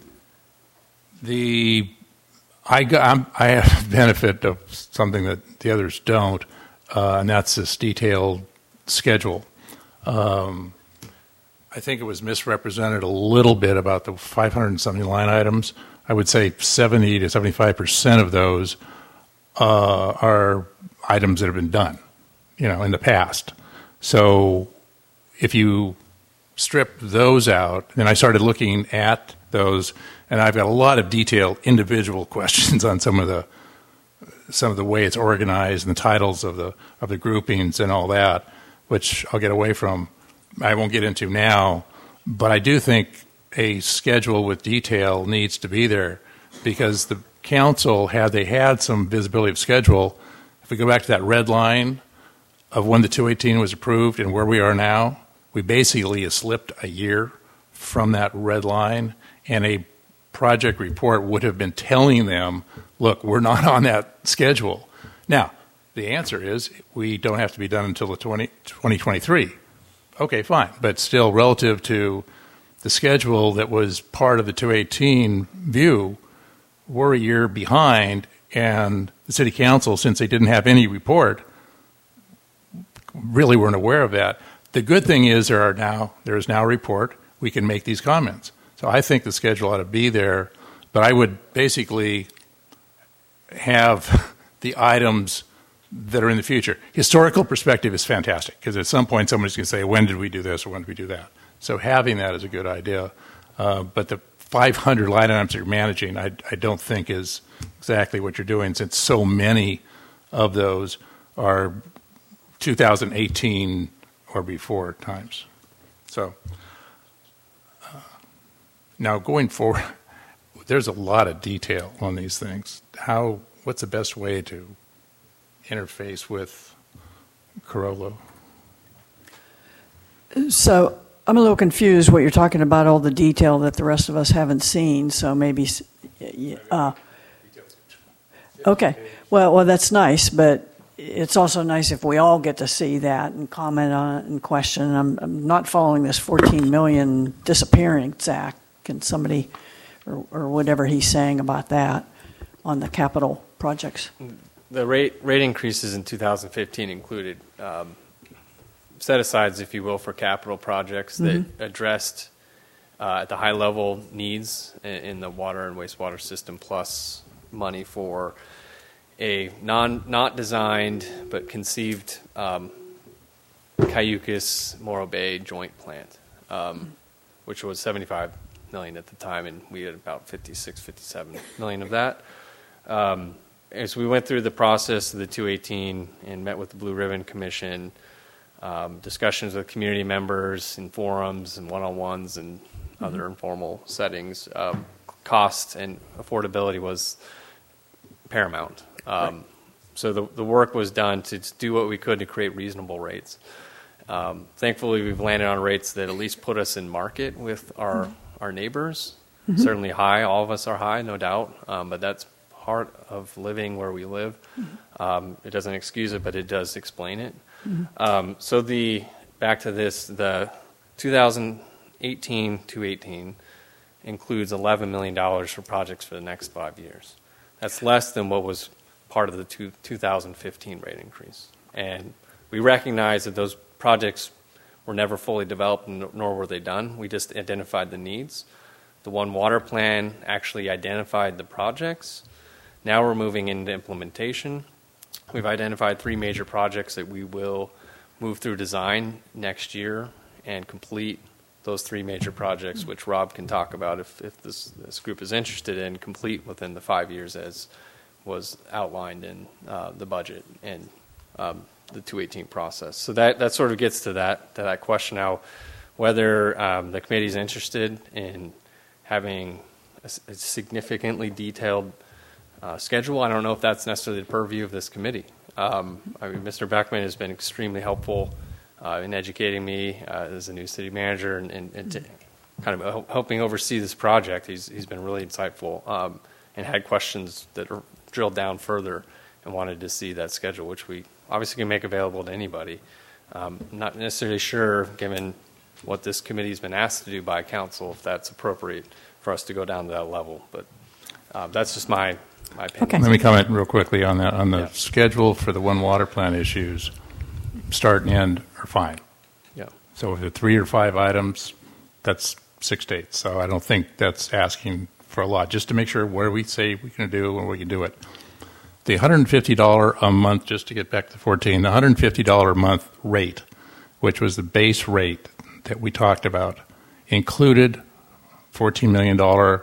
Speaker 8: the I got, I'm, I have the benefit of something that the others don't, uh, and that's this detailed schedule. Um, I think it was misrepresented a little bit about the five hundred something line items. I would say seventy to seventy-five percent of those uh, are items that have been done, you know, in the past. So if you strip those out, then I started looking at those, and I've got a lot of detailed individual questions on some of the some of the way it's organized and the titles of the of the groupings and all that, which I'll get away from. I won't get into now, but I do think a schedule with detail needs to be there, because the council, had they had some visibility of schedule, if we go back to that red line of when the two eighteen was approved and where we are now, we basically have slipped a year from that red line, and a project report would have been telling them, look, we're not on that schedule. Now, the answer is we don't have to be done until the twenty twenty-three. Okay, fine. But still, relative to the schedule that was part of the two eighteen view, we're a year behind, and the city council, since they didn't have any report, really weren't aware of that. The good thing is there are now there is now a report. We can make these comments. So I think the schedule ought to be there, but I would basically have the items that are in the future. Historical perspective is fantastic, because at some point somebody's going to say, when did we do this or when did we do that? So having that is a good idea. Uh, but the five hundred line items that you're managing, I, I don't think is exactly what you're doing, since so many of those are two thousand eighteen or before times. So uh, now going forward, there's a lot of detail on these things. How? What's the best way to interface with Carollo?
Speaker 1: So I'm a little confused what you're talking about, all the detail that the rest of us haven't seen. So maybe, uh, okay. Well, well, that's nice, but it's also nice if we all get to see that and comment on it and question. I'm, I'm not following this fourteen million disappearing, Zach. Can somebody, or, or whatever he's saying about that on the capital projects?
Speaker 9: The rate rate increases in two thousand fifteen included um, set-asides, if you will, for capital projects that mm-hmm. addressed uh, at the high-level needs in, in the water and wastewater system, plus money for a non not designed but conceived um, Cayucas Morro Bay joint plant, um, which was seventy-five million at the time, and we had about fifty-six, fifty-seven million of that. Um, as we went through the process of the two eighteen and met with the Blue Ribbon Commission, um, discussions with community members in forums and one-on-ones and mm-hmm. other informal settings, um, cost and affordability was paramount. Um, right. So the, the work was done to do what we could to create reasonable rates. Um, thankfully, we've landed on rates that at least put us in market with our, mm-hmm. our neighbors. Mm-hmm. Certainly high. All of us are high, no doubt. Um, but that's part of living where we live. Mm-hmm. Um, it doesn't excuse it, but it does explain it. Mm-hmm. Um, so the back to this, the twenty eighteen to eighteen includes eleven million dollars for projects for the next five years. That's less than what was part of the two, two thousand fifteen rate increase. And we recognize that those projects were never fully developed, nor were they done. We just identified the needs. The One Water Plan actually identified the projects. Now we're moving into implementation. We've identified three major projects that we will move through design next year and complete those three major projects, which Rob can talk about if, if this, this group is interested in, complete within the five years as was outlined in uh, the budget and um, the two eighteen process. So that, that sort of gets to that, to that question now, whether um, the committee is interested in having a, a significantly detailed uh, schedule. I don't know if that's necessarily the purview of this committee. Um, I mean, Mister Beckman has been extremely helpful uh, in educating me uh, as a new city manager and, and, and to kind of helping oversee this project. He's, he's been really insightful um, and had questions that are drilled down further and wanted to see that schedule, which we obviously can make available to anybody. Um, not necessarily sure, given what this committee has been asked to do by council, if that's appropriate for us to go down to that level. But uh, that's just my, my opinion.
Speaker 1: Okay.
Speaker 8: Let me comment real quickly on that. On the
Speaker 9: yeah.
Speaker 8: schedule for the One Water Plan issues, start and end are fine.
Speaker 9: Yeah.
Speaker 8: So if the three or five items, that's six dates. So I don't think that's asking for a lot, just to make sure where we say we can do and we can do it. The one hundred fifty dollars a month, just to get back to fourteen, the one hundred fifty dollars a month rate, which was the base rate that we talked about, included fourteen million dollars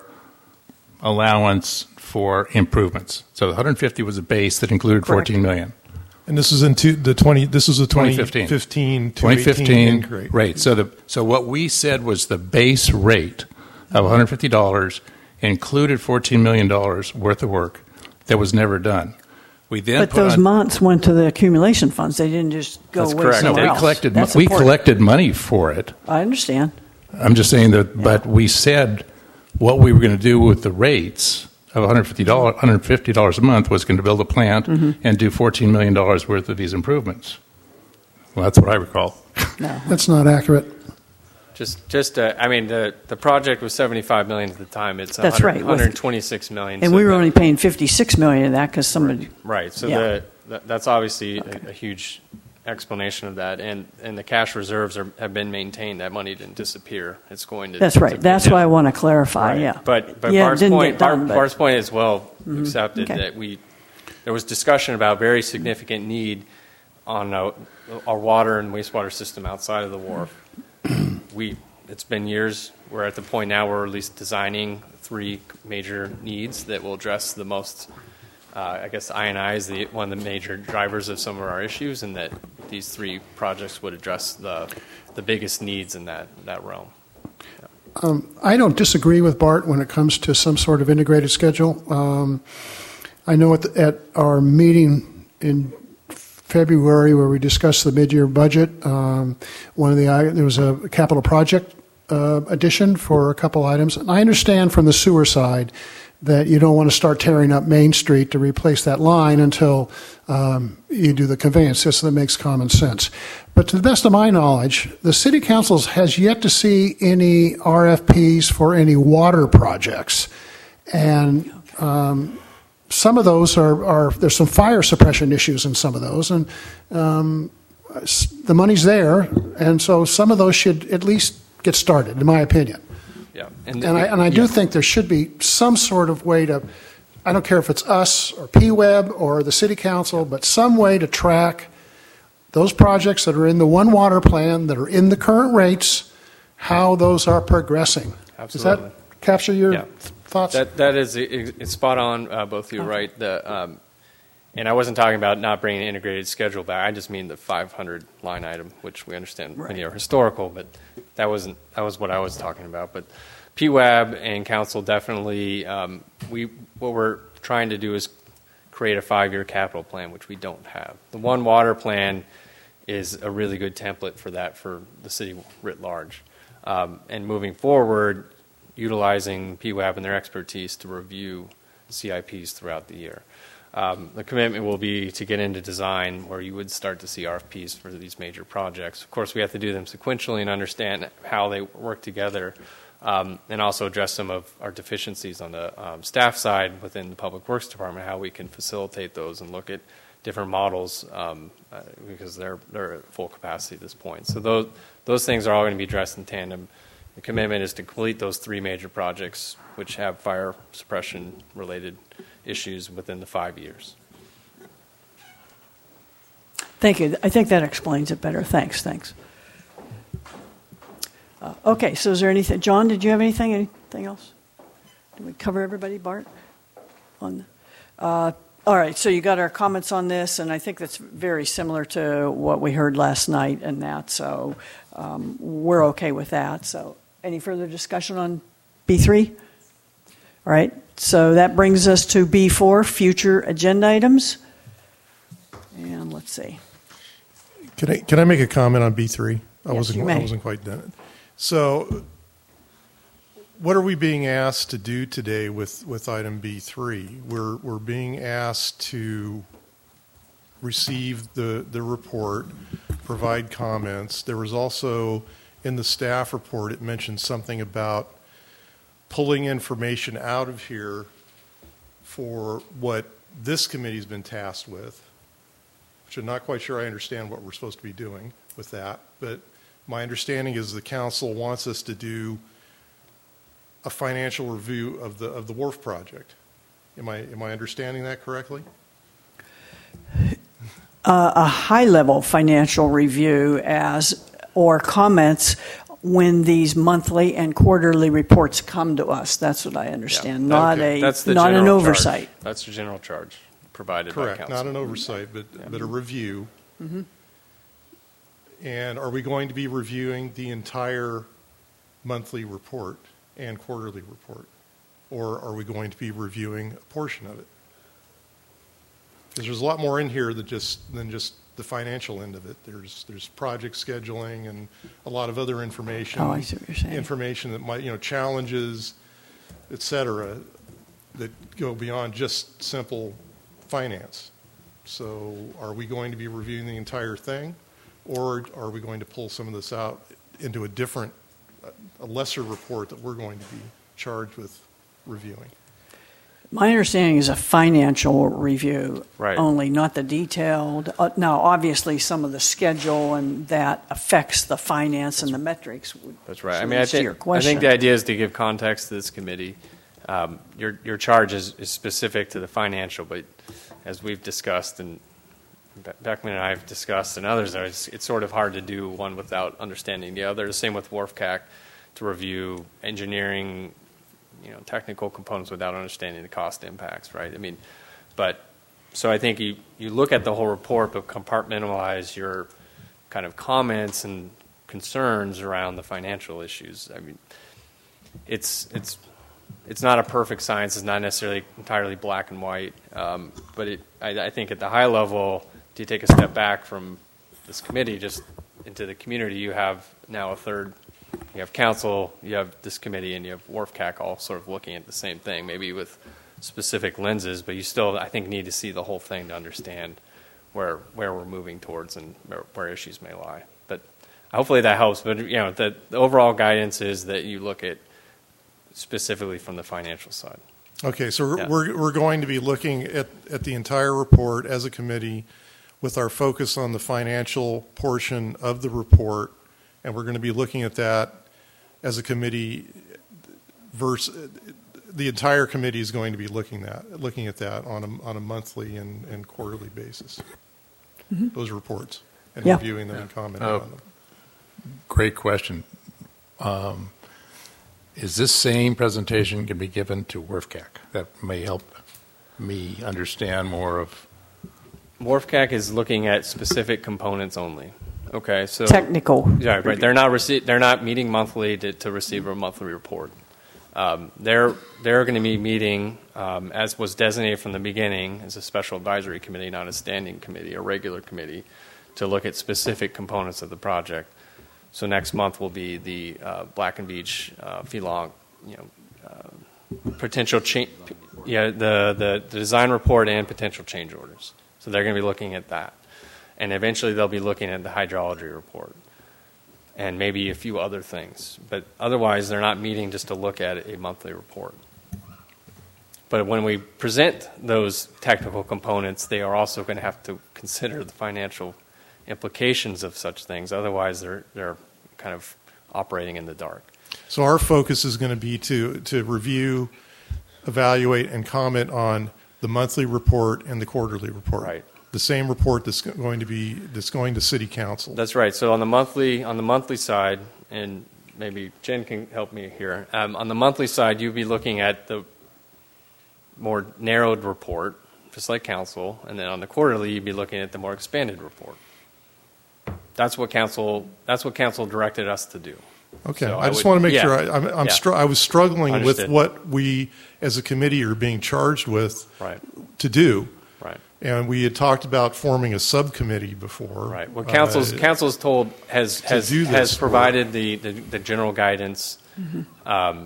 Speaker 8: allowance for improvements. So the one hundred fifty was a base that included
Speaker 1: Correct.
Speaker 8: fourteen million.
Speaker 5: And this is into the twenty. This is a twenty fifteen
Speaker 8: twenty fifteen
Speaker 5: rate.
Speaker 8: rate. So the so what we said was the base rate of one hundred fifty dollars included fourteen million dollars worth of work that was never done. We then
Speaker 1: But
Speaker 8: put
Speaker 1: those
Speaker 8: on,
Speaker 1: months went to the accumulation funds. They didn't just go
Speaker 9: That's
Speaker 1: away
Speaker 9: correct.
Speaker 8: no,
Speaker 1: somewhere
Speaker 8: we
Speaker 1: else.
Speaker 8: collected
Speaker 1: That's
Speaker 8: we
Speaker 1: important.
Speaker 8: collected money for it.
Speaker 1: I understand.
Speaker 8: I'm just saying that, but we said what we were going to do with the rates of one hundred fifty dollars, one hundred fifty dollars a month was going to build a plant
Speaker 1: Mm-hmm.
Speaker 8: and do fourteen million dollars worth of these improvements. Well, that's what I recall.
Speaker 1: No.
Speaker 3: That's not accurate.
Speaker 9: Just, just, uh, I mean, the the project was seventy-five million dollars at the time. It's
Speaker 1: That's right.
Speaker 9: one hundred twenty-six million dollars.
Speaker 1: And
Speaker 9: so
Speaker 1: we were
Speaker 9: that-
Speaker 1: only paying fifty-six million dollars of that because somebody.
Speaker 9: Right. So
Speaker 1: Yeah.
Speaker 9: the, that, that's obviously a, a huge explanation of that, and and the cash reserves are, have been maintained. That money didn't disappear. It's going to.
Speaker 1: That's right.
Speaker 9: to-
Speaker 1: That's
Speaker 9: yeah.
Speaker 1: why I want to clarify.
Speaker 9: Right.
Speaker 1: Yeah.
Speaker 9: But but
Speaker 1: Yeah, it
Speaker 9: Bart's
Speaker 1: didn't
Speaker 9: point,
Speaker 1: get done,
Speaker 9: Bart,
Speaker 1: but-
Speaker 9: Bart's point is well accepted
Speaker 1: Okay.
Speaker 9: that we there was discussion about very significant need on uh, our water and wastewater system outside of the wharf. we it's been years. We're at the point now where we're at least designing three major needs that will address the most. Uh, I guess I and I is the one of the major drivers of some of our issues, and that these three projects would address the the biggest needs in that that realm.
Speaker 3: Um, I don't disagree with Bart when it comes to some sort of integrated schedule. Um, I know at, the, at our meeting in February where we discussed the mid-year budget, um, one of the there was a capital project uh, addition for a couple items. And I understand from the sewer side that you don't want to start tearing up Main Street to replace that line until um, you do the conveyance system. That makes common sense. But to the best of my knowledge, the City Council has yet to see any R F Ps for any water projects. And um, some of those are, are, there's some fire suppression issues in some of those. And um, the money's there. And so some of those should at least get started, in my opinion.
Speaker 9: Yeah,
Speaker 3: And I, and I do
Speaker 9: yeah.
Speaker 3: think there should be some sort of way to I don't care if it's us or P W E B or the city council, but some way to track those projects that are in the One Water plan, that are in the current rates, how those are progressing.
Speaker 9: Absolutely.
Speaker 3: Does that capture your
Speaker 9: Yeah.
Speaker 3: thoughts?
Speaker 9: That that is it's spot on. Uh, both of you are right. The um, and I wasn't talking about not bringing an integrated schedule back. I just mean the five hundred line item, which we understand
Speaker 1: Right.
Speaker 9: many are historical, but that wasn't that was what I was talking about. But P W E B and council definitely um, we what we're trying to do is create a five-year capital plan, which we don't have. The One Water plan is a really good template for that for the city writ large. Um, and moving forward, utilizing P W E B and their expertise to review C I Ps throughout the year. Um, the commitment will be to get into design where you would start to see R F Ps for these major projects. Of course, we have to do them sequentially and understand how they work together, um, and also address some of our deficiencies on the um, staff side within the Public Works Department, how we can facilitate those and look at different models um, uh, because they're they're at full capacity at this point. So those those things are all going to be addressed in tandem. The commitment is to complete those three major projects, which have fire suppression related issues within the five years.
Speaker 1: Thank you. I think that explains it better. Thanks. Thanks. Uh, okay. So, is there anything, John? Did you have anything? Anything else? Did we cover everybody, Bart? On. Uh, all right. So you got our comments on this, and I think that's very similar to what we heard last night, and that. So um, we're okay with that. So, any further discussion on B three? All right. So that brings us to B four, future agenda items. And let's see.
Speaker 5: Can I can I make a comment on B three? I
Speaker 1: Yes,
Speaker 5: wasn't
Speaker 1: you may.
Speaker 5: I wasn't quite done. So, what are we being asked to do today with, with item B three? We're we're being asked to receive the the report, provide comments. There was also in the staff report it mentioned something about pulling information out of here for what this committee's been tasked with, which I'm not quite sure I understand what we're supposed to be doing with that. But my understanding is the council wants us to do a financial review of the of the wharf project. Am I am I understanding that correctly?
Speaker 1: Uh, a high-level financial review as or comments when these monthly and quarterly reports come to us. That's what I understand.
Speaker 9: Yeah,
Speaker 1: not
Speaker 9: okay.
Speaker 1: a
Speaker 9: That's the
Speaker 1: not an
Speaker 9: general
Speaker 1: oversight.
Speaker 9: charge. That's the general charge provided
Speaker 5: Correct.
Speaker 9: by council.
Speaker 5: Not an oversight, but
Speaker 9: Yeah.
Speaker 5: but a review.
Speaker 1: Mm-hmm.
Speaker 5: And are we going to be reviewing the entire monthly report and quarterly report? Or are we going to be reviewing a portion of it? Because there's a lot more in here than just than just the financial end of it. There's there's project scheduling and a lot of other information.
Speaker 1: Oh, I see what you're saying.
Speaker 5: Information that might, you know, challenges, et cetera, that go beyond just simple finance. So are we going to be reviewing the entire thing? Or are we going to pull some of this out into a different, a lesser report that we're going to be charged with reviewing?
Speaker 1: My understanding is a financial review
Speaker 9: Right.
Speaker 1: only, not the detailed. Uh, now, obviously, some of the schedule and that affects the finance and the metrics.
Speaker 9: That's right. I
Speaker 1: So
Speaker 9: mean, I
Speaker 1: that's
Speaker 9: think,
Speaker 1: your
Speaker 9: I
Speaker 1: question.
Speaker 9: think the idea is to give context to this committee. Um, your your charge is, is specific to the financial, but as we've discussed and Be- Beckman and I have discussed and others, it's, it's sort of hard to do one without understanding the other. The same with WharfCAC, to review engineering, you know, technical components without understanding the cost impacts, right? I mean, but so I think you, you look at the whole report, but compartmentalize your kind of comments and concerns around the financial issues. I mean, it's it's it's not a perfect science. It's not necessarily entirely black and white, um, but it I, I think at the high level, to take a step back from this committee just into the community, you have now a third. You have council, you have this committee, and you have WharfCAC all sort of looking at the same thing, maybe with specific lenses, but you still, I think, need to see the whole thing to understand where where we're moving towards and where, where issues may lie. But hopefully that helps. But you know, the, the overall guidance is that you look at specifically from the financial side.
Speaker 5: Okay, so we're,
Speaker 9: Yeah.
Speaker 5: we're, we're going to be looking at, at the entire report as a committee with our focus on the financial portion of the report, and we're going to be looking at that as a committee versus, the entire committee is going to be looking at looking at that on a on a monthly and, and quarterly basis. Mm-hmm. Those reports and
Speaker 1: yeah.
Speaker 5: reviewing them
Speaker 8: yeah.
Speaker 5: and commenting
Speaker 8: oh,
Speaker 5: on them.
Speaker 8: Great question. Um, is this same presentation can be given to W R F C A C? That may help me understand more of.
Speaker 9: W R F C A C is looking at specific components only. Okay, so
Speaker 1: technical.
Speaker 9: Yeah, right. They're not rece- They're not meeting monthly to, to receive a monthly report. Um, they're they're going to be meeting um, as was designated from the beginning as a special advisory committee, not a standing committee, a regular committee, to look at specific components of the project. So next month will be the uh, Black and Beach uh, Phelong, you know, uh, potential change. Yeah, the, the the design report and potential change orders. So they're going to be looking at that. And eventually they'll be looking at the hydrology report and maybe a few other things. But otherwise, they're not meeting just to look at a monthly report. But when we present those technical components, they are also going to have to consider the financial implications of such things. Otherwise, they're they're kind of operating in the dark.
Speaker 5: So our focus is going to be to to review, evaluate, and comment on the monthly report and the quarterly report.
Speaker 9: Right.
Speaker 5: The same report that's going to be that's going to City Council.
Speaker 9: That's right. So on the monthly on the monthly side, and maybe Jen can help me here. Um, on the monthly side, you'd be looking at the more narrowed report, just like council, and then on the quarterly, you'd be looking at the more expanded report. That's what council. That's what council directed us to do.
Speaker 5: Okay,
Speaker 9: So
Speaker 5: I,
Speaker 9: I
Speaker 5: just
Speaker 9: would-
Speaker 5: want to make
Speaker 9: yeah.
Speaker 5: sure I, I'm, I'm
Speaker 9: Yeah.
Speaker 5: str- I was struggling
Speaker 9: Understood.
Speaker 5: with what we as a committee are being charged with
Speaker 9: Right.
Speaker 5: to do.
Speaker 9: Right.
Speaker 5: And we had talked about forming a subcommittee before.
Speaker 9: Right. Well, council's
Speaker 5: Uh,
Speaker 9: council's told has
Speaker 5: to
Speaker 9: has
Speaker 5: do this
Speaker 9: has
Speaker 5: for-
Speaker 9: provided the, the, the general guidance, um,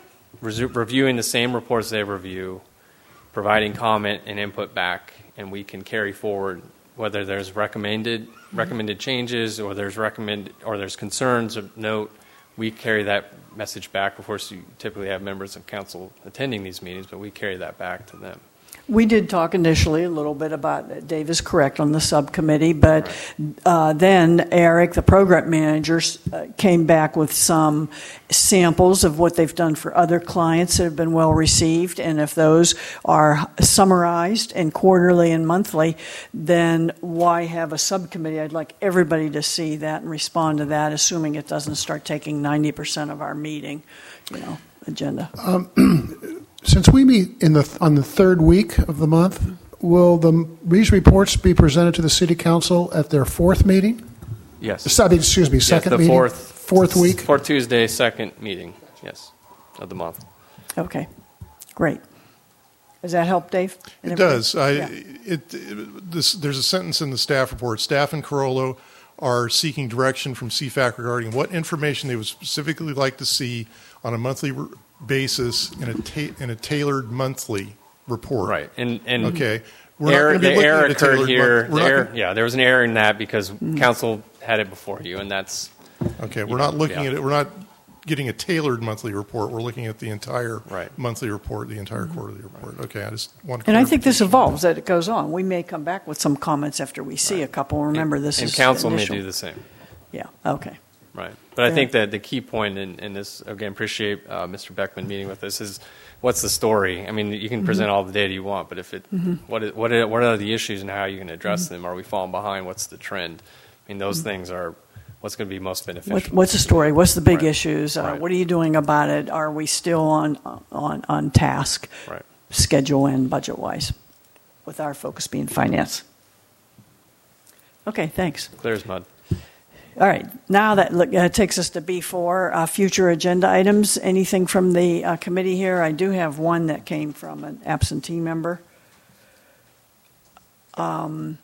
Speaker 9: resu- reviewing the same reports they review, providing comment and input back, and we can carry forward whether there's recommended recommended changes or there's recommend or there's concerns of note. We carry that message back. Of course, you typically have members of council attending these meetings, but we carry that back to them.
Speaker 1: We did talk initially a little bit about, Dave is correct, on the subcommittee, but uh, then Eric, the program manager, uh, came back with some samples of what they've done for other clients that have been well received, and if those are summarized in quarterly and monthly, then why have a subcommittee? I'd like everybody to see that and respond to that, assuming it doesn't start taking ninety percent of our meeting, you know, agenda.
Speaker 3: Um, Since we meet in the on the third week of the month, will the these reports be presented to the City Council at their fourth meeting?
Speaker 9: Yes.
Speaker 3: I mean, excuse me, second
Speaker 9: yes, the
Speaker 3: meeting?
Speaker 9: fourth,
Speaker 3: Fourth week?
Speaker 9: Fourth Tuesday, second meeting, yes, of the month.
Speaker 1: Okay, great. Does that help, Dave? And
Speaker 5: It
Speaker 1: everybody?
Speaker 5: does. I,
Speaker 1: Yeah.
Speaker 5: it, it, this, there's a sentence in the staff report. Staff and Carollo are seeking direction from C FAC regarding what information they would specifically like to see on a monthly re- basis in a ta- in a tailored monthly report.
Speaker 9: Right, and and
Speaker 5: okay, we're
Speaker 9: error,
Speaker 5: not going to be
Speaker 9: the
Speaker 5: looking
Speaker 9: error
Speaker 5: at a
Speaker 9: occurred
Speaker 5: tailored
Speaker 9: here.
Speaker 5: month-
Speaker 9: The
Speaker 5: we're not
Speaker 9: error,
Speaker 5: gonna-
Speaker 9: yeah, there was an error in that because
Speaker 1: Mm-hmm.
Speaker 9: council had it before you, and that's
Speaker 5: Okay,
Speaker 9: you
Speaker 5: we're
Speaker 9: know,
Speaker 5: not looking
Speaker 9: yeah.
Speaker 5: at it. We're not getting a tailored monthly report. We're looking at the entire
Speaker 9: Right.
Speaker 5: monthly report, the entire quarterly report. Okay, I just want.
Speaker 1: And I think this
Speaker 5: clarification.
Speaker 1: evolves as it goes on. We may come back with some comments after we see a couple. Remember, this
Speaker 9: and
Speaker 1: is
Speaker 9: council
Speaker 1: initial.
Speaker 9: may do the same.
Speaker 1: Yeah. Okay.
Speaker 9: Right. But I
Speaker 1: Yeah.
Speaker 9: think that the key point in, in this, again, appreciate uh, Mister Beckman meeting with us, is what's the story? I mean, you can present all the data you want, but if it, what, is, what, are, what are the issues and how are you going to address them? Are we falling behind? What's the trend? I mean, those things are what's going to be most beneficial.
Speaker 1: What, what's the story? What's the big
Speaker 9: Right.
Speaker 1: issues? Uh,
Speaker 9: Right.
Speaker 1: What are you doing about it? Are we still on on on task,
Speaker 9: Right.
Speaker 1: schedule and budget wise, with our focus being finance? Okay. Thanks.
Speaker 9: Clear as mud.
Speaker 1: All right. Now that look, uh, takes us to B four, uh, future agenda items. Anything from the uh, committee here? I do have one that came from an absentee member. Um,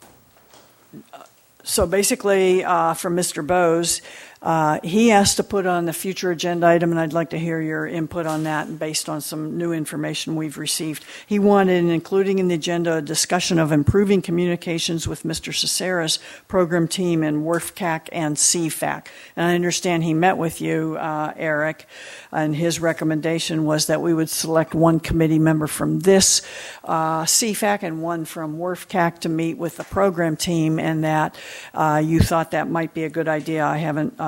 Speaker 1: so basically, uh, from Mister Bose, uh, he asked to put on the future agenda item, and I'd like to hear your input on that, and based on some new information we've received. He wanted, including in the agenda, a discussion of improving communications with Mister Cesara's program team in W R F C A C and C FAC. And I understand he met with you, uh, Eric, and his recommendation was that we would select one committee member from this uh, C FAC and one from W R F C A C to meet with the program team, and that uh, you thought that might be a good idea. I haven't uh,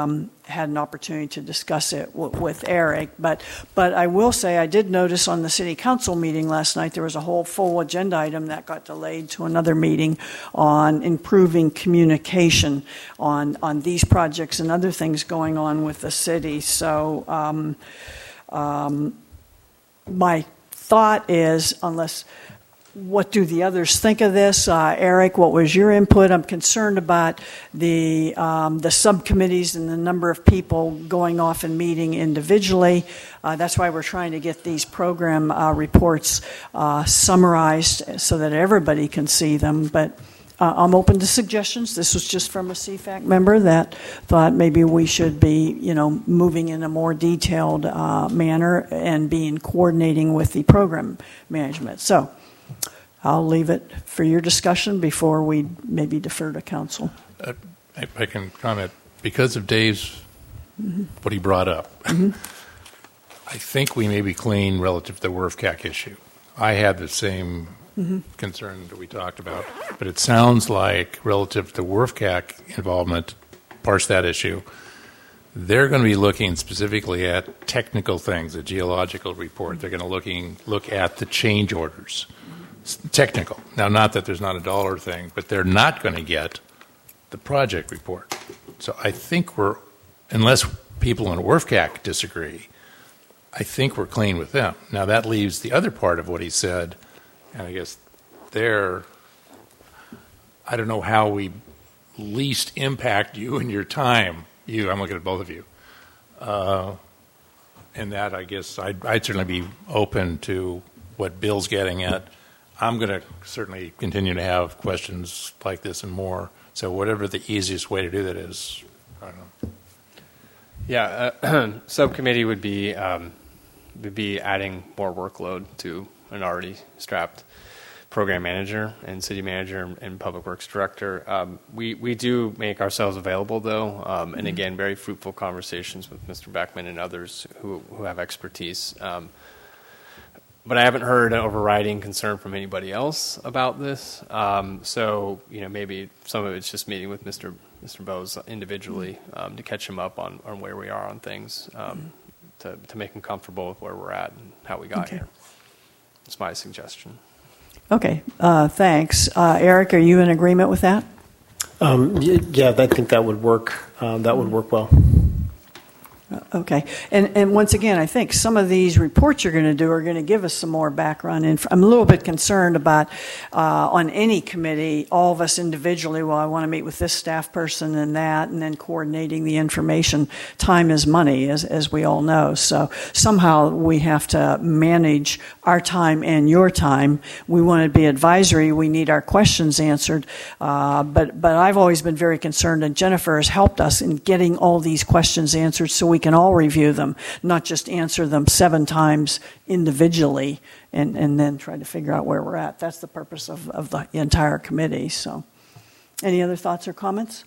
Speaker 1: um, had an opportunity to discuss it w- with Eric. But but I will say I did notice on the city council meeting last night there was a whole full agenda item that got delayed to another meeting on improving communication on on these projects and other things going on with the city. So um, um, my thought is, unless what do the others think of this? Uh, Eric, what was your input? I'm concerned about the um, the subcommittees and the number of people going off and meeting individually. Uh, that's why we're trying to get these program uh, reports uh, summarized so that everybody can see them. But uh, I'm open to suggestions. This was just from a C FAC member that thought maybe we should be, you know, moving in a more detailed uh, manner and being coordinating with the program management. So I'll leave it for your discussion before we maybe defer to council.
Speaker 8: Uh, I, I can comment. Because of Dave's, mm-hmm. what he brought up, mm-hmm. I think we may be clean relative to the W R F C A C issue. I had the same mm-hmm. concern that we talked about, but it sounds like relative to W R F C A C involvement, parse that issue, they're going to be looking specifically at technical things, a geological report. They're going to looking look at the change orders. Technical. Now, not that there's not a dollar thing, but they're not going to get the project report. So I think we're, unless people in W R F C A C disagree, I think we're clean with them. Now, that leaves the other part of what he said, and I guess there, I don't know how we least impact you and your time. You, I'm looking at both of you. Uh, and that, I guess, I'd, I'd certainly be open to what Bill's getting at. I'm going to certainly continue to have questions like this and more. So whatever the easiest way to do that is, I don't know.
Speaker 9: Yeah, uh, subcommittee would be um, would be adding more workload to an already strapped program manager and city manager and, and public works director. Um, we we do make ourselves available though, um, and again, very fruitful conversations with Mister Beckman and others who who have expertise. Um, But I haven't heard an overriding concern from anybody else about this. Um, so, you know, maybe some of it's just meeting with Mister Mister Bowes individually um, to catch him up on, on where we are on things, um, to, to make him comfortable with where we're at and how we got
Speaker 1: okay.
Speaker 9: here. That's my suggestion.
Speaker 1: Okay, uh, thanks. Uh, Eric, are you in agreement with that?
Speaker 11: Um, yeah, I think that would work. Um, that would work well.
Speaker 1: Okay. And and once again, I think some of these reports you're going to do are going to give us some more background. And I'm a little bit concerned about uh, on any committee, all of us individually, well, I want to meet with this staff person and that, and then coordinating the information. Time is money, as, as we all know. So somehow we have to manage our time and your time. We want to be advisory. We need our questions answered. Uh, but, but I've always been very concerned, and Jennifer has helped us in getting all these questions answered so we We can all review them, not just answer them seven times individually and, and then try to figure out where we're at. That's the purpose of, of the entire committee. So, any other thoughts or comments?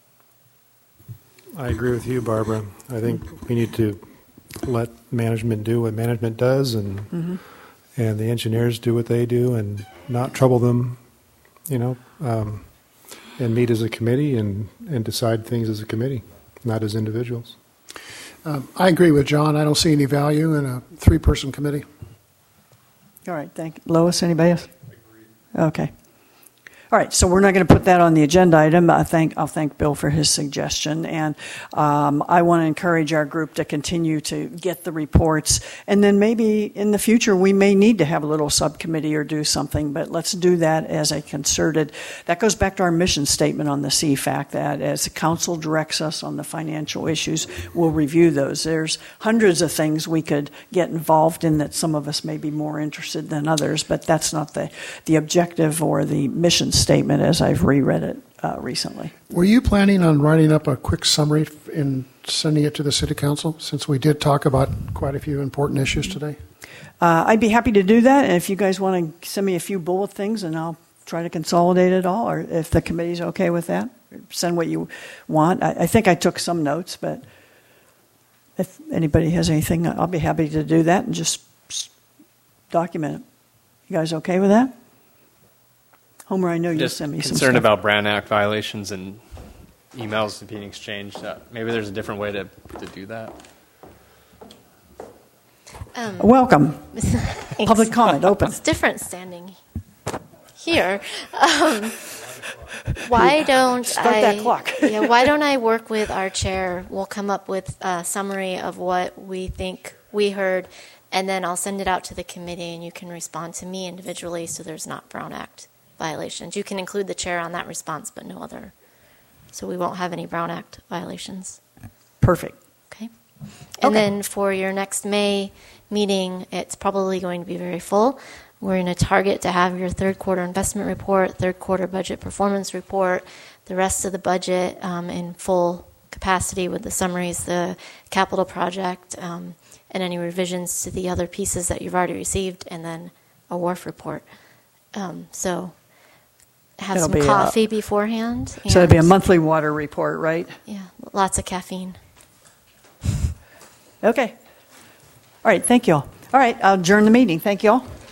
Speaker 7: I agree with you, Barbara. I think we need to let management do what management does, and mm-hmm. and the engineers do what they do, and not trouble them, you know, um, and meet as a committee and, and decide things as a committee, not as individuals.
Speaker 3: Um, I agree with John. I don't see any value in a three-person committee.
Speaker 1: All right, thank you. Lois, anybody else? Okay. All right, so we're not going to put that on the agenda item. I thank, I'll thank Bill for his suggestion. And um, I want to encourage our group to continue to get the reports. And then maybe in the future we may need to have a little subcommittee or do something, but let's do that as a concerted. That goes back to our mission statement on the C FAC, that as the council directs us on the financial issues, we'll review those. There's hundreds of things we could get involved in that some of us may be more interested than others, but that's not the, the objective or the mission statement. statement as I've reread it uh, recently.
Speaker 3: Were you planning on writing up a quick summary and sending it to the City Council, since we did talk about quite a few important issues today?
Speaker 1: Uh, I'd be happy to do that, and if you guys want to send me a few bullet things, and I'll try to consolidate it all, or if the committee's okay with that, send what you want. I, I think I took some notes, but if anybody has anything, I'll be happy to do that and just document it. You guys okay with that? Homer, I know you'll
Speaker 9: Just
Speaker 1: send me some stuff.
Speaker 9: concerned about Brown Act violations and emails being exchanged. Uh, maybe there's a different way to, to do that.
Speaker 4: Um,
Speaker 1: Welcome.
Speaker 4: Thanks.
Speaker 1: Public comment open.
Speaker 4: It's different standing here. Um, why don't
Speaker 1: Start
Speaker 4: I?
Speaker 1: that clock.
Speaker 4: Yeah. Why don't I work with our chair? We'll come up with a summary of what we think we heard, and then I'll send it out to the committee, and you can respond to me individually, so there's not Brown Act violations. You can include the chair on that response, but no other. So we won't have any Brown Act violations.
Speaker 1: Perfect.
Speaker 4: Okay. And
Speaker 1: Okay.
Speaker 4: then for your next May meeting, it's probably going to be very full. We're going to target to have your third quarter investment report, third quarter budget performance report, the rest of the budget um, in full capacity with the summaries, the capital project, um, and any revisions to the other pieces that you've already received, and then a W A R F report. Um, so have
Speaker 1: It'll
Speaker 4: some
Speaker 1: be a-
Speaker 4: coffee beforehand.
Speaker 1: So it'd be a
Speaker 4: and-
Speaker 1: monthly water report, right?
Speaker 4: Yeah, lots of caffeine.
Speaker 1: Okay. All right, thank you all. All right, I'll adjourn the meeting. Thank you all.